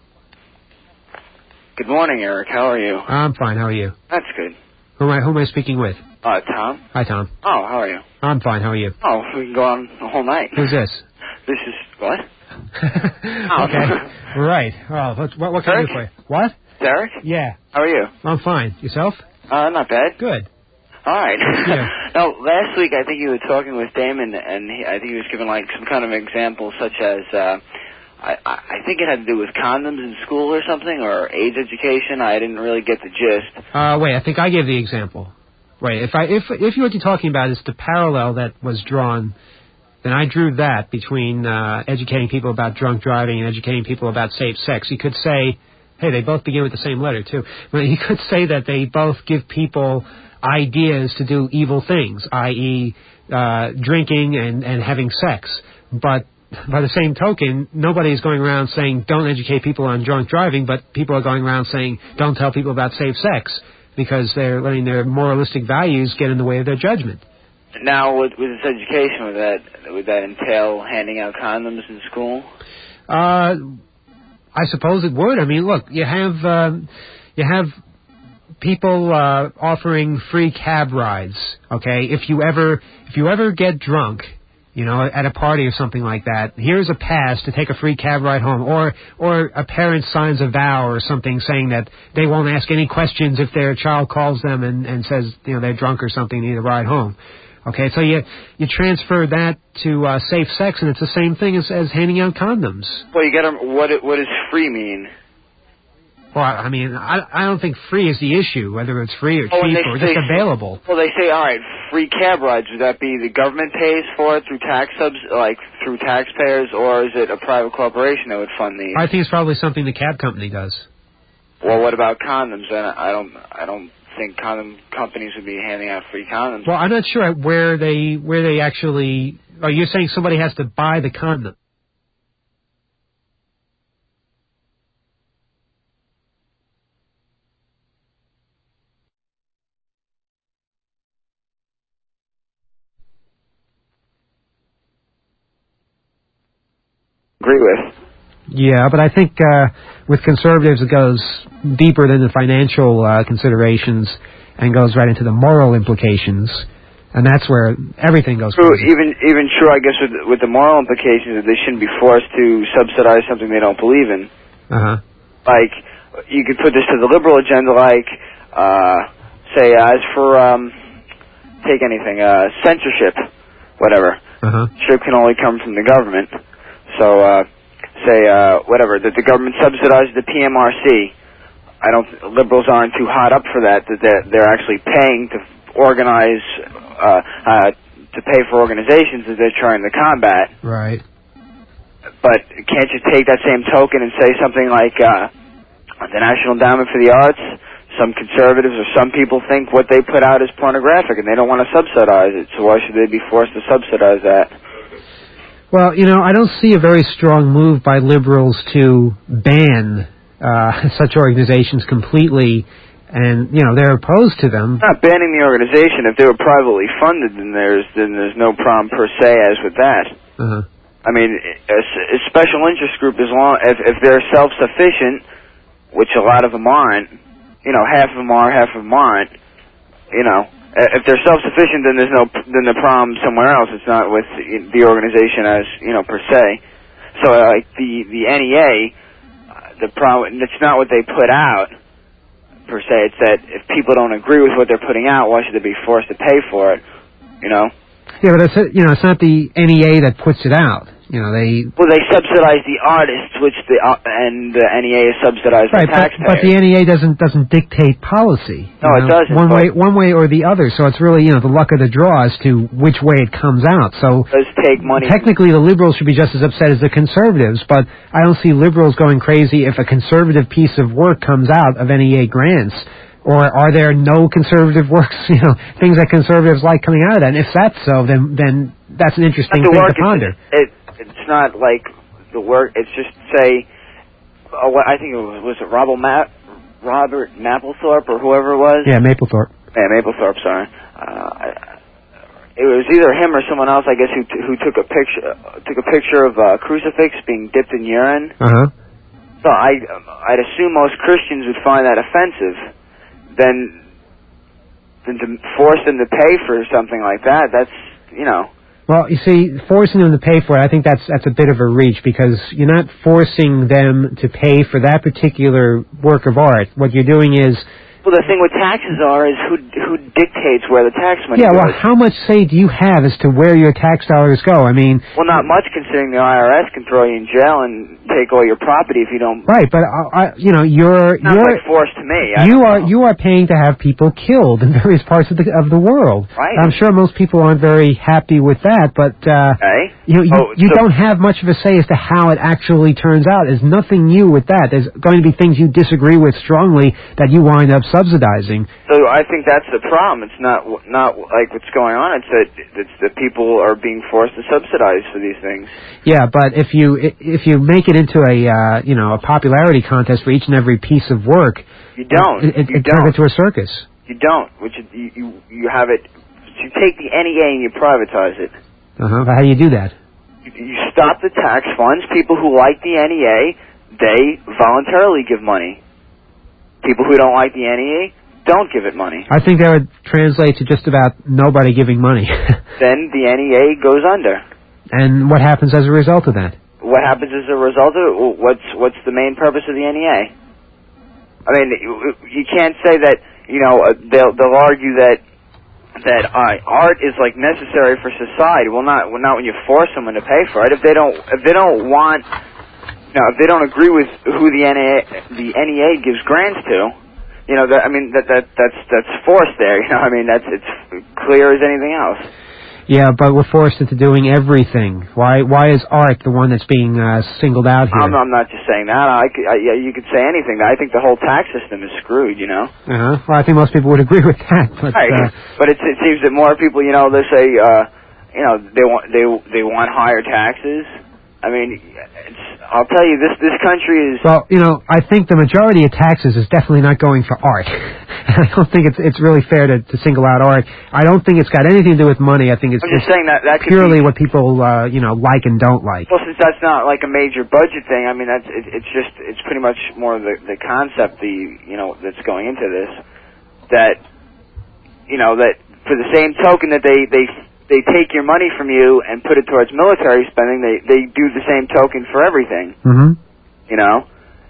Good morning, Eric. How are you? I'm fine. How are you? That's good. Who am I, who am I speaking with? Uh, Tom? Hi, Tom. Oh, how are you? I'm fine. How are you? Oh, we can go on the whole night. Who's this? This is, what? Okay. Right. Well, what, what, what can I do for you? What? Derek? Yeah. How are you? I'm fine. Yourself? Uh, not bad. Good. All right. Yeah. Now, last week I think you were talking with Damon, and he, I think he was giving like some kind of example, such as uh, I, I think it had to do with condoms in school or something, or AIDS education. I didn't really get the gist. Uh, wait. I think I gave the example. Wait. If I if if what you're talking about is the parallel that was drawn, then I drew that between uh, educating people about drunk driving and educating people about safe sex. You could say, hey, they both begin with the same letter too. But you could say that they both give people ideas to do evil things, that is, uh, drinking and, and having sex. But by the same token, nobody is going around saying don't educate people on drunk driving, but people are going around saying don't tell people about safe sex because they're letting their moralistic values get in the way of their judgment. Now, with, with this education, would that would that entail handing out condoms in school? Uh, I suppose it would. I mean, look, you have uh, you have people uh, offering free cab rides. Okay, if you ever if you ever get drunk, you know, at a party or something like that, here's a pass to take a free cab ride home. Or or a parent signs a vow or something saying that they won't ask any questions if their child calls them and, and says, you know, they're drunk or something, they need a ride home. Okay, so you you transfer that to uh, safe sex, and it's the same thing as, as handing out condoms. Well, you got to, what what does free mean? Well, I mean, I I don't think free is the issue, whether it's free or Oh, and cheap they or say- just available. Well, they say, all right, free cab rides. Would that be the government pays for it through tax subs, like through taxpayers, or is it a private corporation that would fund these? I think it's probably something the cab company does. Well, what about condoms? Then I don't, I don't think condom companies would be handing out free condoms. Well, I'm not sure where they where they actually. Are you saying somebody has to buy the condom? Agree with. Yeah, but I think uh, with conservatives it goes deeper than the financial uh, considerations and goes right into the moral implications, and that's where everything goes. True, crazy. even even true, I guess, with with the moral implications that they shouldn't be forced to subsidize something they don't believe in. Uh huh. Like, you could put this to the liberal agenda, like, uh, say, as for um, take anything, uh, censorship, whatever. Uh huh. Censorship can only come from the government. So, uh, say, uh, whatever, that the government subsidizes the P M R C. I don't, liberals aren't too hot up for that, that they're, they're actually paying to organize, uh, uh, to pay for organizations that they're trying to combat. Right. But can't you take that same token and say something like, uh, the National Endowment for the Arts, some conservatives or some people think what they put out is pornographic and they don't want to subsidize it, so why should they be forced to subsidize that? Well, you know, I don't see a very strong move by liberals to ban uh, such organizations completely, and you know they're opposed to them. Not banning the organization. If they were privately funded, then there's then there's no problem per se as with that. Uh-huh. I mean, a, a special interest group, as long if if they're self-sufficient, which a lot of them aren't, you know, half of them are, half of them aren't, you know, Uh, if they're self-sufficient, then there's no then the problem somewhere else. It's not with the organization as you know per se. So uh, like the the N E A, uh, the problem it's not what they put out per se. It's that if people don't agree with what they're putting out, why should they be forced to pay for it? You know. Yeah, but it's you know it's not the N E A that puts it out. You know, they... Well, they subsidize the artists, which the uh, and the N E A is subsidized right, by taxpayers. But, but the N E A doesn't doesn't dictate policy. No, know, it doesn't. One way, one way or the other. So it's really, you know, the luck of the draw as to which way it comes out. So it does take money. Technically, the liberals should be just as upset as the conservatives, but I don't see liberals going crazy if a conservative piece of work comes out of N E A grants. Or are there no conservative works, you know, things that conservatives like coming out of that? And if that's so, then then that's an interesting thing work, to ponder. It, it's not like the work. It's just say, oh, what, I think it was was it Robert Ma- Robert Mapplethorpe or whoever it was. Yeah, Mapplethorpe. Yeah, Mapplethorpe. Sorry. Uh, it was either him or someone else, I guess, who t- who took a picture uh, took a picture of a crucifix being dipped in urine. Uh huh. So I I'd assume most Christians would find that offensive. Then, then to force them to pay for something like that, that's, you know. Well, you see, forcing them to pay for it, I think that's that's a bit of a reach because you're not forcing them to pay for that particular work of art. What you're doing is... Well, the thing with taxes are is who who dictates where the tax money yeah, goes. Yeah, well, how much say do you have as to where your tax dollars go? I mean... Well, not much, considering the I R S can throw you in jail and take all your property if you don't... Right, but, uh, I, you know, you're... It's not you're, like forced to me. I you are know. you are paying to have people killed in various parts of the of the world. Right. I'm sure most people aren't very happy with that, but... Uh, okay. You, you, oh, you so don't have much of a say as to how it actually turns out. There's nothing new with that. There's going to be things you disagree with strongly that you wind up subsidizing. So I think that's the problem. It's not not like what's going on. It's that it's that people are being forced to subsidize for these things. Yeah, but if you if you make it into a uh, you know a popularity contest for each and every piece of work, you don't. It, it, you it don't. turns into a circus. You don't. Which you you, you have it. You take the N E A and you privatize it. Uh huh. How do you do that? You, you stop the tax funds. People who like the N E A, they voluntarily give money. People who don't like the N E A don't give it money. I think that would translate to just about nobody giving money. Then the N E A goes under. And what happens as a result of that? What happens as a result of it? What's what's the main purpose of the N E A? I mean, you, you can't say that. You know, they'll they'll argue that that uh, art is like necessary for society. Well, not well, not when you force someone to pay for it. If they don't if they don't want, you know, if they don't agree with who the N E A the N E A gives grants to. You know, that, I mean, that that that's that's forced there. You know, I mean, that's it's clear as anything else. Yeah, but we're forced into doing everything. Why why is art the one that's being uh, singled out here? I'm, I'm not just saying that. I, could, I yeah, you could say anything. I think the whole tax system is screwed. You know. Uh huh. Well, I think most people would agree with that. But right. uh, but it, it seems that more people, you know, they say, uh, you know, they want they they want higher taxes. I mean, it's, I'll tell you, this this country is... Well, you know, I think the majority of taxes is definitely not going for art. I don't think it's it's really fair to, to single out art. I don't think it's got anything to do with money. I think it's I'm just it's saying that, that could purely be, what people, uh, you know, like and don't like. Well, since that's not like a major budget thing, I mean, that's it, it's just, it's pretty much more the, the concept, the you know, that's going into this, that, you know, that for the same token that they... they they take your money from you and put it towards military spending, they they do the same token for everything. Mm-hmm. You know?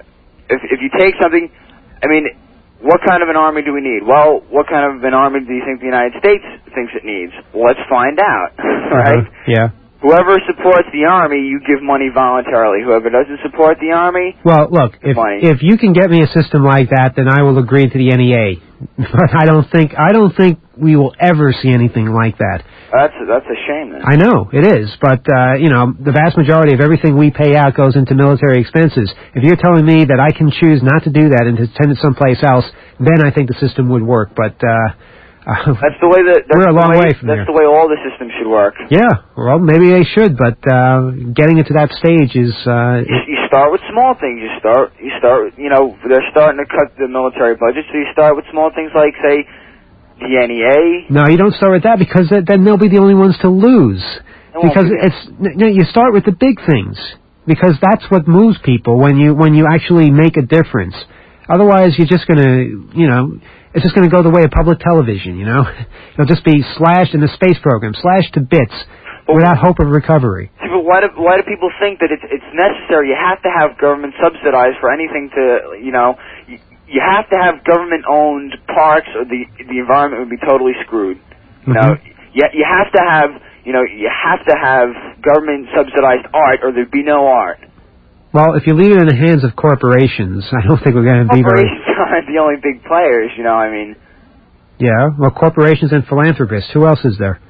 If if you take something, I mean, what kind of an army do we need? Well, what kind of an army do you think the United States thinks it needs? Well, let's find out, right? Uh-huh. Yeah. Whoever supports the army, you give money voluntarily. Whoever doesn't support the army, well, look, if money. if you can get me a system like that, then I will agree to the N E A. But I don't think I don't think we will ever see anything like that. That's that's a shame. Then. I know it is, but uh, you know, the vast majority of everything we pay out goes into military expenses. If you're telling me that I can choose not to do that and to send it someplace else, then I think the system would work. But uh, uh, that's the way that that's we're a long the way, way from That's there. the way all the systems should work. Yeah, well, maybe they should, but uh, getting it to that stage is. Uh, you, you start with small things. You start. You start. You know, they're starting to cut the military budget, so you start with small things like, say, the N E A. No, you don't start with that because then they'll be the only ones to lose. Because be it's no, you start with the big things because that's what moves people when you when you actually make a difference. Otherwise, you're just going to, you know, it's just going to go the way of public television, you know? It'll just be slashed in the space program, slashed to bits without hope of recovery. See, but why do, why do people think that it's, it's necessary? You have to have government subsidized for anything to, you know, you, you have to have government-owned parks or the the environment would be totally screwed. You know, Mm-hmm. you, you have to have, you know, you have to have government-subsidized art or there'd be no art. Well, if you leave it in the hands of corporations, I don't think we're going to be very... Corporations aren't the only big players, you know, I mean... Yeah, well, corporations and philanthropists. Who else is there?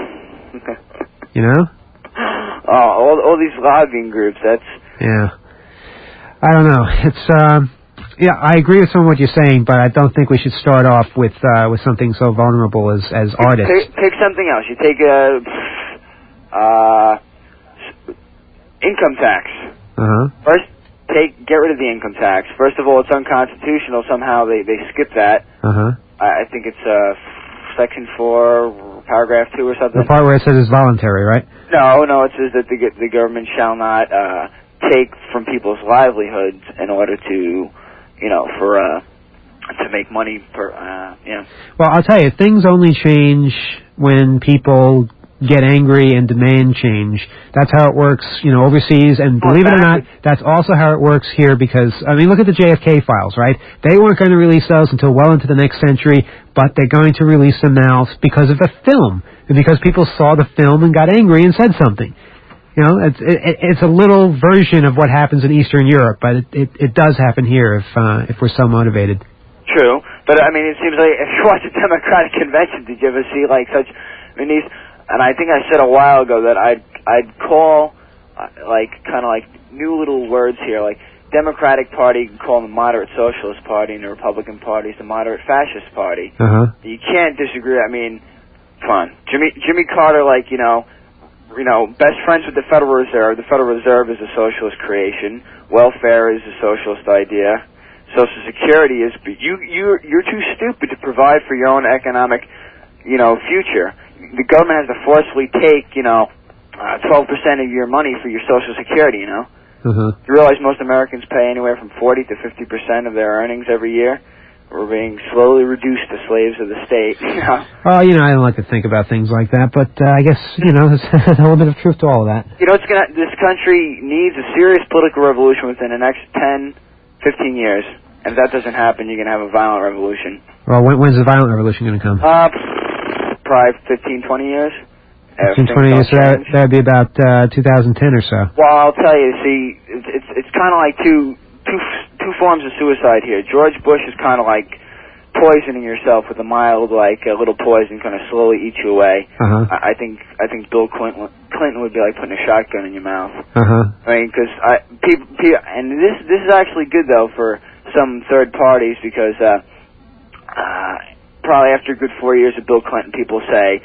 You know? Oh, all, all these lobbying groups, that's... Yeah. I don't know. It's, um... Yeah, I agree with some of what you're saying, but I don't think we should start off with uh, with something so vulnerable as, as artists. Take, take something else. You take a... Uh... income tax. Uh-huh. First, take get rid of the income tax. First of all, it's unconstitutional. Somehow they, they skip that. Uh-huh. I, I think it's uh, section four, paragraph two or something. The part where it says it's voluntary, right? No, no, it says that the, the government shall not uh, take from people's livelihoods in order to, you know, for uh, to make money per, uh, you know. Well, I'll tell you, things only change when people get angry and demand change. That's how it works, you know, overseas. And believe it or not, that's also how it works here because, I mean, look at the J F K files, right? They weren't going to release those until well into the next century, but they're going to release them now because of the film and because people saw the film and got angry and said something. You know, it's, it, it's a little version of what happens in Eastern Europe, but it, it, it does happen here if uh, if we're so motivated. True, but I mean, it seems like if you watch a Democratic convention, did you ever see like such? I mean, these, and I think I said a while ago that I'd I'd call uh, like kind of like new little words here, like Democratic Party, you can call them the Moderate Socialist Party, and the Republican Party is the Moderate Fascist Party. Uh-huh. You can't disagree. I mean, come on, Jimmy Jimmy Carter, like you know. You know, best friends with the Federal Reserve. The Federal Reserve is a socialist creation. Welfare is a socialist idea. Social Security is you you you're too stupid to provide for your own economic, you know, future. The government has to forcefully take, you know, uh, twelve percent of your money for your Social Security. You know, uh-huh. You realize most Americans pay anywhere from forty to fifty percent of their earnings every year. We're being slowly reduced to slaves of the state. You know? Well, you know, I don't like to think about things like that, but uh, I guess, you know, there's a little bit of truth to all of that. You know, it's gonna, this country needs a serious political revolution within the next ten, fifteen years. And if that doesn't happen, you're going to have a violent revolution. Well, when, when's the violent revolution going to come? Uh, probably fifteen, twenty years. fifteen, twenty years, so that would be about uh, two thousand ten or so. Well, I'll tell you, see, it's, it's, it's kind of like two... Two two forms of suicide here. George Bush is kind of like poisoning yourself with a mild, like a little poison, kind of slowly eat you away. Uh-huh. I, I think I think Bill Clinton Clinton would be like putting a shotgun in your mouth. Uh-huh. I mean, because I people, people and this this is actually good though for some third parties because uh, uh, probably after a good four years of Bill Clinton, people say.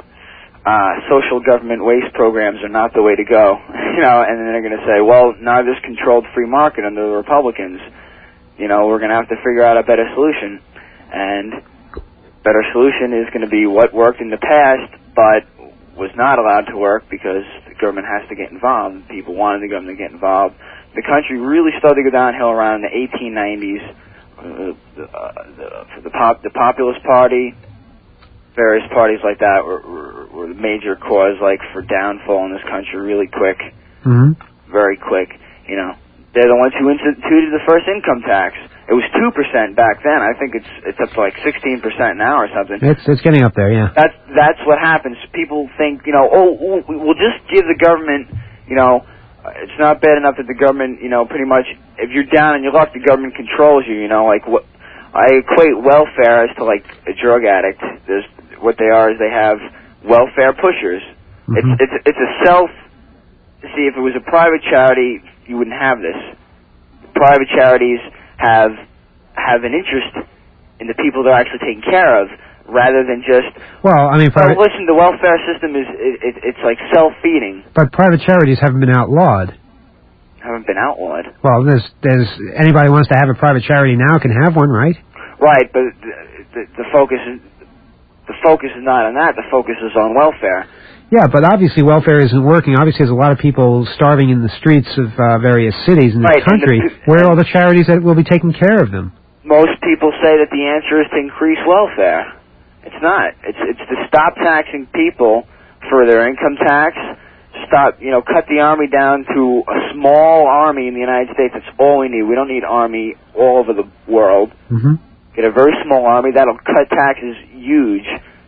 Uh, social government waste programs are not the way to go, you know, and then they're going to say, well, now there's controlled free market under the Republicans, you know, we're going to have to figure out a better solution, and better solution is going to be what worked in the past, but was not allowed to work because the government has to get involved, people wanted the government to get involved. The country really started to go downhill around the eighteen nineties, uh, the, uh, the, the, pop, the Populist Party, various parties like that were, were, were the major cause, like, for downfall in this country really quick. Mm-hmm. Very quick. You know, they're the ones who instituted the first income tax. It was two percent back then. I think it's it's up to like sixteen percent now or something. It's it's getting up there, yeah. That's, that's what happens. People think, you know, oh, we'll just give the government, you know, it's not bad enough that the government, you know, pretty much, if you're down and you're luck, the government controls you, you know, like what, I equate welfare as to like a drug addict. There's, what they are is they have welfare pushers. Mm-hmm. It's it's it's a self. See, if it was a private charity, you wouldn't have this. Private charities have have an interest in the people they're actually taking care of, rather than just. Well, I mean, private. Well, listen, the welfare system is it, it, it's like self-feeding. But private charities haven't been outlawed. Haven't been outlawed. Well, there's there's anybody who wants to have a private charity now can have one, right? Right, but the, the, the focus is. The focus is not on that. The focus is on welfare. Yeah, but obviously welfare isn't working. Obviously, there's a lot of people starving in the streets of uh, various cities in the Right, and country. the- Where are all the charities that will be taking care of them? Most people say that the answer is to increase welfare. It's not. It's it's to stop taxing people for their income tax. Stop, you know, cut the army down to a small army in the United States. That's all we need. We don't need army all over the world. Mm-hmm. Get a very small army. That'll cut taxes huge.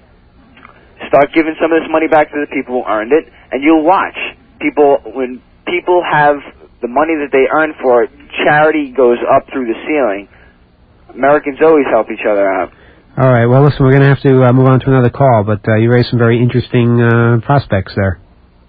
Start giving some of this money back to the people who earned it, and you'll watch. People, when people have the money that they earn for it, charity goes up through the ceiling. Americans always help each other out. All right. Well, listen, we're going to have to uh, move on to another call, but uh, you raised some very interesting uh, prospects there.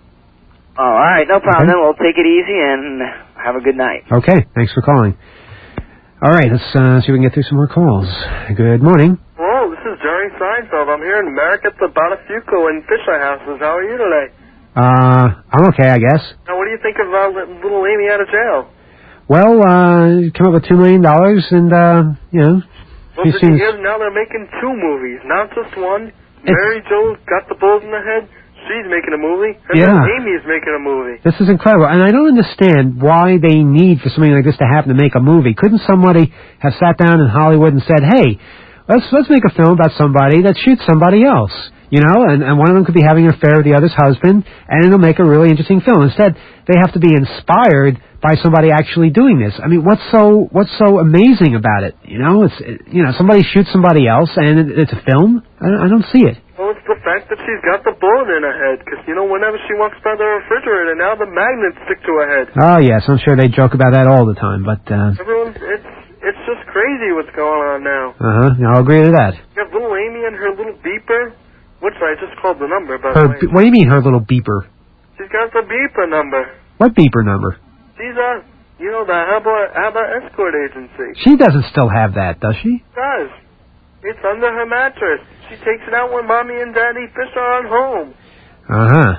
Oh, all right, no problem. Okay. Then we'll take it easy and have a good night. Okay. Thanks for calling. All right. Let's uh, see if we can get through some more calls. Good morning. Hello, this is Jerry Seinfeld. I'm here in America at the Botafuco and Fisher Houses. How are you today? Uh, I'm okay, I guess. Now, what do you think of uh, letting little Amy out of jail? Well, uh, come up with two million dollars, and uh, you know, Well, she did seems. you hear now they're making two movies, not just one. Mary Jo got the bullet in the head. She's making a movie, and Yeah. then Amy's making a movie. This is incredible, and I don't understand why they need for something like this to happen to make a movie. Couldn't somebody have sat down in Hollywood and said, "Hey, let's let's make a film about somebody that shoots somebody else," you know, and, and one of them could be having an affair with the other's husband, and it'll make a really interesting film. Instead, they have to be inspired by somebody actually doing this. I mean, what's so what's so amazing about it? You know, it's it, you know somebody shoots somebody else, and it, it's a film. I don't, I don't see it. Well, it's the fact that she's got the bullet in her head, because, you know, whenever she walks by the refrigerator, now the magnets stick to her head. Oh yes, I'm sure they joke about that all the time, but uh, Everyone's, it's, it's just crazy what's going on now. uh huh, I'll agree to that. You have little Amy and her little beeper, which I just called the number, by Her, the way. what do you mean, her little beeper? She's got the beeper number. What beeper number? She's a, you know, the Abba, Abba escort agency. She doesn't still have that, does she? Does. It's under her mattress. She takes it out when Mommy and Daddy Fish are at home. Uh-huh.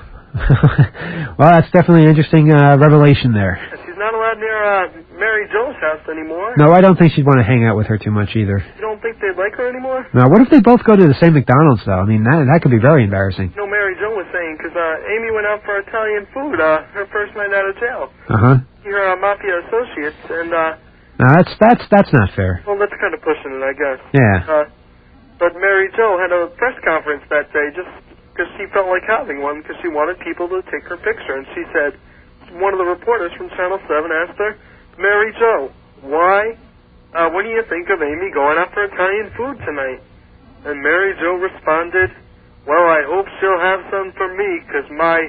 Well, that's definitely an interesting uh, revelation there. She's not allowed near uh, Mary Jo's house anymore. No, I don't think she'd want to hang out with her too much either. You don't think they'd like her anymore? Now, what if they both go to the same McDonald's, though? I mean, that that could be very embarrassing. You know, Mary Jo was saying, because uh, Amy went out for Italian food uh, her first night out of jail. Uh-huh. Her uh, mafia associates, and, uh, Now, that's, that's, that's not fair. well, that's kind of pushing it, I guess. Yeah. Uh, but Mary Jo had a press conference that day just because she felt like having one because she wanted people to take her picture. And she said, one of the reporters from Channel seven asked her, Mary Jo, why, uh, what do you think of Amy going out for Italian food tonight? And Mary Jo responded, well, I hope she'll have some for me because my,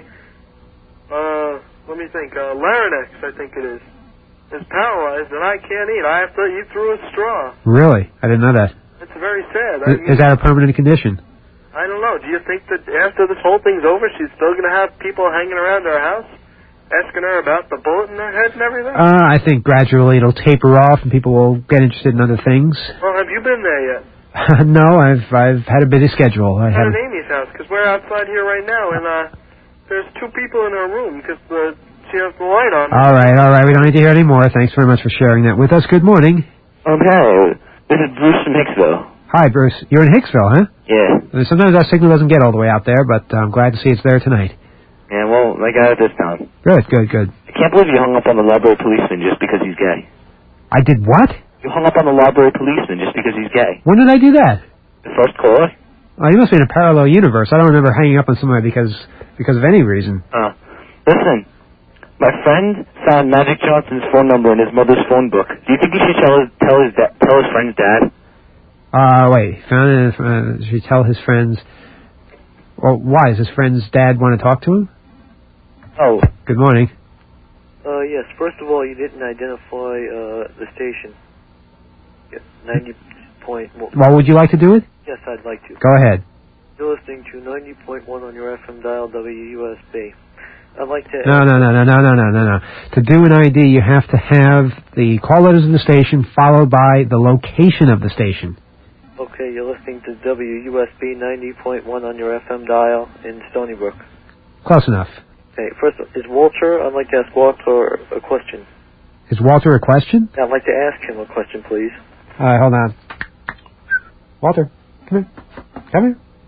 uh, let me think, uh, larynx, I think it is, is paralyzed and I can't eat. I have to eat through a straw. Really? I didn't know that. It's very sad. I Is, mean, is that a permanent condition? I don't know. Do you think that after this whole thing's over, she's still going to have people hanging around her house asking her about the bullet in her head and everything? Uh, I think gradually it'll taper off and people will get interested in other things. Well, have you been there yet? No, I've I've had a busy schedule. I Not had. at Amy's house, because we're outside here right now, and uh, there's two people in her room because the she has the light on. All right, all right. We don't need to hear any more. Thanks very much for sharing that with us. Good morning. Um, hello. This is Bruce from Hicksville. Hi, Bruce. You're in Hicksville, huh? Yeah. Sometimes our signal doesn't get all the way out there, but I'm glad to see it's there tonight. Yeah, well, I got it this time. Good, good, good. I can't believe you hung up on the library policeman just because he's gay. I did what? You hung up on the library policeman just because he's gay. When did I do that? The first caller? Oh, you must be in a parallel universe. I don't remember hanging up on somebody because because of any reason. Uh, listen, my friend found Magic Johnson's phone number in his mother's phone book. Do you think he should tell his tell his da- tell his friend's dad? Uh, wait. Found it, uh, should he tell his friends? Well, why? Does his friend's dad want to talk to him? Oh. Good morning. Uh, yes. First of all, you didn't identify uh, the station. Yeah, ninety point one. Well, would you like to do it? Yes, I'd like to. Go ahead. You're listening to ninety point one on your F M dial W U S B. I'd like to... No, no, no, no, no, no, no, no, no. To do an I D, you have to have the call letters in the station followed by the location of the station. Okay, you're listening to W U S B ninety point one on your F M dial in Stony Brook. Close enough. Okay, first, is Walter... I'd like to ask Walter a question. Is Walter a question? I'd like to ask him a question, please. All right, hold on. Walter, come here. Come here.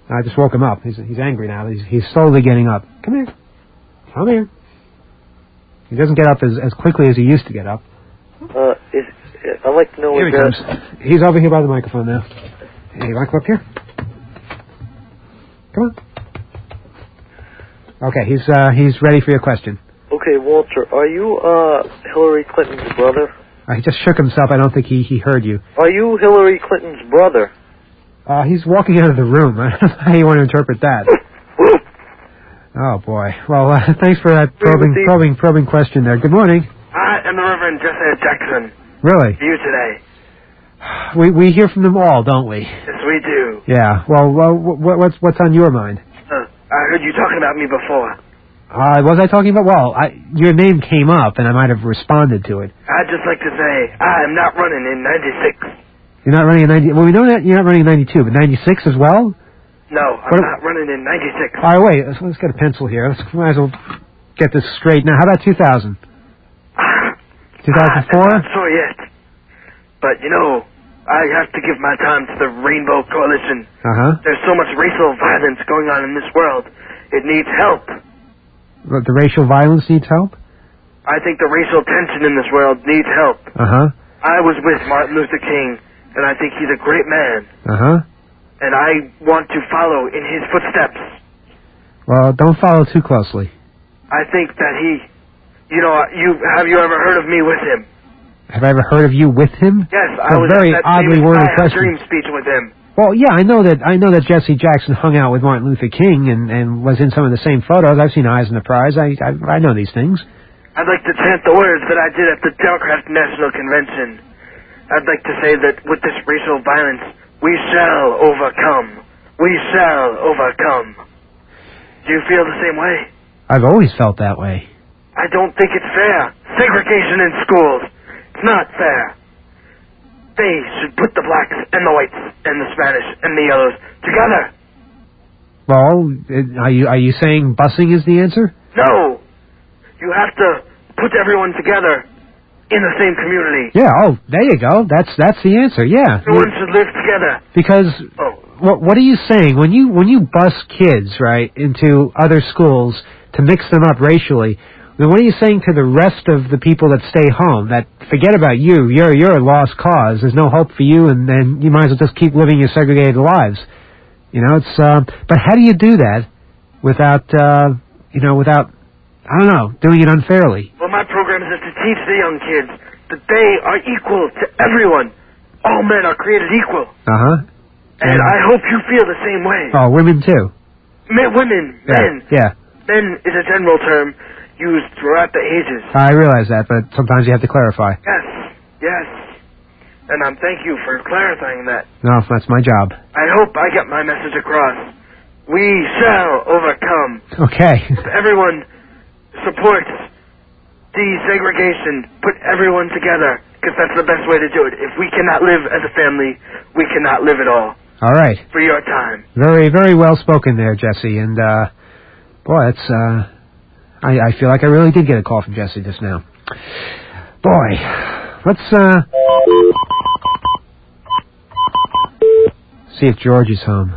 I just woke him up. He's he's angry now. He's he's slowly getting up. Come here. Come here. He doesn't get up as as quickly as he used to get up. Uh, is, I'd like to know Here what he the... comes. He's over here by the microphone now. Hey, you want to come up here? Come on. Okay, he's uh, he's ready for your question. Okay, Walter, are you uh, Hillary Clinton's brother? Uh, he just shook himself. I don't think he, he heard you. Are you Hillary Clinton's brother? Uh, he's walking out of the room. I don't know how you want to interpret that. Oh, boy. Well, uh, thanks for that probing, probing, probing question there. Good morning. I am the Reverend Jesse Jackson. Really? For you today. We we hear from them all, don't we? Yes, we do. Yeah. Well, well what, what's what's on your mind? Uh, I heard you talking about me before. Uh, was I talking about? Well, I, your name came up, and I might have responded to it. I'd just like to say I am not running in ninety-six. You're not running in ninety. Well, we know that you're not running in ninety-two, but ninety-six as well. No, I'm what, not running in ninety-six. All right, wait. Let's, let's get a pencil here. Let's might as well get this straight now. How about two thousand? two thousand four. I'm not sure yet, but you know, I have to give my time to the Rainbow Coalition. Uh huh. There's so much racial violence going on in this world. It needs help. The racial violence needs help? I think the racial tension in this world needs help. Uh-huh. I was with Martin Luther King, and I think he's a great man. Uh-huh. And I want to follow in his footsteps. Well, don't follow too closely. I think that he, you know, you have you ever heard of me with him? Have I ever heard of you with him? Yes, That's I was a very at that oddly famous worded I Have a question. Dream speech with him. Well, yeah, I know that I know that Jesse Jackson hung out with Martin Luther King and, and was in some of the same photos. I've seen Eyes on the Prize. I, I I know these things. I'd like to chant the words that I did at the Democrat National Convention. I'd like to say that with this racial violence, we shall overcome. We shall overcome. Do you feel the same way? I've always felt that way. I don't think it's fair. Segregation in schools. It's not fair. They should put the blacks and the whites and the Spanish and the yellows together. Well, are you are you saying busing is the answer? No. You have to put everyone together in the same community. Yeah, oh, there you go. That's that's the answer, yeah. Everyone should live together. Because oh. what what are you saying? When you when you bus kids, right, into other schools to mix them up racially, then what are you saying to the rest of the people that stay home, that forget about you, you're you're a lost cause, there's no hope for you, and then you might as well just keep living your segregated lives? You know, it's, uh, but how do you do that without, uh, you know, without, I don't know, doing it unfairly? Well, my program is to teach the young kids that they are equal to everyone. All men are created equal. Uh-huh. And I hope you feel the same way. Oh, women too. Men, women, yeah. men. Yeah. Men is a general term used throughout the ages. I realize that, but sometimes you have to clarify. Yes, yes. And I'm thank you for clarifying that. No, that's my job. I hope I get my message across. We shall overcome. Okay. Everyone supports desegregation. Put everyone together, because that's the best way to do it. If we cannot live as a family, we cannot live at all. All right. For your time. Very, very well spoken there, Jesse. And, uh, boy, that's, uh, I, I feel like I really did get a call from Jesse just now. Boy, let's uh, see if George is home.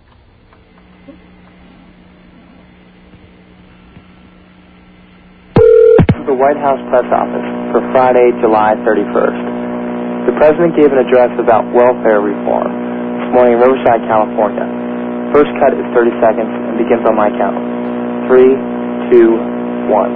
The White House press office for Friday, July thirty-first. The President gave an address about welfare reform this morning in Riverside, California. First cut is thirty seconds and begins on my count. Three, two, one.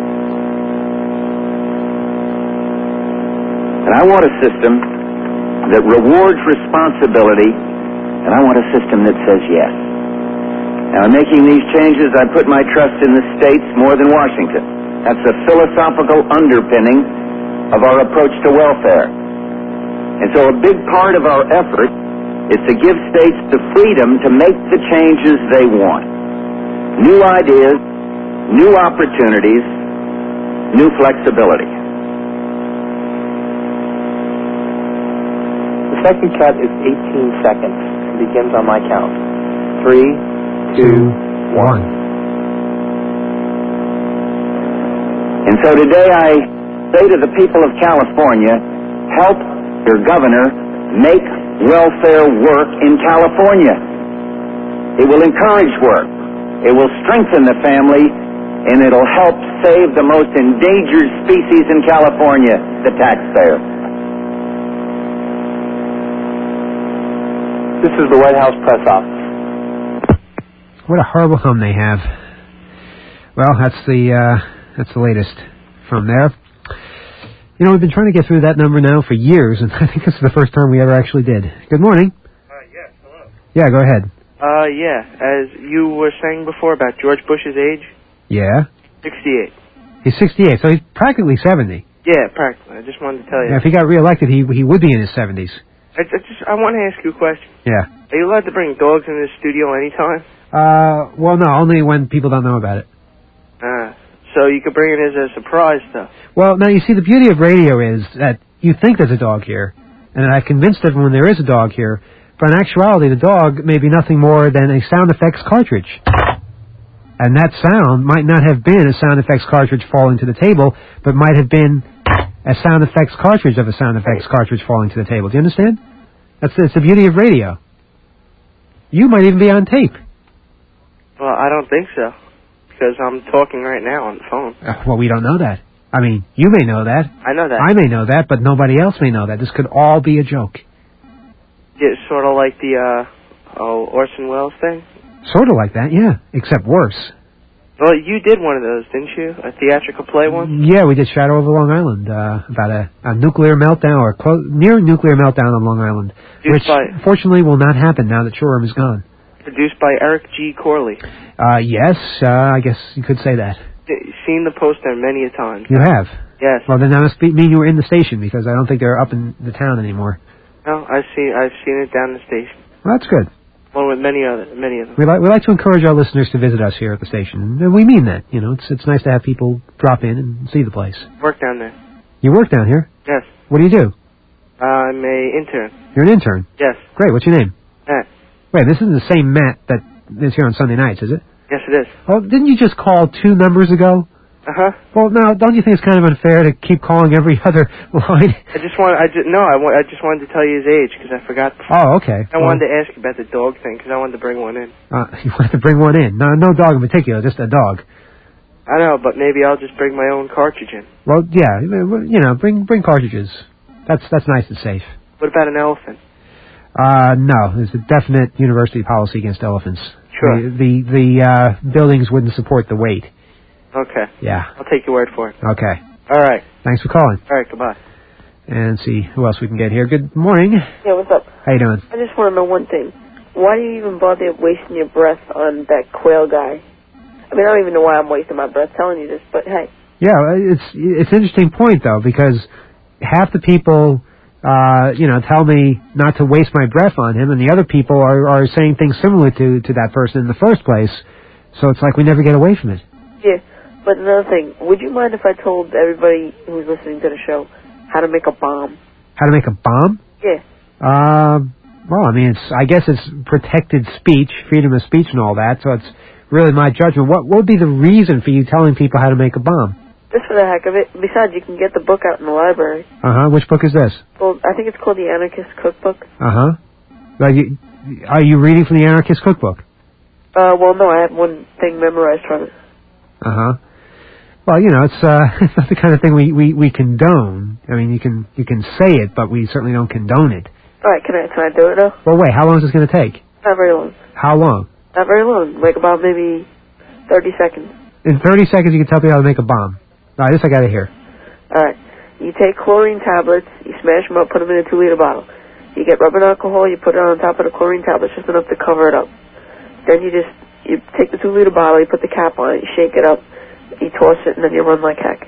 And I want a system that rewards responsibility, and I want a system that says yes. Now, in making these changes, I put my trust in the states more than Washington. That's the philosophical underpinning of our approach to welfare. And so a big part of our effort is to give states the freedom to make the changes they want. New ideas, new opportunities, new flexibility. The second cut is eighteen seconds and begins on my count. Three, two, one. And so today I say to the people of California, help your governor make welfare work in California. It will encourage work. It will strengthen the family, and it'll help save the most endangered species in California, the taxpayer. This is the White House press office. What a horrible hum they have. Well, that's the uh, that's the latest from there. You know, we've been trying to get through that number now for years, and I think this is the first time we ever actually did. Good morning. Uh, yes, hello. Yeah, go ahead. Uh, yeah, as you were saying before about George Bush's age, Yeah? sixty-eight. He's sixty-eight, so he's practically seventy. Yeah, practically. I just wanted to tell you. Yeah, if he got reelected, he he would be in his seventies. I, I just I want to ask you a question. Yeah. Are you allowed to bring dogs into the studio anytime? Uh, well, no, only when people don't know about it. Uh, so you could bring it as a surprise, though. Well, now, you see, the beauty of radio is that you think there's a dog here, and I've convinced everyone there is a dog here, but in actuality, the dog may be nothing more than a sound effects cartridge. And that sound might not have been a sound effects cartridge falling to the table, but might have been a sound effects cartridge of a sound effects cartridge falling to the table. Do you understand? That's, that's the beauty of radio. You might even be on tape. Well, I don't think so, because I'm talking right now on the phone. Uh, well, we don't know that. I mean, you may know that. I know that. I may know that, but nobody else may know that. This could all be a joke. It's sort of like the, uh, oh, Orson Welles thing? Sort of like that, yeah, except worse. Well, you did one of those, didn't you? A theatrical play one? Yeah, we did Shadow over Long Island, uh, about a, a nuclear meltdown, or close, near nuclear meltdown on Long Island, Produced which by, fortunately will not happen now that Shoreham is gone. Produced by Eric G. Corley. Uh, yes, uh, I guess you could say that. You've seen the poster many a time. You have? Yes. Well, then that must be, mean you were in the station, because I don't think they're up in the town anymore. No, I've seen, I've seen it down the station. Well, that's good. Along with many other, many of them. We like we like to encourage our listeners to visit us here at the station, and we mean that. You know, it's it's nice to have people drop in and see the place. Work down there. You work down here? Yes. What do you do? I'm a intern. You're an intern? Yes. Great. What's your name? Matt. Wait, this isn't the same Matt that is here on Sunday nights, is it? Yes, it is. Oh, didn't you just call two numbers ago? Uh-huh. Well, now, don't you think it's kind of unfair to keep calling every other line? I just want, I just, no, I, wa- I just wanted to tell you his age, because I forgot before. Oh, okay. I well, wanted to ask you about the dog thing, because I wanted to bring one in. Uh, you wanted to bring one in? No, no dog in particular, just a dog. I know, but maybe I'll just bring my own cartridge in. Well, yeah, you know, bring bring cartridges. That's that's nice and safe. What about an elephant? Uh, no, there's a definite university policy against elephants. Sure. The the, the uh, buildings wouldn't support the weight. Okay. Yeah. I'll take your word for it. Okay. All right. Thanks for calling. All right, goodbye. And see who else we can get here. Good morning. Yeah, what's up? How you doing? I just want to know one thing. Why do you even bother wasting your breath on that quail guy? I mean, I don't even know why I'm wasting my breath telling you this, but hey. Yeah, it's it's an interesting point, though, because half the people, uh, you know, tell me not to waste my breath on him, and the other people are, are saying things similar to, to that person in the first place. So it's like we never get away from it. Yeah. But another thing, would you mind if I told everybody who's listening to the show how to make a bomb? How to make a bomb? Yeah. Uh, well, I mean, it's I guess it's protected speech, freedom of speech and all that, so it's really my judgment. What, what would be the reason for you telling people how to make a bomb? Just for the heck of it. Besides, you can get the book out in the library. Uh-huh. Which book is this? Well, I think it's called The Anarchist Cookbook. Uh-huh. Are you, are you reading from the Anarchist Cookbook? Uh, well, no, I have one thing memorized from it. Uh-huh. Well, you know, it's uh, it's not the kind of thing we, we, we condone. I mean, you can you can say it, but we certainly don't condone it. All right, can I can I do it now? Well, wait, how long is this going to take? Not very long. How long? Not very long. Like about maybe thirty seconds. In thirty seconds, you can tell people how to make a bomb. All right, this I got to hear. All right. You take chlorine tablets, you smash them up, put them in a two-liter bottle. You get rubbing alcohol, you put it on top of the chlorine tablets just enough to cover it up. Then you just you take the two-liter bottle, you put the cap on it, you shake it up. You toss it, and then you run like heck.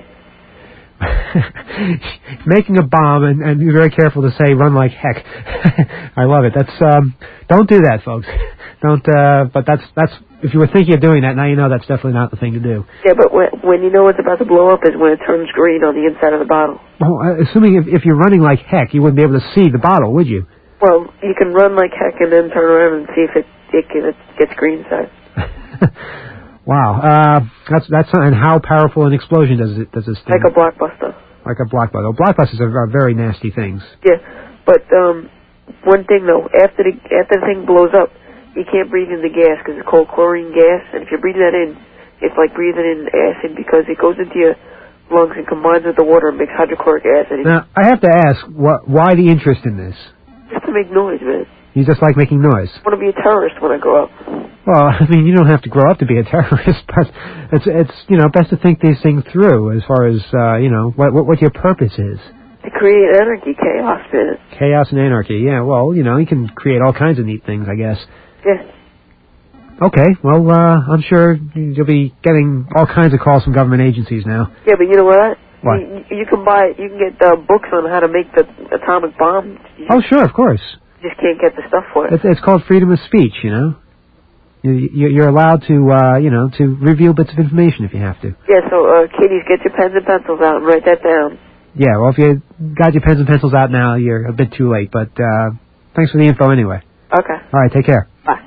Making a bomb, and, and be very careful to say run like heck. I love it. That's um, don't do that, folks. Don't. Uh, but that's that's if you were thinking of doing that, now you know that's definitely not the thing to do. Yeah, but when, when you know it's about to blow up is when it turns green on the inside of the bottle. Well, uh, assuming if, if you're running like heck, you wouldn't be able to see the bottle, would you? Well, you can run like heck and then turn around and see if it it, it gets green side. Wow, uh, that's that's and how powerful an explosion does it does this thing? Like a blockbuster. Like a blockbuster. Oh, blockbusters are, are very nasty things. Yeah, but um, one thing though, after the after the thing blows up, you can't breathe in the gas because it's called chlorine gas, and if you breathe that in, it's like breathing in acid because it goes into your lungs and combines with the water and makes hydrochloric acid. Now, I have to ask, wh- why the interest in this? Just to make noise, man. You just like making noise? I want to be a terrorist when I grow up. Well, I mean, you don't have to grow up to be a terrorist, but it's, it's you know, best to think these things through as far as, uh, you know, what, what, what your purpose is. To create anarchy, chaos, man. Chaos and anarchy, yeah. Well, you know, you can create all kinds of neat things, I guess. Yeah. Okay, well, uh, I'm sure you'll be getting all kinds of calls from government agencies now. Yeah, but you know what? What? You, you can buy, you can get uh, books on how to make the atomic bomb. You Oh, sure, of course. just can't get the stuff for it. It's, it's called freedom of speech, you know. You, you- you're allowed to, uh, you know, to reveal bits of information if you have to. Yeah, so, uh, kiddies, get your pens and pencils out and write that down. Yeah, well, if you got your pens and pencils out now, you're a bit too late, but uh, thanks for the info anyway. Okay. All right, take care. Bye.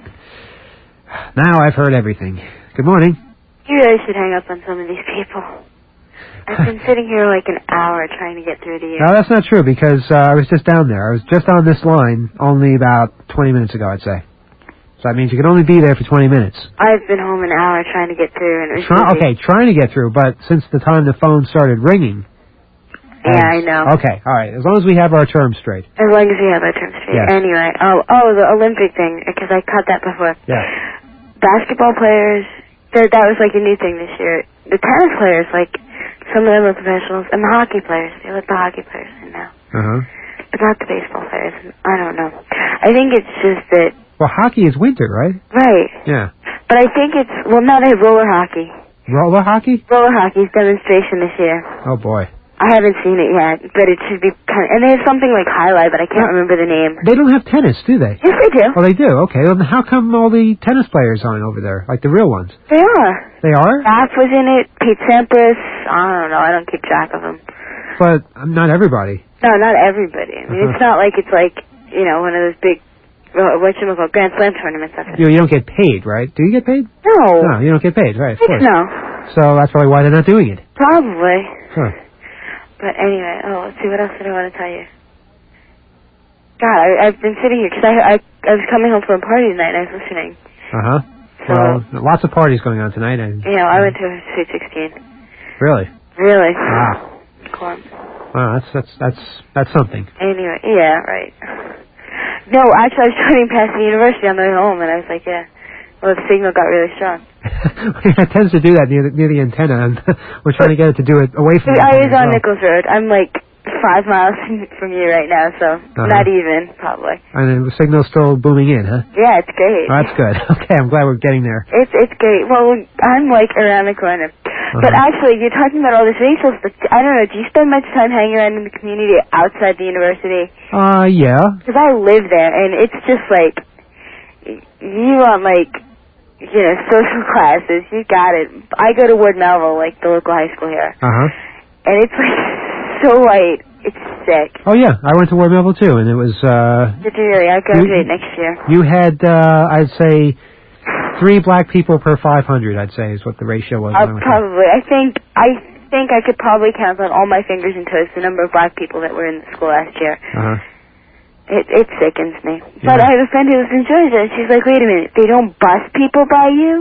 Now I've heard everything. Good morning. You really should hang up on some of these people. I've been sitting here like an hour trying to get through to you. No, that's not true because uh, I was just down there. I was just on this line only about twenty minutes ago, I'd say. So that means you can only be there for twenty minutes. I've been home an hour trying to get through, and it was Try, busy. okay, trying to get through, but since the time the phone started ringing. Yeah, I know. Okay, all right. As long as we have our terms straight. As long as we have our terms straight. Yes. Anyway, oh, oh, the Olympic thing, because I caught that before. Yeah. Basketball players, that, that was like a new thing this year. The tennis players, like, some of them are professionals, and the hockey players, they let the hockey players in now. Uh huh. But not the baseball players. I don't know. I think it's just that, Well, hockey is winter, right? right. Yeah. But I think it's, well, now they have roller hockey. Roller hockey? Roller hockey's demonstration this year. Oh boy. I haven't seen it yet, but it should be kind of, and they have something like highlight, but I can't remember the name. They don't have tennis, do they? Yes, they do. Oh, they do. Okay. Well, then how come all the tennis players aren't over there, like the real ones? They are. They are, Raph was in it, Pete Sampras, I don't know, I don't keep track of them. but um, not everybody. No, not everybody. I mean, it's not like it's like, you know, one of those big, uh, whatchamacallit, Grand Slam tournaments. That's it. You, you don't get paid, right? Do you get paid? No. No, you don't get paid, right? Of Heck course. no. So that's probably why they're not doing it. Probably. Huh. But anyway, oh, let's see, what else did I want to tell you? God, I, I've been sitting here, because I, I, I was coming home from a party tonight and I was listening. Uh huh. So, Well, lots of parties going on tonight, and you know, I went to a Sweet sixteen. really. Really? Wow. Corn. Wow, that's that's that's that's something. Anyway, yeah, right. No, actually, I was driving past the university on the way home, and I was like, yeah, well, the signal got really strong. It tends to do that near the, near the antenna, and we're trying to get it to do it away from. the I antenna was as on well. Nichols Road. I'm like five miles from you right now, so Uh-huh. not even, probably. And the signal's still booming in, huh? Yeah, it's great. Oh, that's good. Okay, I'm glad we're getting there. It's it's great. Well, I'm like around the corner. But Uh-huh. actually, you're talking about all this racial stuff. I don't know, do you spend much time hanging around in the community outside the university? Uh, yeah. Because I live there, and it's just like, you want like, you know, social classes, you got it. I go to Ward Melville, like the local high school here, Uh huh. and it's like so white, it's sick. Oh yeah, I went to Ward Melville too, and it was uh, Did you really? I graduate next year. you had uh, I'd say three black people per five hundred. I'd say is what the ratio was. Uh, when I went there. probably. I think I think I could probably count on all my fingers and toes the number of black people that were in the school last year. Uh-huh. It it sickens me. Yeah. But I have a friend who lives in Georgia, and she's like, "Wait a minute, they don't bus people by you?"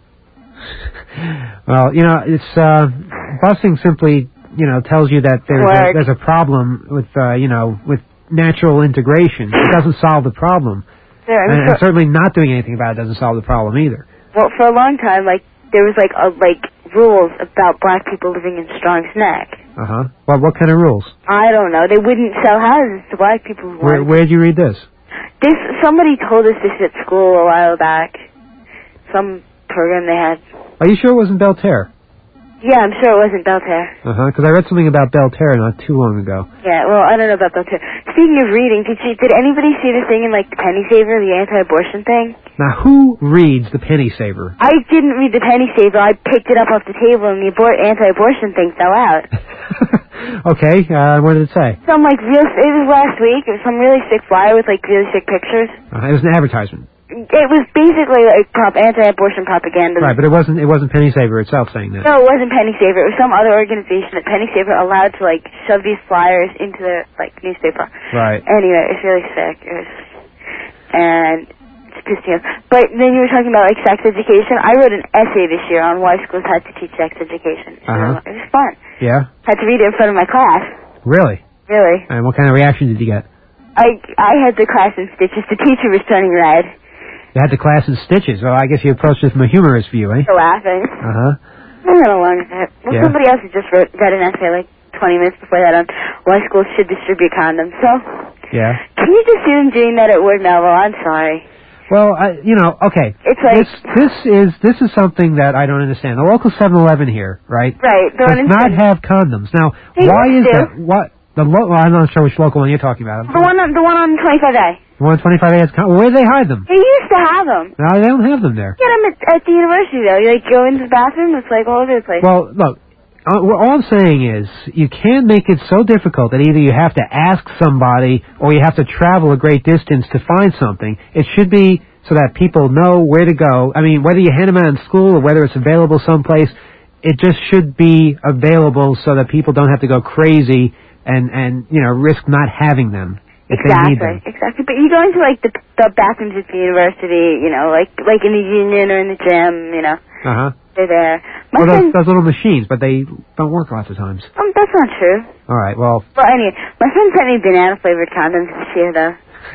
Well, you know, it's uh, busing simply, you know, tells you that there's a, Work. there's a problem with, uh, you know, with natural integration. It doesn't solve the problem, There, I mean, and, and for, certainly not doing anything about it doesn't solve the problem either. well, for a long time, like there was like a, like rules about black people living in Strong's Neck. Uh huh. Well, what kind of rules? I don't know. They wouldn't sell houses to black people who Where wanted. Where did you read this? This somebody told us this at school a while back. Some program they had. Are you sure it wasn't Belterre? Yeah, I'm sure it wasn't Belterre. Uh huh. Because I read something about Belterre not too long ago. Yeah, well, I don't know about Belterre. Speaking of reading, did you, did anybody see the thing in like the Penny Saver, the anti-abortion thing? Now, who reads the Penny Saver? I didn't read the Penny Saver. I picked it up off the table, and the abor- anti-abortion thing fell out. Okay. Uh, what did it say? Some like real. It was last week. It was some really sick flyer with like really sick pictures. Uh, it was an advertisement. It was basically like prop anti-abortion propaganda. Right, but it wasn't. It wasn't Penny Saver itself saying that. No, it wasn't Penny Saver. It was some other organization that Penny Saver allowed to like shove these flyers into the like newspaper. Right. Anyway, it's really sick. It was, and pissed me off. But then you were talking about, like, sex education. I wrote an essay this year on why schools had to teach sex education. So Uh-huh. it was fun. Yeah? Had to read it in front of my class. Really? Really. And what kind of reaction did you get? I I had the class in stitches. The teacher was turning red. You had the class in stitches. Well, I guess you approached it from a humorous view, eh? So laughing. Uh-huh. I'm going to learn that. Well, Yeah. somebody else had just wrote, read an essay like twenty minutes before that on why schools should distribute condoms. So, Yeah. can you just see them doing that at Ward Melville? I'm sorry. Well, I, you know, okay. It's like... This, this is this is something that I don't understand. The local seven eleven here, right? Right. The does one in not St- have condoms. Now, They why is used to. that? What the lo- well, I'm not sure which local one you're talking about. The one on, the one on twenty-five A. The one twenty-five A has con- where do they hide them? They used to have them. No, they don't have them there. Get them at, at the university, though. You, like, go into the bathroom, it's, like, all over the place. Well, look, uh, well, all I'm saying is you can't make it so difficult that either you have to ask somebody or you have to travel a great distance to find something. It should be so that people know where to go. I mean, whether you hand them out in school or whether it's available someplace, it just should be available so that people don't have to go crazy and, and you know, risk not having them if they need them. Exactly, exactly. But you go into, like, the, the bathrooms at the university, you know, like like in the union or in the gym, you know. Uh-huh. They're there. My Well, friend... those, those little machines, but they don't work lots of times. Um, that's not true. All right, well, Well, anyway, my friend sent me banana-flavored condoms this year, though.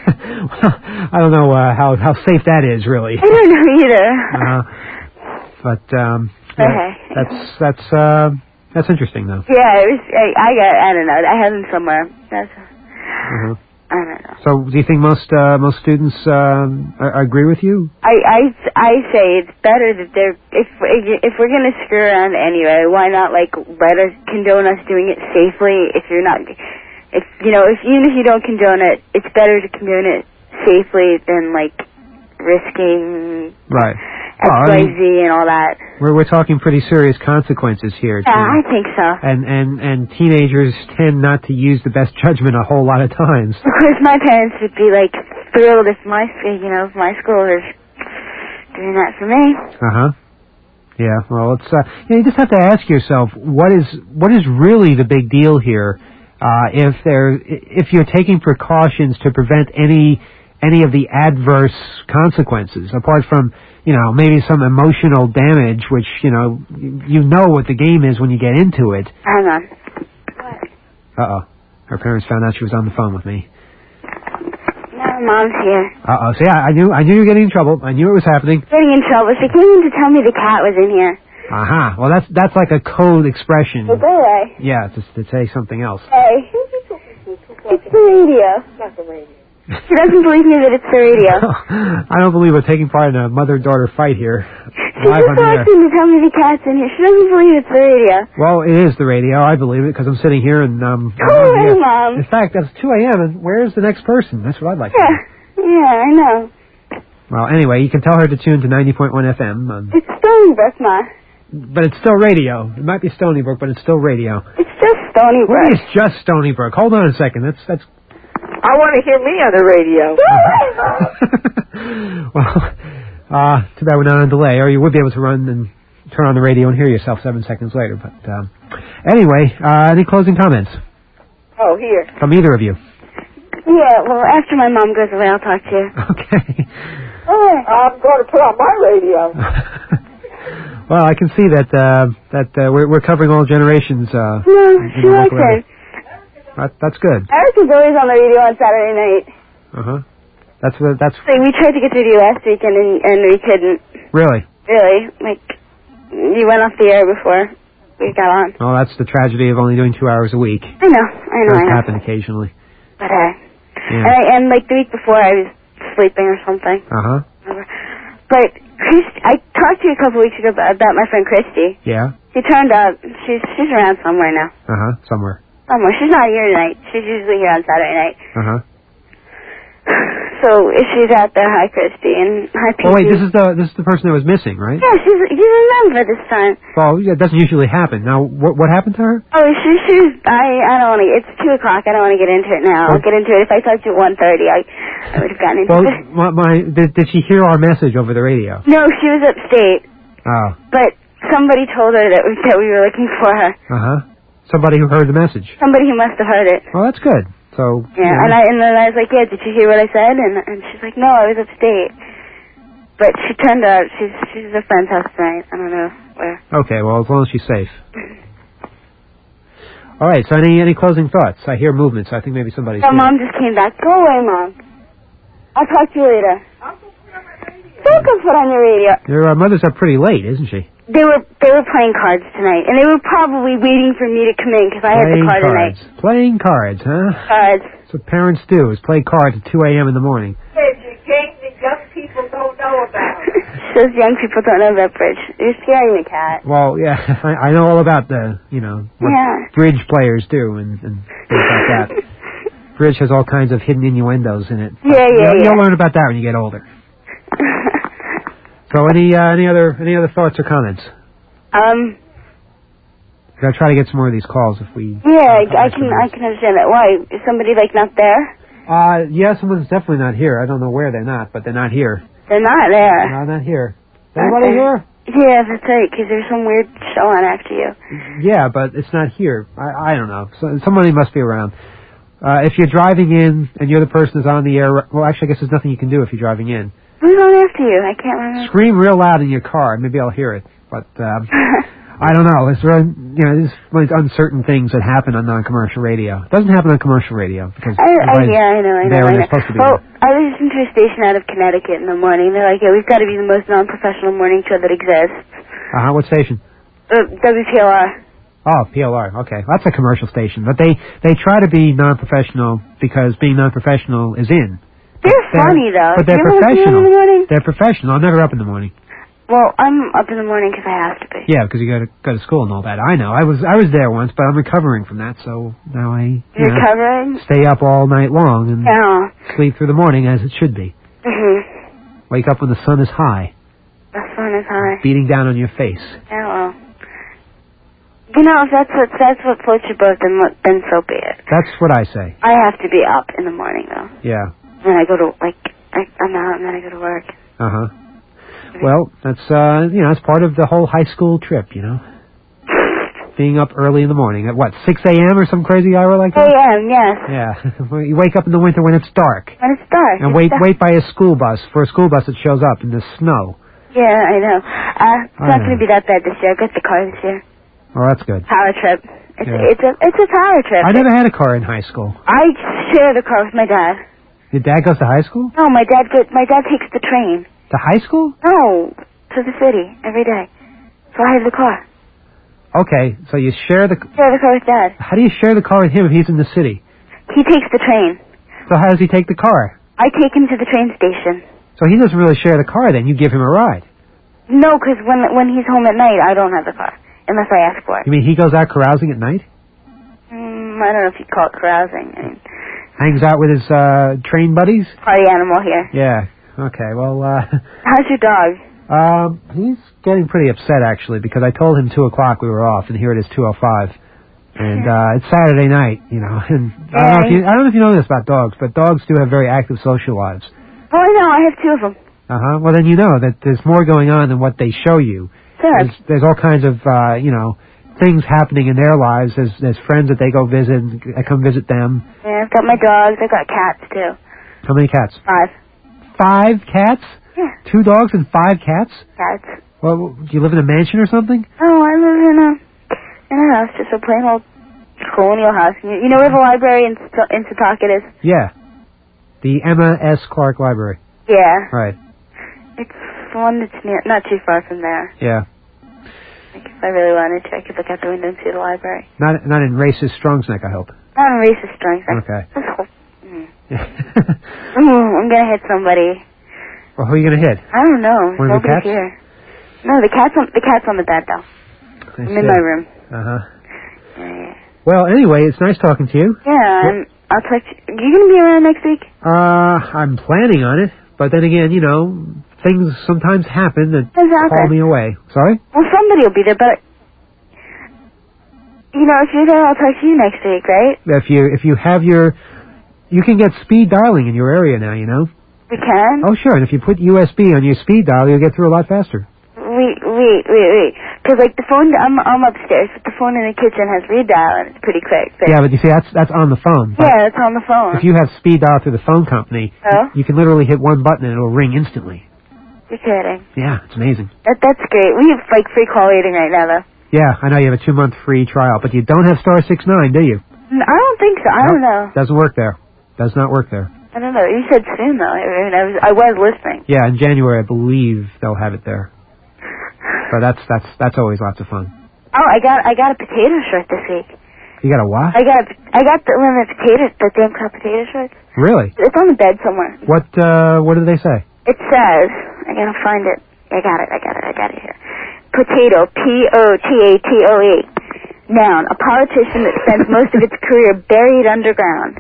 I don't know uh, how how safe that is, really. I don't know either. Uh, but um, Okay. yeah, that's that's uh, that's interesting, though. Yeah, it was, I, I got, I don't know, I have them somewhere. That's, Uh-huh. I don't know. So, do you think most uh, most students um, a- agree with you? I, I, I say it's better that they're, if, if we're gonna screw around anyway, why not, like, let us, condone us doing it safely if you're not, if, you know, if, even if you don't condone it, it's better to condone it safely than, like, risking Right. X Well, I Y Z mean, and all that. we're we're talking pretty serious consequences here. Yeah, I think so. And and and teenagers tend not to use the best judgment a whole lot of times. Of course, my parents would be, like, thrilled if my, you know, if my school was doing that for me. Uh huh. Yeah. Well, it's uh, you, know, you just have to ask yourself what is what is really the big deal here. Uh, if there if you're taking precautions to prevent any any of the adverse consequences, apart from you know maybe some emotional damage, which you know you know what the game is when you get into it. Hang on. Uh oh. Her parents found out she was on the phone with me. No, Mom's here. Uh oh. See, I, I knew I knew you were getting in trouble. I knew it was happening. Getting in trouble. She came in to tell me the cat was in here. Uh huh. Well, that's that's like a code expression. Well, go away. Yeah, to to say something else. Hey. It's the radio. Not the radio. She doesn't believe me that it's the radio. I don't believe we're taking part in a mother-daughter fight here. She Live just on the air. walked in to tell me the cat's in here. She doesn't believe it's the radio. Well, it is the radio. I believe it because I'm sitting here and um. I'm Go on the away, air. Mom. In fact, that's two a.m. and where's the next person? That's what I'd like to Yeah. know. Yeah, I know. Well, anyway, you can tell her to tune to ninety point one F M. Um, It's Stony Brook, Ma. but it's still radio. It might be Stony Brook, but it's still radio. It's just Stony What Brook. is just Stony Brook? Hold on a second. That's that's. I want to hear me on the radio. Well, uh, too bad we're not on delay, or you would be able to run and turn on the radio and hear yourself seven seconds later. But um, anyway, uh, any closing comments Oh, here. from either of you? Yeah, well, after my mom goes away, I'll talk to you. Okay. Oh, I'm going to put on my radio. Well, I can see that uh, that uh, we're, we're covering all generations. Uh, No, in she the likes local area. it. That, that's good. Eric is always on the radio on Saturday night. Uh huh. That's what- that's Like, we tried to get through to you last weekend, and, and we couldn't. really. Really. Like, you went off the air before we got on. Well, that's the tragedy of only doing two hours a week. I know, I know, Does I know. happen occasionally. But, uh, Yeah. and, I, and, like, the week before, I was sleeping or something. Uh huh. But Chris, I talked to you a couple weeks ago about, about my friend Christy. Yeah. She turned up. She's she's around somewhere now. Uh huh. Somewhere. Somewhere. She's not here tonight. She's usually here on Saturday night. Uh huh. So if she's out there, hi Christy, and hi P T. Oh wait, this is the this is the person that was missing, right? Yeah, she's you remember this time. Well, yeah, it doesn't usually happen. Now, what what happened to her? Oh, she she's I I don't want to. It's two o'clock. I don't want to get into it now. I'll get into it if I talked to you at one thirty. I I would have gotten into Well, it. my, my did, did she hear our message over the radio? No, she was upstate, Oh. but somebody told her that we, that we were looking for her. Uh huh. Somebody who heard the message. Somebody who must have heard it. Well, that's good. So. Yeah, and I and then I was like, yeah, did you hear what I said? And and she's like, no, I was upstate. But she turned out, she's she's at a friend's house tonight. I don't know where. Okay, well, as long as she's safe. All right, so any any closing thoughts? I hear movement, so I think maybe somebody's My here. mom just came back. Go away, Mom. I'll talk to you later. Don't go put on your radio. Your uh, mother's up pretty late, isn't she? They were they were playing cards tonight, and they were probably waiting for me to come in because I had the Playing card cards. tonight. Playing cards, huh? Cards. That's what parents do, is play cards at two a.m. in the morning. It's a game that young people don't know about. Those young people don't know about bridge. You're scaring the cat. Well, yeah, I, I know all about the, you know, what Yeah. bridge players do and, and things like that. Bridge has all kinds of hidden innuendos in it. Yeah, yeah, you'll, yeah. You'll learn about that when you get older. So any uh, any other any other thoughts or comments? Um. Gotta try to get some more of these calls if we. Yeah, I, I can I can understand that. Why is somebody like not there? Uh, yeah, someone's definitely not here. I don't know where they're not, but they're not here. They're not there. No, not here. Anybody Okay. here? Yeah, that's right. Because there's some weird show on after you. Yeah, but it's not here. I I don't know. So, somebody must be around. Uh, if you're driving in and you're the person who's on the air, well, actually, I guess there's nothing you can do if you're driving in. Who's on after you? I can't remember. Scream real loud in your car. Maybe I'll hear it. But um, I don't know. It's really, you know, there's like uncertain things that happen on non-commercial radio. It doesn't happen on commercial radio because I, I, everybody's yeah, I know, I know. there I when know. they're supposed to be. Well, I listened to a station out of Connecticut in the morning. They're like, yeah, we've got to be the most non-professional morning show that exists. Uh huh. What station? Uh, W P L R. Oh, P L R. Okay, well, that's a commercial station, but they they try to be non-professional because being non-professional is in. They're funny, though. But they're Do you ever listen to them professional. in the morning? They're professional. I'm never up in the morning. Well, I'm up in the morning because I have to be. Yeah, because you got to go to school and all that. I know. I was I was there once, but I'm recovering from that, so now I you You're know, recovering? stay up all night long and Yeah. sleep through the morning as it should be. Mm-hmm. Wake up when the sun is high, The sun is high. beating down on your face. Yeah, well. You know, if that's what, that's what floats your boat, then, what- then so be it. That's what I say. I have to be up in the morning, though. Yeah. And then I go to, like, I, I'm out and then I go to work. Uh huh. Well, that's uh, you know, it's part of the whole high school trip, you know. Being up early in the morning at what, six a.m. or some crazy hour like that? A M, yes. Yeah. You wake up in the winter when it's dark. When it's dark. And it's wait dark. wait by a school bus for a school bus that shows up in the snow. Yeah, I know. Uh, it's I not know. going to be that bad this year. I got the car this year. Oh, that's good. Power trip. It's Yeah. it's a it's a power trip. I never had a car in high school. I share the car with my dad. Your dad goes to high school? No, my dad goes, my dad takes the train. To high school? No, to the city every day. So I have the car. Okay, so you share the... Share the car with dad. How do you share the car with him if he's in the city? He takes the train. So how does he take the car? I take him to the train station. So he doesn't really share the car then. You give him a ride. No, because when when he's home at night, I don't have the car unless I ask for it. You mean he goes out carousing at night? Mm, I don't know if you'd call it carousing. I mean, Hangs out with his uh train buddies? party animal here. Yeah. Okay, well, uh... How's your dog? Um, he's getting pretty upset, actually, because I told him two o'clock we were off, and here it is two oh five. And, uh, it's Saturday night, you know, and I don't know if you, I don't know if you know this about dogs, but dogs do have very active social lives. Oh, I know. I have two of them. Uh-huh. Well, then you know that there's more going on than what they show you. Sure. There's, there's all kinds of, uh, you know, things happening in their lives. There's, there's friends that they go visit, and I come visit them. Yeah, I've got my dogs. I've got cats, too. How many cats? Five. Five cats? Yeah. Two dogs and five cats? Cats. Well, do you live in a mansion or something? Oh, I live in a in a house, just a plain old colonial house. You, you know where the library in, in Setauket is? Yeah. The Emma S. Clark Library. Yeah. Right. It's the one that's near, not too far from there. Yeah. Like, if I really wanted to, I could look out the window and see the library. Not not in racist Strong's Neck, I hope. Not in racist strength. Okay. This whole, mm. mm, I'm gonna hit somebody. Well, who are you going to hit? I don't know. One of the Nobody's cats? here. No, the cat's on the cat's on the bed though. I I'm see. in my room. Uh-huh. Yeah, yeah. Well, anyway, it's nice talking to you. Yeah, I'm, I'll talk to you. You gonna be around next week? Uh, I'm planning on it, but then again, you know, things sometimes happen that Things call happen. me away. Sorry? Well, somebody will be there, but you know, if you're there, I'll talk to you next week, right? If you if you have your, you can get speed dialing in your area now, you know. We can. Oh, sure. And if you put U S B on your speed dial, you'll get through a lot faster. Wait, wait, wait, wait. Because like the phone, I'm I'm upstairs, but the phone in the kitchen has read dial, and it's pretty quick. But Yeah, but you see, that's that's on the phone. But yeah, it's on the phone. if you have speed dial through the phone company, Oh? you can literally hit one button and it'll ring instantly. You're kidding. Yeah, it's amazing. That that's great. We have like free call waiting right now, though. Yeah, I know you have a two-month free trial, but you don't have star six nine, do you? N- I don't think so. I Nope. don't know. Doesn't work there. Does not work there. I don't know. You said soon though. I mean, I was I was listening. Yeah, in January, I believe they'll have it there. So that's that's that's always lots of fun. Oh, I got I got a potato short this week. You got a what? I got a, I got the one of the potatoes, the damn crap potato shorts. Really? It's on the bed somewhere. What uh what do they say? It says, I gotta find it. I got it. I got it. I got it here. Potato, P O T A T O E. Noun, a politician that spends most of its career buried underground.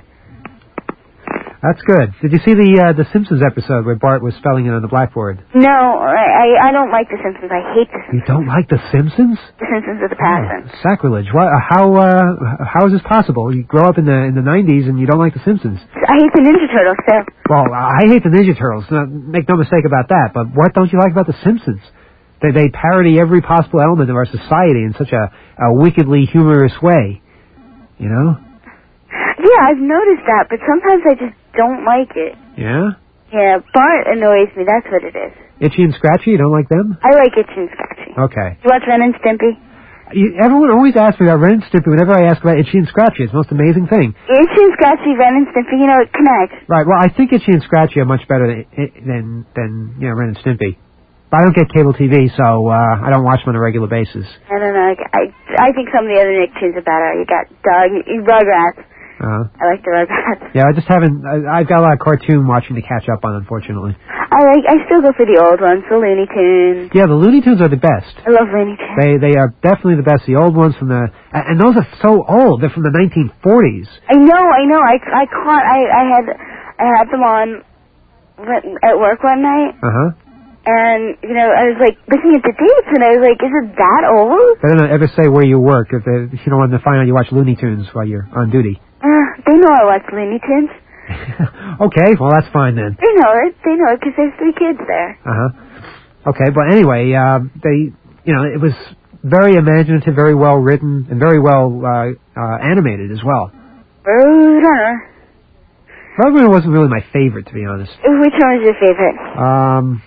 That's good. Did you see the uh, the Simpsons episode where Bart was spelling it on the blackboard? No, I I, I don't like The Simpsons. I hate The Simpsons. You don't like the Simpsons? The Simpsons are the passion. Oh, sacrilege! What? Uh, how uh, how is this possible? You grow up in the in the nineties and you don't like the Simpsons? I hate the Ninja Turtles too. Well, I hate the Ninja Turtles. No, make no mistake about that. But what don't you like about the Simpsons? They they parody every possible element of our society in such a, a wickedly humorous way. You know? Yeah, I've noticed that, but sometimes I just don't like it. Yeah. Yeah, Bart annoys me. That's what it is. Itchy and Scratchy. You don't like them? I like Itchy and Scratchy. Okay. You watch Ren and Stimpy? You, everyone always asks me about Ren and Stimpy whenever I ask about Itchy and Scratchy. It's the most amazing thing. Itchy and Scratchy, Ren and Stimpy, you know, it connects. Right. Well, I think Itchy and Scratchy are much better than than than you know Ren and Stimpy. But I don't get cable T V, so uh, I don't watch them on a regular basis. I don't know. I, I think some of the other Nicktoons are better. You got Doug, you, Rugrats. Uh, I like the Rugrats. yeah, I just haven't. I, I've got a lot of cartoon watching to catch up on, unfortunately. I like. I still go for the old ones, the Looney Tunes. Yeah, the Looney Tunes are the best. I love Looney Tunes. They they are definitely the best. The old ones from the and those are so old. They're from the nineteen forties. I know. I know. I I caught. I I had I had them on at work one night. Uh huh. And, you know, I was, like, looking at the dates, and I was like, is it that old? They don't ever say where you work. If, they, if you don't want them to find out you watch Looney Tunes while you're on duty. Uh, they know I watch Looney Tunes. Okay, well, that's fine then. They know it. They know it because there's three kids there. Uh-huh. Okay, but anyway, uh, they, you know, it was very imaginative, very well written, and very well uh, uh, animated as well. Roadrunner. Roadrunner wasn't really my favorite, to be honest. Which one was your favorite? Um...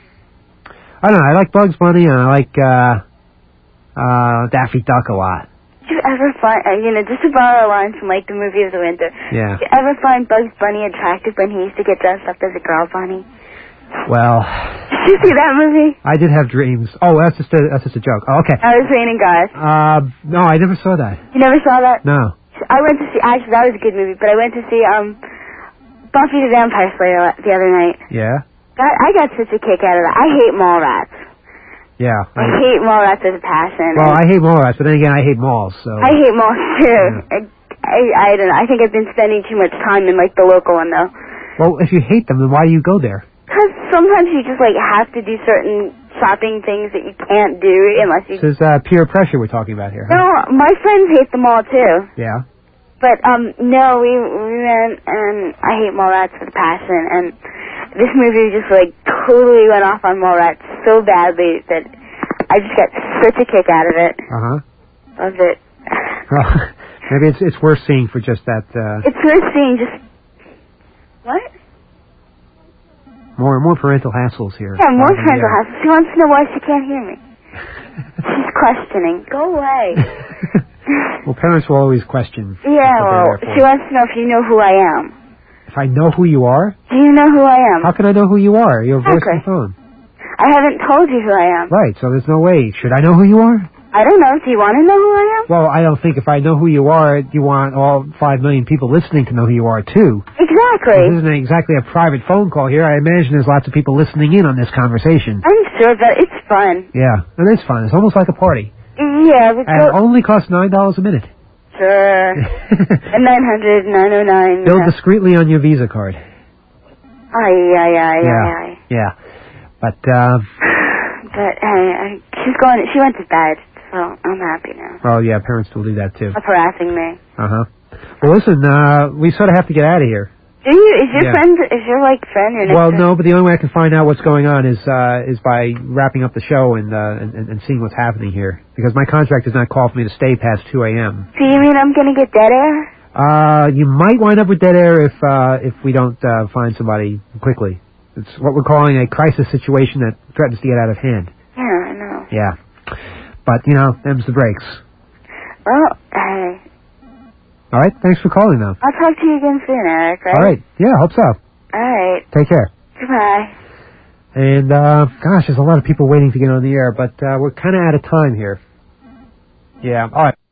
I don't know, I like Bugs Bunny and I like, uh, uh, Daffy Duck a lot. Did you ever find, uh, you know, just to borrow a line from, like, the movie of the winter. Yeah. Did you ever find Bugs Bunny attractive when he used to get dressed up as a girl bunny? Well. Did you see that movie? I did have dreams. Oh, that's just a, that's just a joke. Oh, okay. I was raining guys. Uh, no, I never saw that. You never saw that? No. I went to see, actually, that was a good movie, but I went to see, um, Buffy the Vampire Slayer the other night. Yeah? God, I got such a kick out of that. I hate mall rats. Yeah. I, I hate mall rats as a passion. Well, I hate mall rats, but then again, I hate malls, so. I hate malls, too. Yeah. I, I, I don't know. I think I've been spending too much time in, like, the local one, though. Well, if you hate them, then why do you go there? Because sometimes you just, like, have to do certain shopping things that you can't do unless you... This is uh, peer pressure we're talking about here. Huh? No, my friends hate the mall, too. Yeah. But, um, no, we, we went, and I hate mall rats with a passion, and this movie just, like, totally went off on mall rats so badly that I just got such a kick out of it. Uh-huh. Loved it. Well, maybe it's it's worth seeing for just that, uh... It's worth seeing just... What? More more parental hassles here. Yeah, more parental hassles. She wants to know why she can't hear me. She's questioning. Go away. Well, parents will always question. Yeah, well, she wants to know if you know who I am. If I know who you are? Do you know who I am? How can I know who you are? Your voice on Exactly. the phone. I haven't told you who I am. Right, so there's no way. Should I know who you are? I don't know. Do you want to know who I am? Well, I don't think if I know who you are, you want all five million people listening to know who you are, too. Exactly. This isn't exactly a private phone call here. I imagine there's lots of people listening in on this conversation. I'm sure that it's fun. Yeah, it is fun. It's almost like a party. Yeah, but And it only costs nine dollars a minute. sure. And nine hundred, nine oh nine. Billed discreetly on your Visa card. Aye, aye, aye, Yeah. aye, aye. Yeah. But, uh, But, hey, I, she's going, she went to bed, so I'm happy now. well, yeah, parents will do that, too. Stop harassing me. Uh-huh. Well, listen, uh, we sort of have to get out of here. Do you? Is your Yeah. friend, is your, like, friend your next Well, to- no, but the only way I can find out what's going on is uh, is by wrapping up the show and, uh, and and seeing what's happening here. Because my contract does not call for me to stay past two a.m. So you mean I'm gonna get dead air? Uh, you might wind up with dead air if uh, if we don't uh, find somebody quickly. It's what we're calling a crisis situation that threatens to get out of hand. Yeah, I know. Yeah. But, you know, them's the breaks. Well, hey. All right, thanks for calling, though. I'll talk to you again soon, Eric, right? All right. Yeah, hope so. All right. Take care. Goodbye. And, uh, gosh, there's a lot of people waiting to get on the air, but uh, we're kind of out of time here. Yeah, all right.